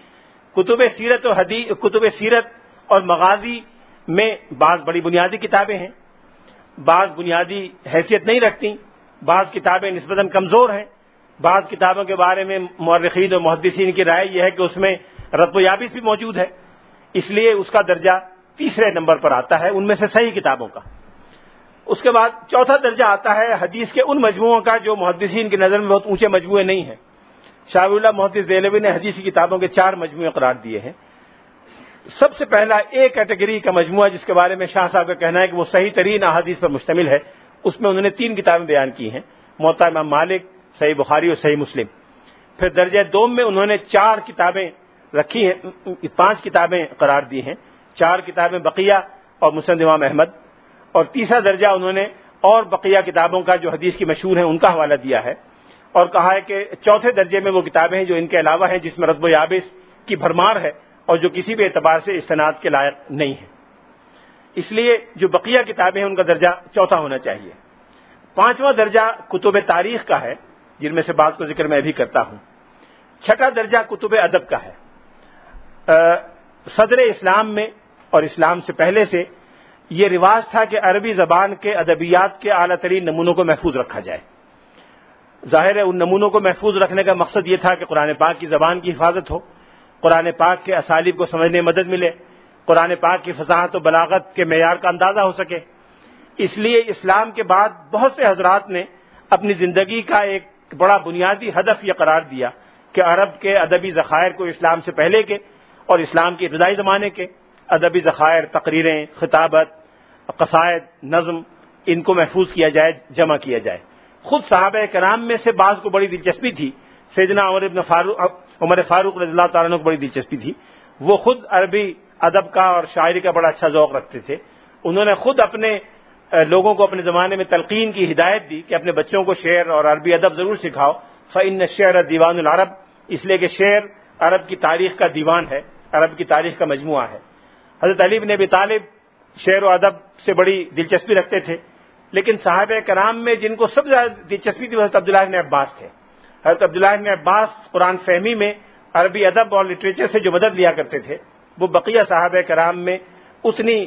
کتب سیرت اور مغازی میں بعض بڑی بنیادی کتابیں ہیں، بعض بنیادی حیثیت نہیں رکھتی، بعض کتابیں نسبتاً کمزور ہیں، بعض کتابوں کے بارے میں مورخین اور محدثین کی رائے یہ ہے کہ اس میں رطب و یابس بھی موجود ہے، اس لیے اس کا درجہ تیسرے نمبر پر آتا ہے ان میں سے صحیح کتابوں کا. اس کے بعد چوتھا درجہ آتا ہے حدیث کے ان مجموعوں کا جو محدثین کی نظر میں بہت اونچے مجموعے نہیں ہیں. شاہ ولی اللہ محدث دہلوی نے حدیث کی کتابوں کے 4 مجموعے قرار دیے ہیں. سب سے پہلا ایک کیٹیگری کا مجموعہ جس کے بارے میں شاہ صاحب کا کہنا ہے کہ وہ صحیح ترین احادیث پر مشتمل ہے، اس میں انہوں نے 3 کتابیں بیان کی ہیں، موطا امام مالک، صحیح بخاری اور صحیح مسلم. پھر درجہ دوم میں انہوں نے 4 کتابیں رکھی ہیں، 5 کتابیں قرار دی ہیں، 4 کتابیں بقیہ اور مسند امام احمد. اور تیسرا درجہ انہوں نے اور بقیہ کتابوں کا جو حدیث کی مشہور ہیں ان کا حوالہ دیا ہے، اور کہا ہے کہ چوتھے درجے میں وہ کتابیں ہیں جو ان کے علاوہ ہیں، جس میں رطب و یابس کی بھرمار ہے اور جو کسی بھی اعتبار سے استناد کے لائق نہیں ہے. اس لیے جو بقیہ کتابیں ہیں ان کا درجہ چوتھا ہونا چاہیے. 5واں درجہ کتب تاریخ کا ہے، جن میں سے بعض کو ذکر میں بھی کرتا ہوں. 6واں درجہ کتب ادب کا ہے. صدر اسلام میں اور اسلام سے پہلے سے یہ رواج تھا کہ عربی زبان کے ادبیات کے اعلیٰ ترین نمونوں کو محفوظ رکھا جائے. ظاہر ہے ان نمونوں کو محفوظ رکھنے کا مقصد یہ تھا کہ قرآن پاک کی زبان کی حفاظت ہو، قرآن پاک کے اسالیب کو سمجھنے میں مدد ملے، قرآن پاک کی فصاحت و بلاغت کے معیار کا اندازہ ہو سکے. اس لیے اسلام کے بعد بہت سے حضرات نے اپنی زندگی کا ایک بڑا بنیادی ہدف یہ قرار دیا کہ عرب کے ادبی ذخائر کو اسلام سے پہلے کے اور اسلام کے ابتدائی زمانے کے ادبی ذخائر، تقریریں، خطابت، قصائد، نظم، ان کو محفوظ کیا جائے، جمع کیا جائے. خود صحابہ کرام میں سے بعض کو بڑی دلچسپی تھی. سیدنا عمر فاروق رضی اللہ تعالیٰ عنہ کو بڑی دلچسپی تھی. وہ خود عربی ادب کا اور شاعری کا بڑا اچھا ذوق رکھتے تھے. انہوں نے خود اپنے لوگوں کو اپنے زمانے میں تلقین کی ہدایت دی کہ اپنے بچوں کو شعر اور عربی ادب ضرور سکھاؤ. فإن الشعر دیوان العرب، اس لیے کہ شعر عرب کی تاریخ کا دیوان ہے، عرب کی تاریخ کا مجموعہ ہے. حضرت علی بن ابی طالب شعر و ادب سے بڑی دلچسپی رکھتے تھے، لیکن صحابہ کرام میں جن کو سب سے زیادہ دلچسپی تھی وہ حضرت عبداللہ بن عباس تھے. حضرت عبداللہ بن عباس قرآن فہمی میں عربی ادب اور لٹریچر سے جو مدد لیا کرتے تھے وہ بقیہ صحابہ کرام میں اتنی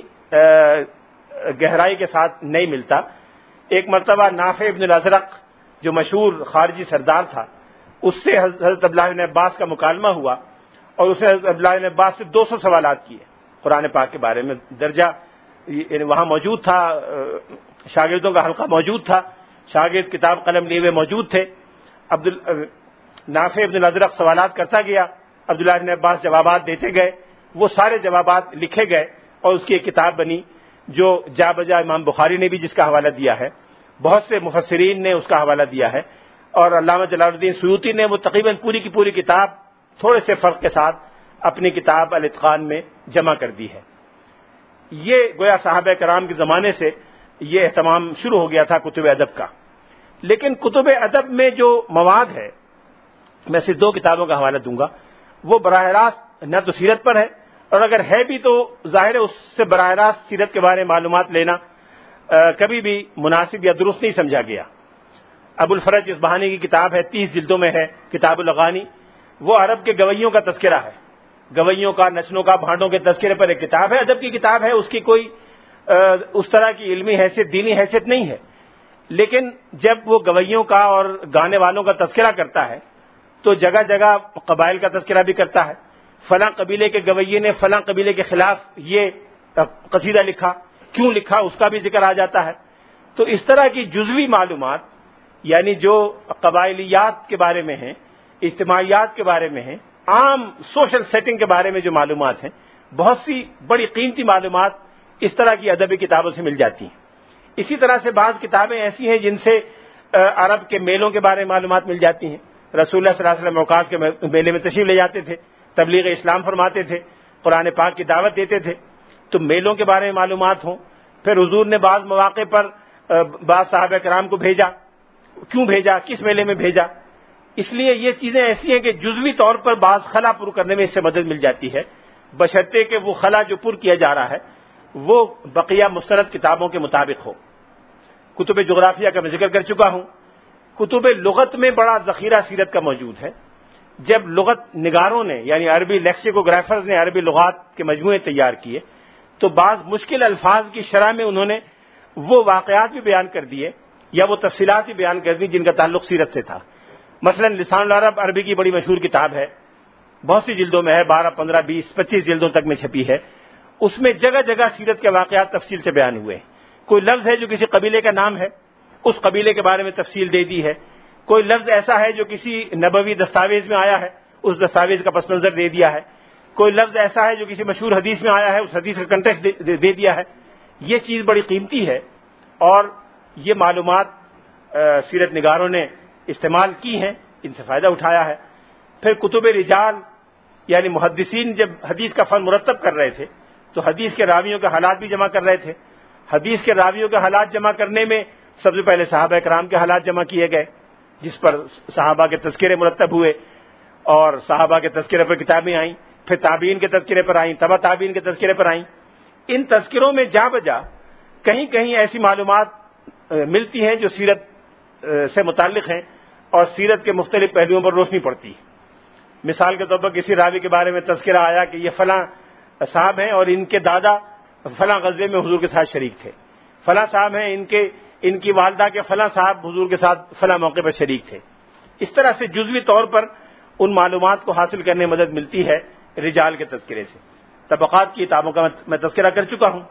گہرائی کے ساتھ نہیں ملتا. ایک مرتبہ نافع بن الازرق جو مشہور خارجی سردار تھا، اس سے حضرت عبداللہ بن عباس کا مکالمہ ہوا اور اسے حضرت عبداللہ بن عباس سے 200 سوالات کیے قرآن پاک کے بارے میں. درجہ وہاں موجود تھا، شاگردوں کا حلقہ موجود تھا، شاگرد کتاب قلم لیے ہوئے موجود تھے. نافع بن الازرق سوالات کرتا گیا، عبداللہ بن عباس جوابات دیتے گئے. وہ سارے جوابات لکھے گئے اور اس کی ایک کتاب بنی جو جا بجا امام بخاری نے بھی جس کا حوالہ دیا ہے، بہت سے مفسرین نے اس کا حوالہ دیا ہے، اور علامہ جلال الدین سیوطی نے وہ تقریباً پوری کی پوری کتاب تھوڑے سے فرق کے ساتھ اپنی کتاب الاتقان میں جمع کر دی ہے. یہ گویا صحابہ کرام کے زمانے سے یہ اہتمام شروع ہو گیا تھا کتب ادب کا. لیکن کتب ادب میں جو مواد ہے، میں صرف 2 کتابوں کا حوالہ دوں گا، وہ براہ راست نہ تو سیرت پر ہے، اور اگر ہے بھی تو ظاہر ہے اس سے براہ راست سیرت کے بارے میں معلومات لینا کبھی بھی مناسب یا درست نہیں سمجھا گیا. ابو الفرج اصبہانی کی کتاب ہے، 30 جلدوں میں ہے، کتاب الاغانی. وہ عرب کے گویوں کا تذکرہ ہے، گویوں کا، نچنوں کا، بھانڈوں کے تذکرے پر ایک کتاب ہے، ادب کی کتاب ہے. اس کی کوئی اس طرح کی علمی حیثیت، دینی حیثیت نہیں ہے. لیکن جب وہ گویوں کا اور گانے والوں کا تذکرہ کرتا ہے تو جگہ جگہ قبائل کا تذکرہ بھی کرتا ہے. فلاں قبیلے کے گویے نے فلاں قبیلے کے خلاف یہ قصیدہ لکھا، کیوں لکھا، اس کا بھی ذکر آ جاتا ہے. تو اس طرح کی جزوی معلومات، یعنی جو قبائلیات کے بارے میں ہیں، اجتماعیات کے بارے میں ہیں، عام سوشل سیٹنگ کے بارے میں جو معلومات ہیں، بہت سی بڑی قیمتی معلومات اس طرح کی ادبی کتابوں سے مل جاتی ہیں. اسی طرح سے بعض کتابیں ایسی ہیں جن سے عرب کے میلوں کے بارے میں معلومات مل جاتی ہیں. رسول اللہ صلی اللہ علیہ وسلم اوقات کے میلے میں تشریف لے جاتے تھے، تبلیغ اسلام فرماتے تھے، قرآن پاک کی دعوت دیتے تھے، تو میلوں کے بارے میں معلومات ہوں. پھر حضور نے بعض مواقع پر بعض صحابہ کرام کو بھیجا، کیوں بھیجا، کس میلے میں بھیجا. اس لیے یہ چیزیں ایسی ہیں کہ جزوی طور پر بعض خلا پر کرنے میں اس سے مدد مل جاتی ہے، بشرطے کہ وہ خلا جو پر کیا جا رہا ہے وہ بقیہ مستند کتابوں کے مطابق ہو. کتب جغرافیہ کا میں ذکر کر چکا ہوں. کتب لغت میں بڑا ذخیرہ سیرت کا موجود ہے. جب لغت نگاروں نے یعنی عربی لیکسیکوگرافرز نے عربی لغات کے مجموعے تیار کیے تو بعض مشکل الفاظ کی شرح میں انہوں نے وہ واقعات بھی بیان کر دیے یا وہ تفصیلات بھی بیان کر دی جن کا تعلق سیرت سے تھا. مثلا لسان العرب عربی کی بڑی مشہور کتاب ہے، بہت سی جلدوں میں ہے، 12، 15، 20، 25 جلدوں تک میں چھپی ہے. اس میں جگہ جگہ سیرت کے واقعات تفصیل سے بیان ہوئے. کوئی لفظ ہے جو کسی قبیلے کا نام ہے، اس قبیلے کے بارے میں تفصیل دے دی ہے. کوئی لفظ ایسا ہے جو کسی نبوی دستاویز میں آیا ہے، اس دستاویز کا پس منظر دے دیا ہے. کوئی لفظ ایسا ہے جو کسی مشہور حدیث میں آیا ہے، اس حدیث کا کنٹیکسٹ دے دیا ہے. یہ چیز بڑی قیمتی ہے اور یہ معلومات سیرت نگاروں نے استعمال کی ہیں، ان سے فائدہ اٹھایا ہے. پھر کتب رجال یعنی محدثین جب حدیث کا فن مرتب کر رہے تھے تو حدیث کے راویوں کے حالات بھی جمع کر رہے تھے. حدیث کے راویوں کے حالات جمع کرنے میں سب سے پہلے صحابہ کرام کے حالات جمع کیے گئے جس پر صحابہ کے تذکرے مرتب ہوئے اور صحابہ کے تذکرے پر کتابیں آئیں. پھر تابعین کے تذکرے پر آئیں، تبع تابعین کے تذکرے پر آئیں. ان تذکروں میں جا بجا کہیں کہیں ایسی معلومات ملتی ہیں جو سیرت سے متعلق ہیں اور سیرت کے مختلف پہلوؤں پر روشنی پڑتی. مثال کے طور پر کسی راوی کے بارے میں تذکرہ آیا کہ یہ فلاں صاحب ہیں اور ان کے دادا فلاں غزوے میں حضور کے ساتھ شریک تھے، فلاں صاحب ہیں ان کی والدہ کے فلاں صاحب حضور کے ساتھ فلاں موقع پر شریک تھے. اس طرح سے جزوی طور پر ان معلومات کو حاصل کرنے میں مدد ملتی ہے رجال کے تذکرے سے. طبقات کی کتابوں کا میں تذکرہ کر چکا ہوں.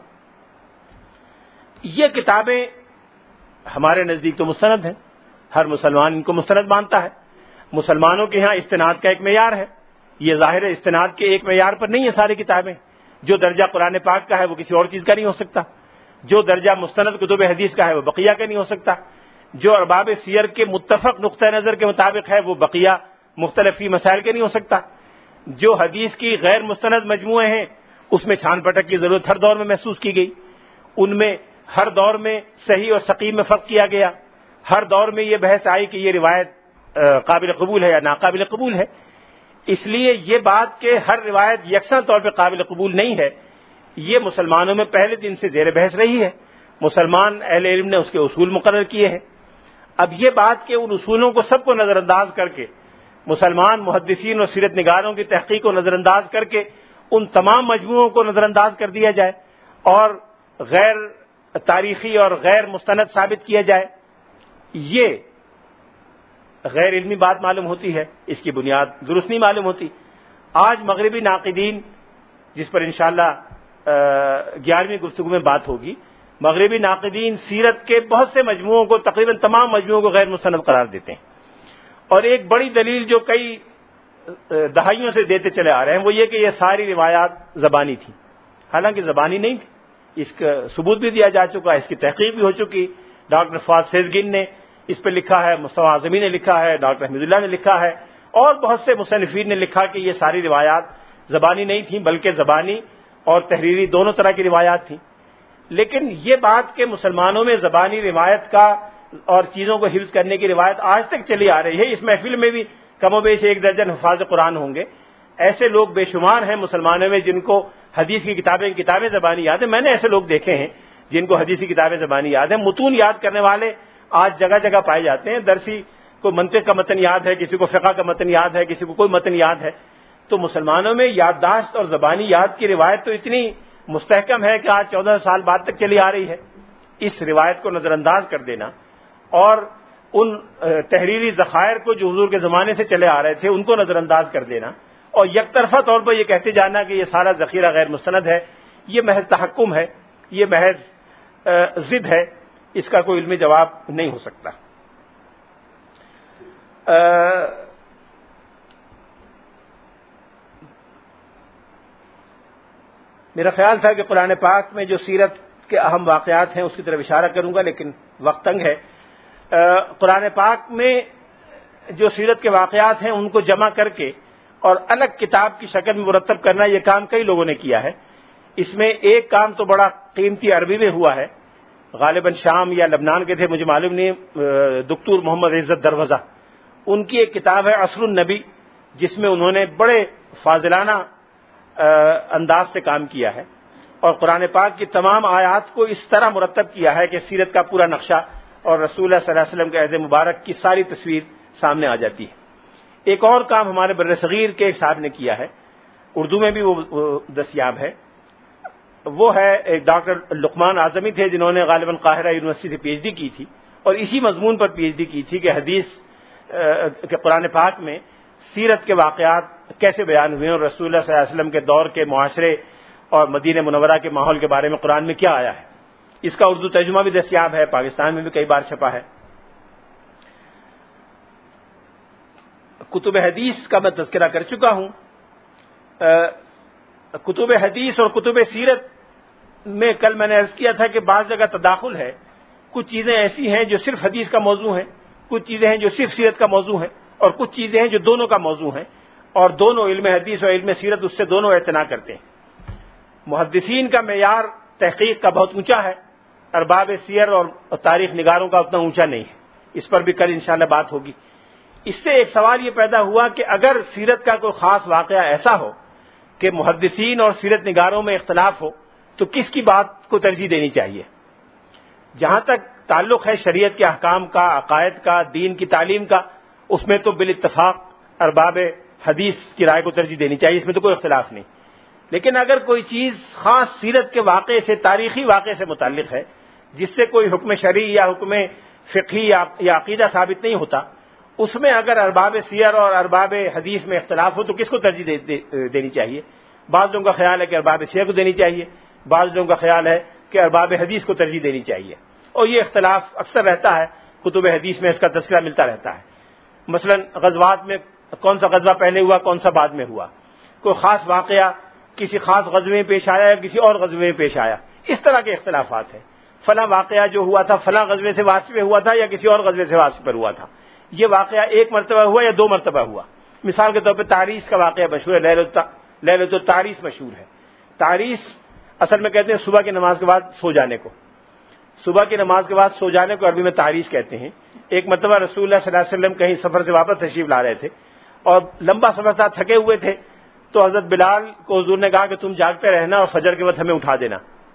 یہ کتابیں ہمارے نزدیک تو مستند ہیں، ہر مسلمان ان کو مستند مانتا ہے. مسلمانوں کے ہاں استناد کا ایک معیار ہے، یہ ظاہر ہے استناد کے ایک معیار پر نہیں ہے ساری کتابیں. جو درجہ قرآن پاک کا ہے وہ کسی اور چیز کا نہیں ہو سکتا، جو درجہ مستند کتب حدیث کا ہے وہ بقیہ کا نہیں ہو سکتا، جو ارباب سیر کے متفق نقطہ نظر کے مطابق ہے وہ بقیہ مختلف فی مسائل کے نہیں ہو سکتا. جو حدیث کی غیر مستند مجموعے ہیں اس میں چھان پٹک کی ضرورت ہر دور میں محسوس کی گئی. ان میں ہر دور میں صحیح اور سقیم میں فرق کیا گیا. ہر دور میں یہ بحث آئی کہ یہ روایت قابل قبول ہے یا ناقابل قبول ہے. اس لیے یہ بات کہ ہر روایت یکساں طور پہ قابل قبول نہیں ہے، یہ مسلمانوں میں پہلے دن سے زیر بحث رہی ہے. مسلمان اہل علم نے اس کے اصول مقرر کیے ہیں. اب یہ بات کہ ان اصولوں کو سب کو نظر انداز کر کے مسلمان محدثین اور سیرت نگاروں کی تحقیق کو نظر انداز کر کے ان تمام مجموعوں کو نظر انداز کر دیا جائے اور غیر تاریخی اور غیر مستند ثابت کیا جائے، یہ غیر علمی بات معلوم ہوتی ہے، اس کی بنیاد درست نہیں معلوم ہوتی. آج مغربی ناقدین، جس پر انشاءاللہ 11ویں گفتگو میں بات ہوگی، مغربی ناقدین سیرت کے بہت سے مجموعوں کو، تقریباً تمام مجموعوں کو غیر مستند قرار دیتے ہیں. اور ایک بڑی دلیل جو کئی دہائیوں سے دیتے چلے آ رہے ہیں وہ یہ کہ یہ ساری روایات زبانی تھیں. حالانکہ زبانی نہیں تھی، اس کا ثبوت بھی دیا جا چکا ہے، اس کی تحقیق بھی ہو چکی. ڈاکٹر فواد سیزگن نے اس پہ لکھا ہے، مصطفی اعظمی نے لکھا ہے، ڈاکٹر حمید اللہ نے لکھا ہے، اور بہت سے مصنفین نے لکھا کہ یہ ساری روایات زبانی نہیں تھیں بلکہ زبانی اور تحریری دونوں طرح کی روایات تھیں. لیکن یہ بات کہ مسلمانوں میں زبانی روایت کا اور چیزوں کو حفظ کرنے کی روایت آج تک چلی آ رہی ہے. اس محفل میں بھی کم و بیش 1 درجن حفاظ قرآن ہوں گے. ایسے لوگ بے شمار ہیں مسلمانوں میں جن کو حدیث کی کتابیں زبانی یاد ہیں. میں نے ایسے لوگ دیکھے ہیں جن کو حدیث کی کتابیں زبانی یاد ہیں. متون یاد کرنے والے آج جگہ جگہ پائے جاتے ہیں. درسی کو منطق کا متن یاد ہے، کسی کو فقہ کا متن یاد ہے، کسی کو کوئی متن یاد ہے. تو مسلمانوں میں یادداشت اور زبانی یاد کی روایت تو اتنی مستحکم ہے کہ آج 14 سال بعد تک چلی آ رہی ہے. اس روایت کو نظر انداز کر دینا اور ان تحریری ذخائر کو جو حضور کے زمانے سے چلے آ رہے تھے ان کو نظر انداز کر دینا اور یک طرفہ طور پر یہ کہتے جانا کہ یہ سارا ذخیرہ غیر مستند ہے، یہ محض تحکم ہے، یہ محض ضد ہے. اس کا کوئی علمی جواب نہیں ہو سکتا. میرا خیال تھا کہ قرآن پاک میں جو سیرت کے اہم واقعات ہیں اس کی طرف اشارہ کروں گا، لیکن وقت تنگ ہے. قرآن پاک میں جو سیرت کے واقعات ہیں ان کو جمع کر کے اور الگ کتاب کی شکل میں مرتب کرنا، یہ کام کئی لوگوں نے کیا ہے. اس میں ایک کام تو بڑا قیمتی عربی میں ہوا ہے، غالباً شام یا لبنان کے تھے، مجھے معلوم نہیں. دکتور محمد عزت دروازہ، ان کی ایک کتاب ہے عصر النبی، جس میں انہوں نے بڑے فاضلانہ انداز سے کام کیا ہے اور قرآن پاک کی تمام آیات کو اس طرح مرتب کیا ہے کہ سیرت کا پورا نقشہ اور رسول اللہ صلی اللہ علیہ وسلم کے عہد مبارک کی ساری تصویر سامنے آ جاتی ہے. ایک اور کام ہمارے بر صغیر کے صاحب نے کیا ہے، اردو میں بھی وہ دستیاب ہے. وہ ہے ایک ڈاکٹر لقمان اعظمی تھے جنہوں نے غالباً قاہرہ یونیورسٹی سے پی ایچ ڈی کی تھی اور اسی مضمون پر پی ایچ ڈی کی تھی کہ حدیث کے قرآن پاک میں سیرت کے واقعات کیسے بیان ہوئے اور رسول اللہ صلی اللہ علیہ وسلم کے دور کے معاشرے اور مدینہ منورہ کے ماحول کے بارے میں قرآن میں کیا آیا ہے. اس کا اردو ترجمہ بھی دستیاب ہے، پاکستان میں بھی کئی بار چھپا ہے. کتب حدیث کا میں تذکرہ کر چکا ہوں. کتب حدیث اور کتب سیرت میں کل میں نے عرض کیا تھا کہ بعض جگہ تداخل ہے. کچھ چیزیں ایسی ہیں جو صرف حدیث کا موضوع ہیں، کچھ چیزیں ہیں جو صرف سیرت کا موضوع ہیں، اور کچھ چیزیں ہیں جو دونوں کا موضوع ہیں اور دونوں علم حدیث اور علم سیرت اس سے دونوں اعتنا کرتے ہیں. محدثین کا معیار تحقیق کا بہت اونچا ہے، ارباب سیر اور تاریخ نگاروں کا اتنا اونچا نہیں ہے. اس پر بھی کل انشاءاللہ بات ہوگی. اس سے ایک سوال یہ پیدا ہوا کہ اگر سیرت کا کوئی خاص واقعہ ایسا ہو کہ محدثین اور سیرت نگاروں میں اختلاف ہو تو کس کی بات کو ترجیح دینی چاہیے؟ جہاں تک تعلق ہے شریعت کے احکام کا، عقائد کا، دین کی تعلیم کا، اس میں تو بالاتفاق ارباب حدیث کی رائے کو ترجیح دینی چاہیے، اس میں تو کوئی اختلاف نہیں. لیکن اگر کوئی چیز خاص سیرت کے واقعے سے، تاریخی واقعے سے متعلق ہے، جس سے کوئی حکم شرعی یا حکم فقہی یا عقیدہ ثابت نہیں ہوتا، اس میں اگر ارباب سیر اور ارباب حدیث میں اختلاف ہو تو کس کو ترجیح دینی چاہیے؟ بعض لوگوں کا خیال ہے کہ ارباب سیر کو دینی چاہیے، بعض لوگوں کا خیال ہے کہ ارباب حدیث کو ترجیح دینی چاہیے، اور یہ اختلاف اکثر رہتا ہے، کتب حدیث میں اس کا تذکرہ ملتا رہتا ہے۔ مثلا غزوات میں کون سا غزوہ پہلے ہوا، کون سا بعد میں ہوا، کوئی خاص واقعہ کسی خاص غزوے میں پیش آیا یا کسی اور غزوے میں پیش آیا، اس طرح کے اختلافات ہیں۔ فلاں واقعہ جو ہوا تھا فلاں غزوے سے واپسی پہ ہوا تھا یا کسی اور غزوے سے واپسی پر ہوا تھا، یہ واقعہ ایک مرتبہ ہوا یا 2 مرتبہ ہوا۔ مثال کے طور پہ تعریس کا واقعہ مشہور ہے، لیلۃ التعریس مشہور ہے۔ تعریس اصل میں کہتے ہیں صبح کی نماز کے بعد سو جانے کو، صبح کی نماز کے بعد سو جانے کو عربی میں تعریس کہتے ہیں۔ ایک مرتبہ رسول اللہ صلی اللہ علیہ وسلم کہیں سفر سے واپس تشریف لا رہے تھے اور لمبا سفر تھا، تھکے ہوئے تھے، تو حضرت بلال کو حضور نے کہا کہ تم جاگتے رہنا اور فجر کے وقت ہمیں اٹھا دینا،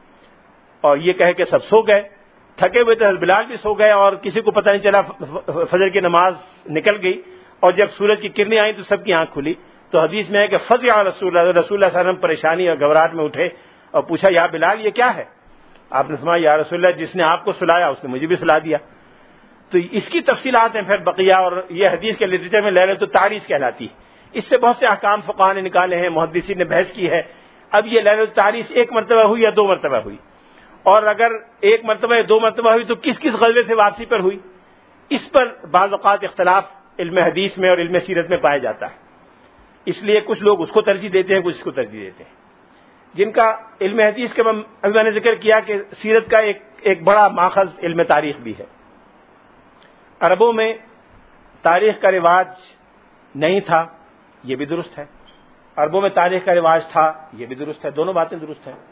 اور یہ کہہ کے سب سو گئے۔ تھکے ہوئے تھے، حضرت بلال بھی سو گئے اور کسی کو پتہ نہیں چلا، فجر کی نماز نکل گئی اور جب سورج کی کرنیں آئیں تو سب کی آنکھ کھلی۔ تو حدیث میں ہے کہ فزع رسول اللہ صلی اللہ علیہ وسلم پریشانی اور گھبراہٹ میں اٹھے اور پوچھا یا بلال یہ کیا ہے؟ آپ نے فرمایا یا رسول اللہ جس نے آپ کو سلایا اس نے مجھے بھی سلا دیا۔ تو اس کی تفصیلات ہیں پھر بقیہ، اور یہ حدیث کے لٹریچر میں لیلۃ التعریس کہلاتی ہے۔ اس سے بہت سے احکام فقہاء نے نکالے ہیں، محدثین نے بحث کی ہے۔ اب یہ لیلۃ التعریس ایک مرتبہ ہوئی یا 2 مرتبہ ہوئی، اور اگر ایک مرتبہ یا 2 مرتبہ ہوئی تو کس کس غزوے سے واپسی پر ہوئی، اس پر بعض اوقات اختلاف علم حدیث میں اور علم سیرت میں پایا جاتا ہے۔ اس لیے کچھ لوگ اس کو ترجیح دیتے ہیں، کچھ اس کو ترجیح دیتے ہیں۔ جن کا علم حدیث کے ابھی میں نے ذکر کیا کہ سیرت کا ایک بڑا ماخذ علم تاریخ بھی ہے۔ عربوں میں تاریخ کا رواج نہیں تھا، یہ بھی درست ہے، عربوں میں تاریخ کا رواج تھا، یہ بھی درست ہے، دونوں باتیں درست ہیں۔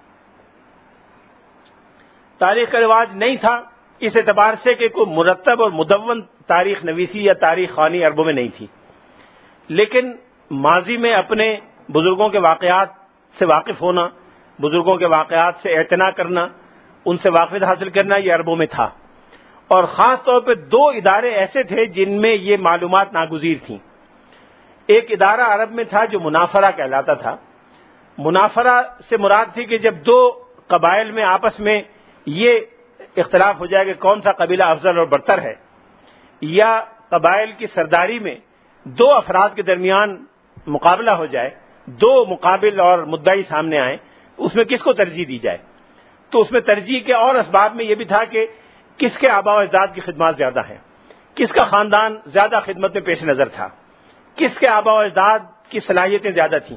تاریخ کا رواج نہیں تھا اس اعتبار سے کہ کوئی مرتب اور مدون تاریخ نویسی یا تاریخ خوانی عربوں میں نہیں تھی، لیکن ماضی میں اپنے بزرگوں کے واقعات سے واقف ہونا، بزرگوں کے واقعات سے اعتنا کرنا، ان سے واقفیت حاصل کرنا، یہ عربوں میں تھا۔ اور خاص طور پہ 2 ادارے ایسے تھے جن میں یہ معلومات ناگزیر تھیں۔ ایک ادارہ عرب میں تھا جو منافرہ کہلاتا تھا۔ منافرہ سے مراد تھی کہ جب 2 قبائل میں آپس میں یہ اختلاف ہو جائے کہ کون سا قبیلہ افضل اور برتر ہے، یا قبائل کی سرداری میں 2 افراد کے درمیان مقابلہ ہو جائے، 2 مقابل اور مدعی سامنے آئیں، اس میں کس کو ترجیح دی جائے۔ تو اس میں ترجیح کے اور اسباب میں یہ بھی تھا کہ کس کے آباء و اجداد کی خدمات زیادہ ہیں، کس کا خاندان زیادہ خدمت میں پیش نظر تھا، کس کے آباء و اجداد کی صلاحیتیں زیادہ تھیں۔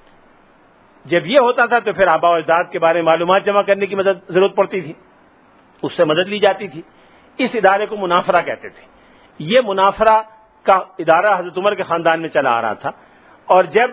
جب یہ ہوتا تھا تو پھر آباء و اجداد کے بارے میں معلومات جمع کرنے کی ضرورت پڑتی تھی، اس سے مدد لی جاتی تھی۔ اس ادارے کو منافرہ کہتے تھے۔ یہ منافرہ کا ادارہ حضرت عمر کے خاندان میں چلا آ رہا تھا، اور جب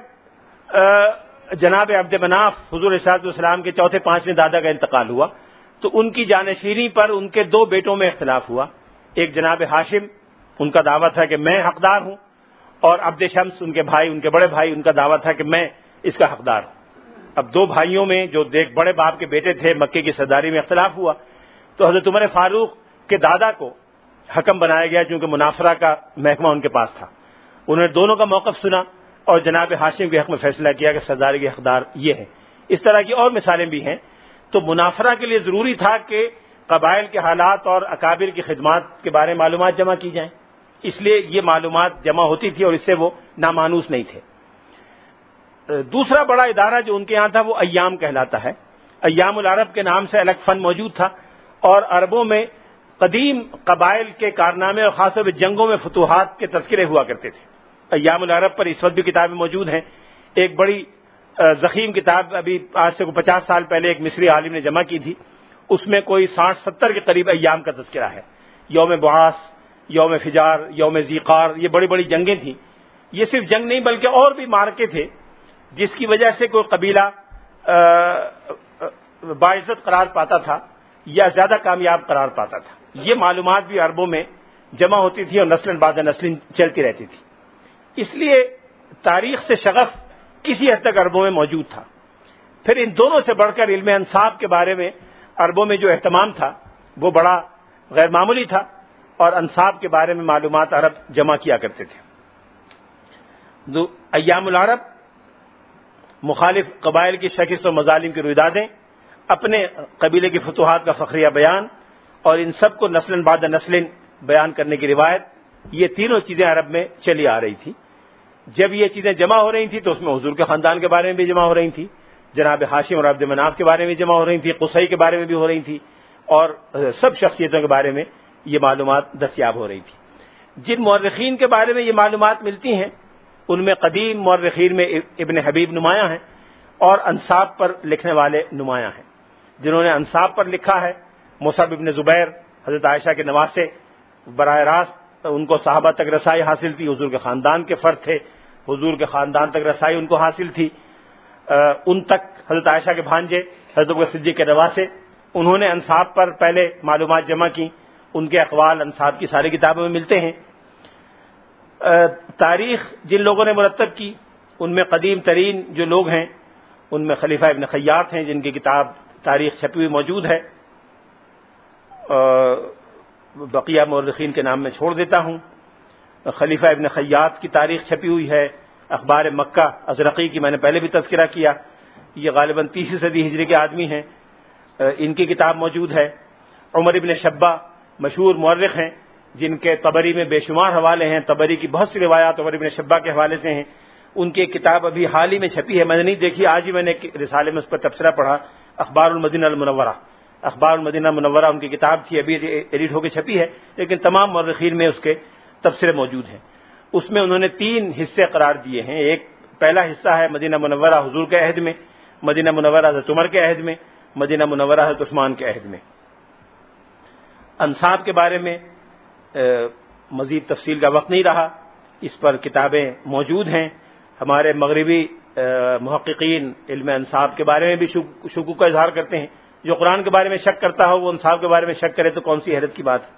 جناب عبد مناف حضور علیہ السلام کے 4تھے 5ویں دادا کا انتقال ہوا تو ان کی جانشینی پر ان کے 2 بیٹوں میں اختلاف ہوا۔ ایک جناب ہاشم، ان کا دعویٰ تھا کہ میں حقدار ہوں، اور عبد شمس ان کے بھائی، ان کے بڑے بھائی، ان کا دعویٰ تھا کہ میں اس کا حقدار ہوں۔ اب 2 بھائیوں میں جو ایک بڑے باپ کے بیٹے تھے، مکے کی سرداری میں اختلاف ہوا تو حضرت عمر فاروق کے دادا کو حکم بنایا گیا، چونکہ منافرہ کا محکمہ ان کے پاس تھا۔ انہوں نے دونوں کا موقف سنا اور جناب ہاشم کے حق میں فیصلہ کیا کہ سرداری کے حقدار یہ ہیں۔ اس طرح کی اور مثالیں بھی ہیں۔ تو منافرہ کے لیے ضروری تھا کہ قبائل کے حالات اور اکابر کی خدمات کے بارے میں معلومات جمع کی جائیں، اس لیے یہ معلومات جمع ہوتی تھی اور اس سے وہ نامانوس نہیں تھے۔ دوسرا بڑا ادارہ جو ان کے ہاں تھا وہ ایام کہلاتا ہے۔ ایام العرب کے نام سے الگ فن موجود تھا، اور عربوں میں قدیم قبائل کے کارنامے اور خاص طور پہ جنگوں میں فتوحات کے تذکرے ہوا کرتے تھے۔ ایام العرب پر اس وقت بھی کتابیں موجود ہیں۔ ایک بڑی ضخیم کتاب ابھی آج سے 50 سال پہلے ایک مصری عالم نے جمع کی تھی، اس میں کوئی 60-70 کے قریب ایام کا تذکرہ ہے۔ یوم بعاث، یوم فجار، یوم ذیقار، یہ بڑی بڑی جنگیں تھیں۔ یہ صرف جنگ نہیں بلکہ اور بھی مارکے تھے جس کی وجہ سے کوئی قبیلہ باعزت قرار پاتا تھا یا زیادہ کامیاب قرار پاتا تھا۔ یہ معلومات بھی عربوں میں جمع ہوتی تھی اور نسل بعد نسل چلتی رہتی تھی۔ اس لیے تاریخ سے شغف کسی حد تک عربوں میں موجود تھا۔ پھر ان دونوں سے بڑھ کر علم انساب کے بارے میں عربوں میں جو اہتمام تھا وہ بڑا غیر معمولی تھا، اور انساب کے بارے میں معلومات عرب جمع کیا کرتے تھے۔ ایام العرب مخالف قبائل کی شکست و مظالم کی رویدادیں، اپنے قبیلے کی فتوحات کا فخریہ بیان، اور ان سب کو نسل بعد نسل بیان کرنے کی روایت، یہ تینوں چیزیں عرب میں چلی آ رہی تھی۔ جب یہ چیزیں جمع ہو رہی تھیں تو اس میں حضور کے خاندان کے بارے میں بھی جمع ہو رہی تھیں، جناب ہاشم اور عبد مناف کے بارے میں جمع ہو رہی تھیں، قصی کے بارے میں بھی ہو رہی تھیں، اور سب شخصیتوں کے بارے میں یہ معلومات دستیاب ہو رہی تھی۔ جن مورخین کے بارے میں یہ معلومات ملتی ہیں ان میں قدیم مورخین میں ابن حبیب نمایاں ہیں، اور انساب پر لکھنے والے نمایاں ہیں۔ جنہوں نے انساب پر لکھا ہے، مصعب ابن زبیر حضرت عائشہ کے نواسے، براہ راست ان کو صحابہ تک رسائی حاصل تھی، حضور کے خاندان کے فرد تھے، حضور کے خاندان تک رسائی ان کو حاصل تھی، ان تک حضرت عائشہ کے بھانجے حضرت ابوبکر صدیق کے نواسے، انہوں نے انساب پر پہلے معلومات جمع کی، ان کے اقوال انساب کی ساری کتابوں میں ملتے ہیں۔ تاریخ جن لوگوں نے مرتب کی ان میں قدیم ترین جو لوگ ہیں ان میں خلیفہ ابن خیاط ہیں، جن کی کتاب تاریخ چھپی ہوئی موجود ہے، بقیہ مورخین کے نام میں چھوڑ دیتا ہوں۔ خلیفہ ابن خیاط کی تاریخ چھپی ہوئی ہے، اخبار مکہ ازرقی کی میں نے پہلے بھی تذکرہ کیا، یہ غالباً 30 صدی ہجری کے آدمی ہیں، ان کی کتاب موجود ہے۔ عمر ابن شبہ مشہور مورخ ہیں جن کے طبری میں بے شمار حوالے ہیں، طبری کی بہت سی روایات عمر ابن شبہ کے حوالے سے ہیں۔ ان کی ایک کتاب ابھی حال ہی میں چھپی ہے، میں نے نہیں دیکھی، آج ہی میں نے ایک رسالے میں اس پر تبصرہ پڑھا، اخبار المدینہ المنورہ۔ اخبار المدینہ المنورہ ان کی کتاب تھی، ابھی ایڈٹ ہو کے چھپی ہے، لیکن تمام مورخین میں اس کے تبصرے موجود ہیں۔ اس میں انہوں نے 3 حصے قرار دیے ہیں۔ ایک پہلا حصہ ہے مدینہ منورہ حضور کے عہد میں، مدینہ منورہ حضرت عمر کے عہد میں، مدینہ منورہ حضرت عثمان کے عہد میں۔ انصاب کے بارے میں مزید تفصیل کا وقت نہیں رہا، اس پر کتابیں موجود ہیں۔ ہمارے مغربی محققین علم انصاب کے بارے میں بھی شکوک کا اظہار کرتے ہیں۔ جو قرآن کے بارے میں شک کرتا ہو وہ انصاب کے بارے میں شک کرے تو کون سی حیرت کی بات ہے۔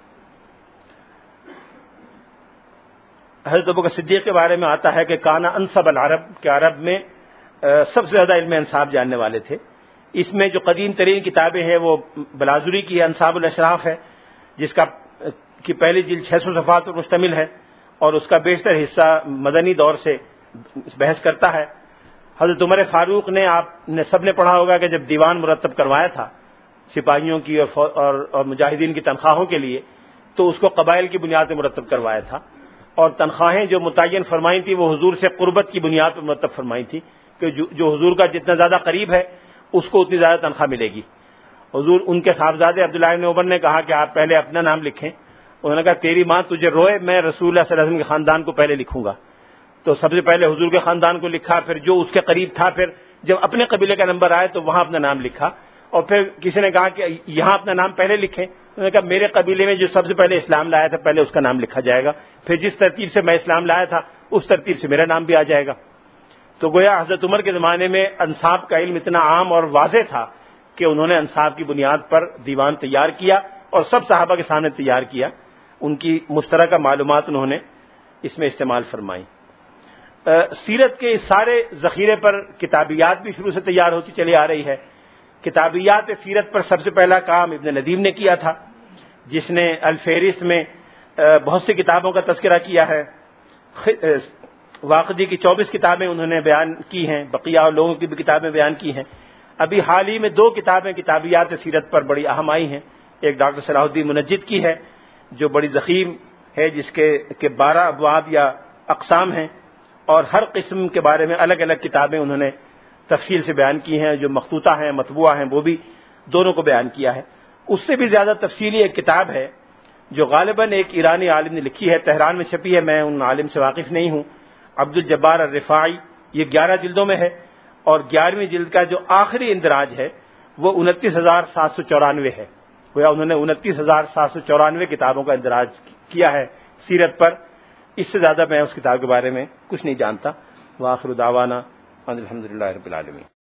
حضرت ابوبکر صدیق کے بارے میں آتا ہے کہ کانا انصب العرب، کہ عرب میں سب سے زیادہ علم انصاب جاننے والے تھے۔ اس میں جو قدیم ترین کتابیں ہیں وہ بلازوری کی انصاب الاشراف ہے، جس کی پہلی جلد 600 صفحات پر مشتمل ہے، اور اس کا بیشتر حصہ مدنی دور سے بحث کرتا ہے۔ حضرت عمر فاروق نے، آپ نے سب نے پڑھا ہوگا کہ جب دیوان مرتب کروایا تھا سپاہیوں کی اور مجاہدین کی تنخواہوں کے لیے، تو اس کو قبائل کی بنیاد پر مرتب کروایا تھا، اور تنخواہیں جو متعین فرمائی تھی وہ حضور سے قربت کی بنیاد پر مرتب فرمائی تھی کہ جو حضور کا جتنا زیادہ قریب ہے اس کو اتنی زیادہ تنخواہ ملے گی۔ حضور ان کے صاحبزادے عبداللہ بن عمر نے کہا کہ آپ پہلے اپنا نام لکھیں، انہوں نے کہا تیری ماں تجھے روئے، میں رسول اللہ صلی اللہ علیہ وسلم کے خاندان کو پہلے لکھوں گا۔ تو سب سے پہلے حضور کے خاندان کو لکھا، پھر جو اس کے قریب تھا، پھر جب اپنے قبیلے کا نمبر آئے تو وہاں اپنا نام لکھا، اور پھر کسی نے کہا کہ یہاں اپنا نام پہلے لکھیں، انہوں نے کہا میرے قبیلے میں جو سب سے پہلے اسلام لایا تھا پہلے اس کا نام لکھا جائے گا، پھر جس ترتیب سے میں اسلام لایا تھا اس ترتیب سے میرا نام بھی آ جائے گا۔ تو گویا حضرت عمر کے زمانے میں انصاب کا علم اتنا عام اور واضح تھا کہ انہوں نے انصاب کی بنیاد پر دیوان تیار کیا اور سب صحابہ کے سامنے تیار کیا، ان کی مشترکہ معلومات انہوں نے اس میں استعمال فرمائی۔ سیرت کے اس سارے ذخیرے پر کتابیات بھی شروع سے تیار ہوتی چلی آ رہی ہے۔ کتابیات سیرت پر سب سے پہلا کام ابن ندیم نے کیا تھا، جس نے الفہرست میں بہت سی کتابوں کا تذکرہ کیا ہے۔ واقدی کی 24 کتابیں انہوں نے بیان کی ہیں، بقیہ اور لوگوں کی بھی کتابیں بیان کی ہیں۔ ابھی حال ہی میں 2 کتابیں کتابیات سیرت پر بڑی اہم آئی ہیں۔ ایک ڈاکٹر صلاح الدین منجد کی ہے جو بڑی ضخیم ہے، جس کے 12 ابواب یا اقسام ہیں، اور ہر قسم کے بارے میں الگ الگ کتابیں انہوں نے تفصیل سے بیان کی ہیں، جو مخطوطہ ہیں مطبوعہ ہیں وہ بھی دونوں کو بیان کیا ہے۔ اس سے بھی زیادہ تفصیلی ایک کتاب ہے جو غالباً ایک ایرانی عالم نے لکھی ہے، تہران میں چھپی ہے، میں ان عالم سے واقف نہیں ہوں، عبد الجبار الرفاعی، یہ 11 جلدوں میں ہے، اور 11ویں جلد کا جو آخری اندراج ہے وہ 29,794 ہے۔ گویا انہوں نے 29,794 کتابوں کا اندراج کیا ہے سیرت پر۔ اس سے زیادہ میں اس کتاب کے بارے میں کچھ نہیں جانتا۔ وآخر دعوانا الحمدللہ رب العالمین۔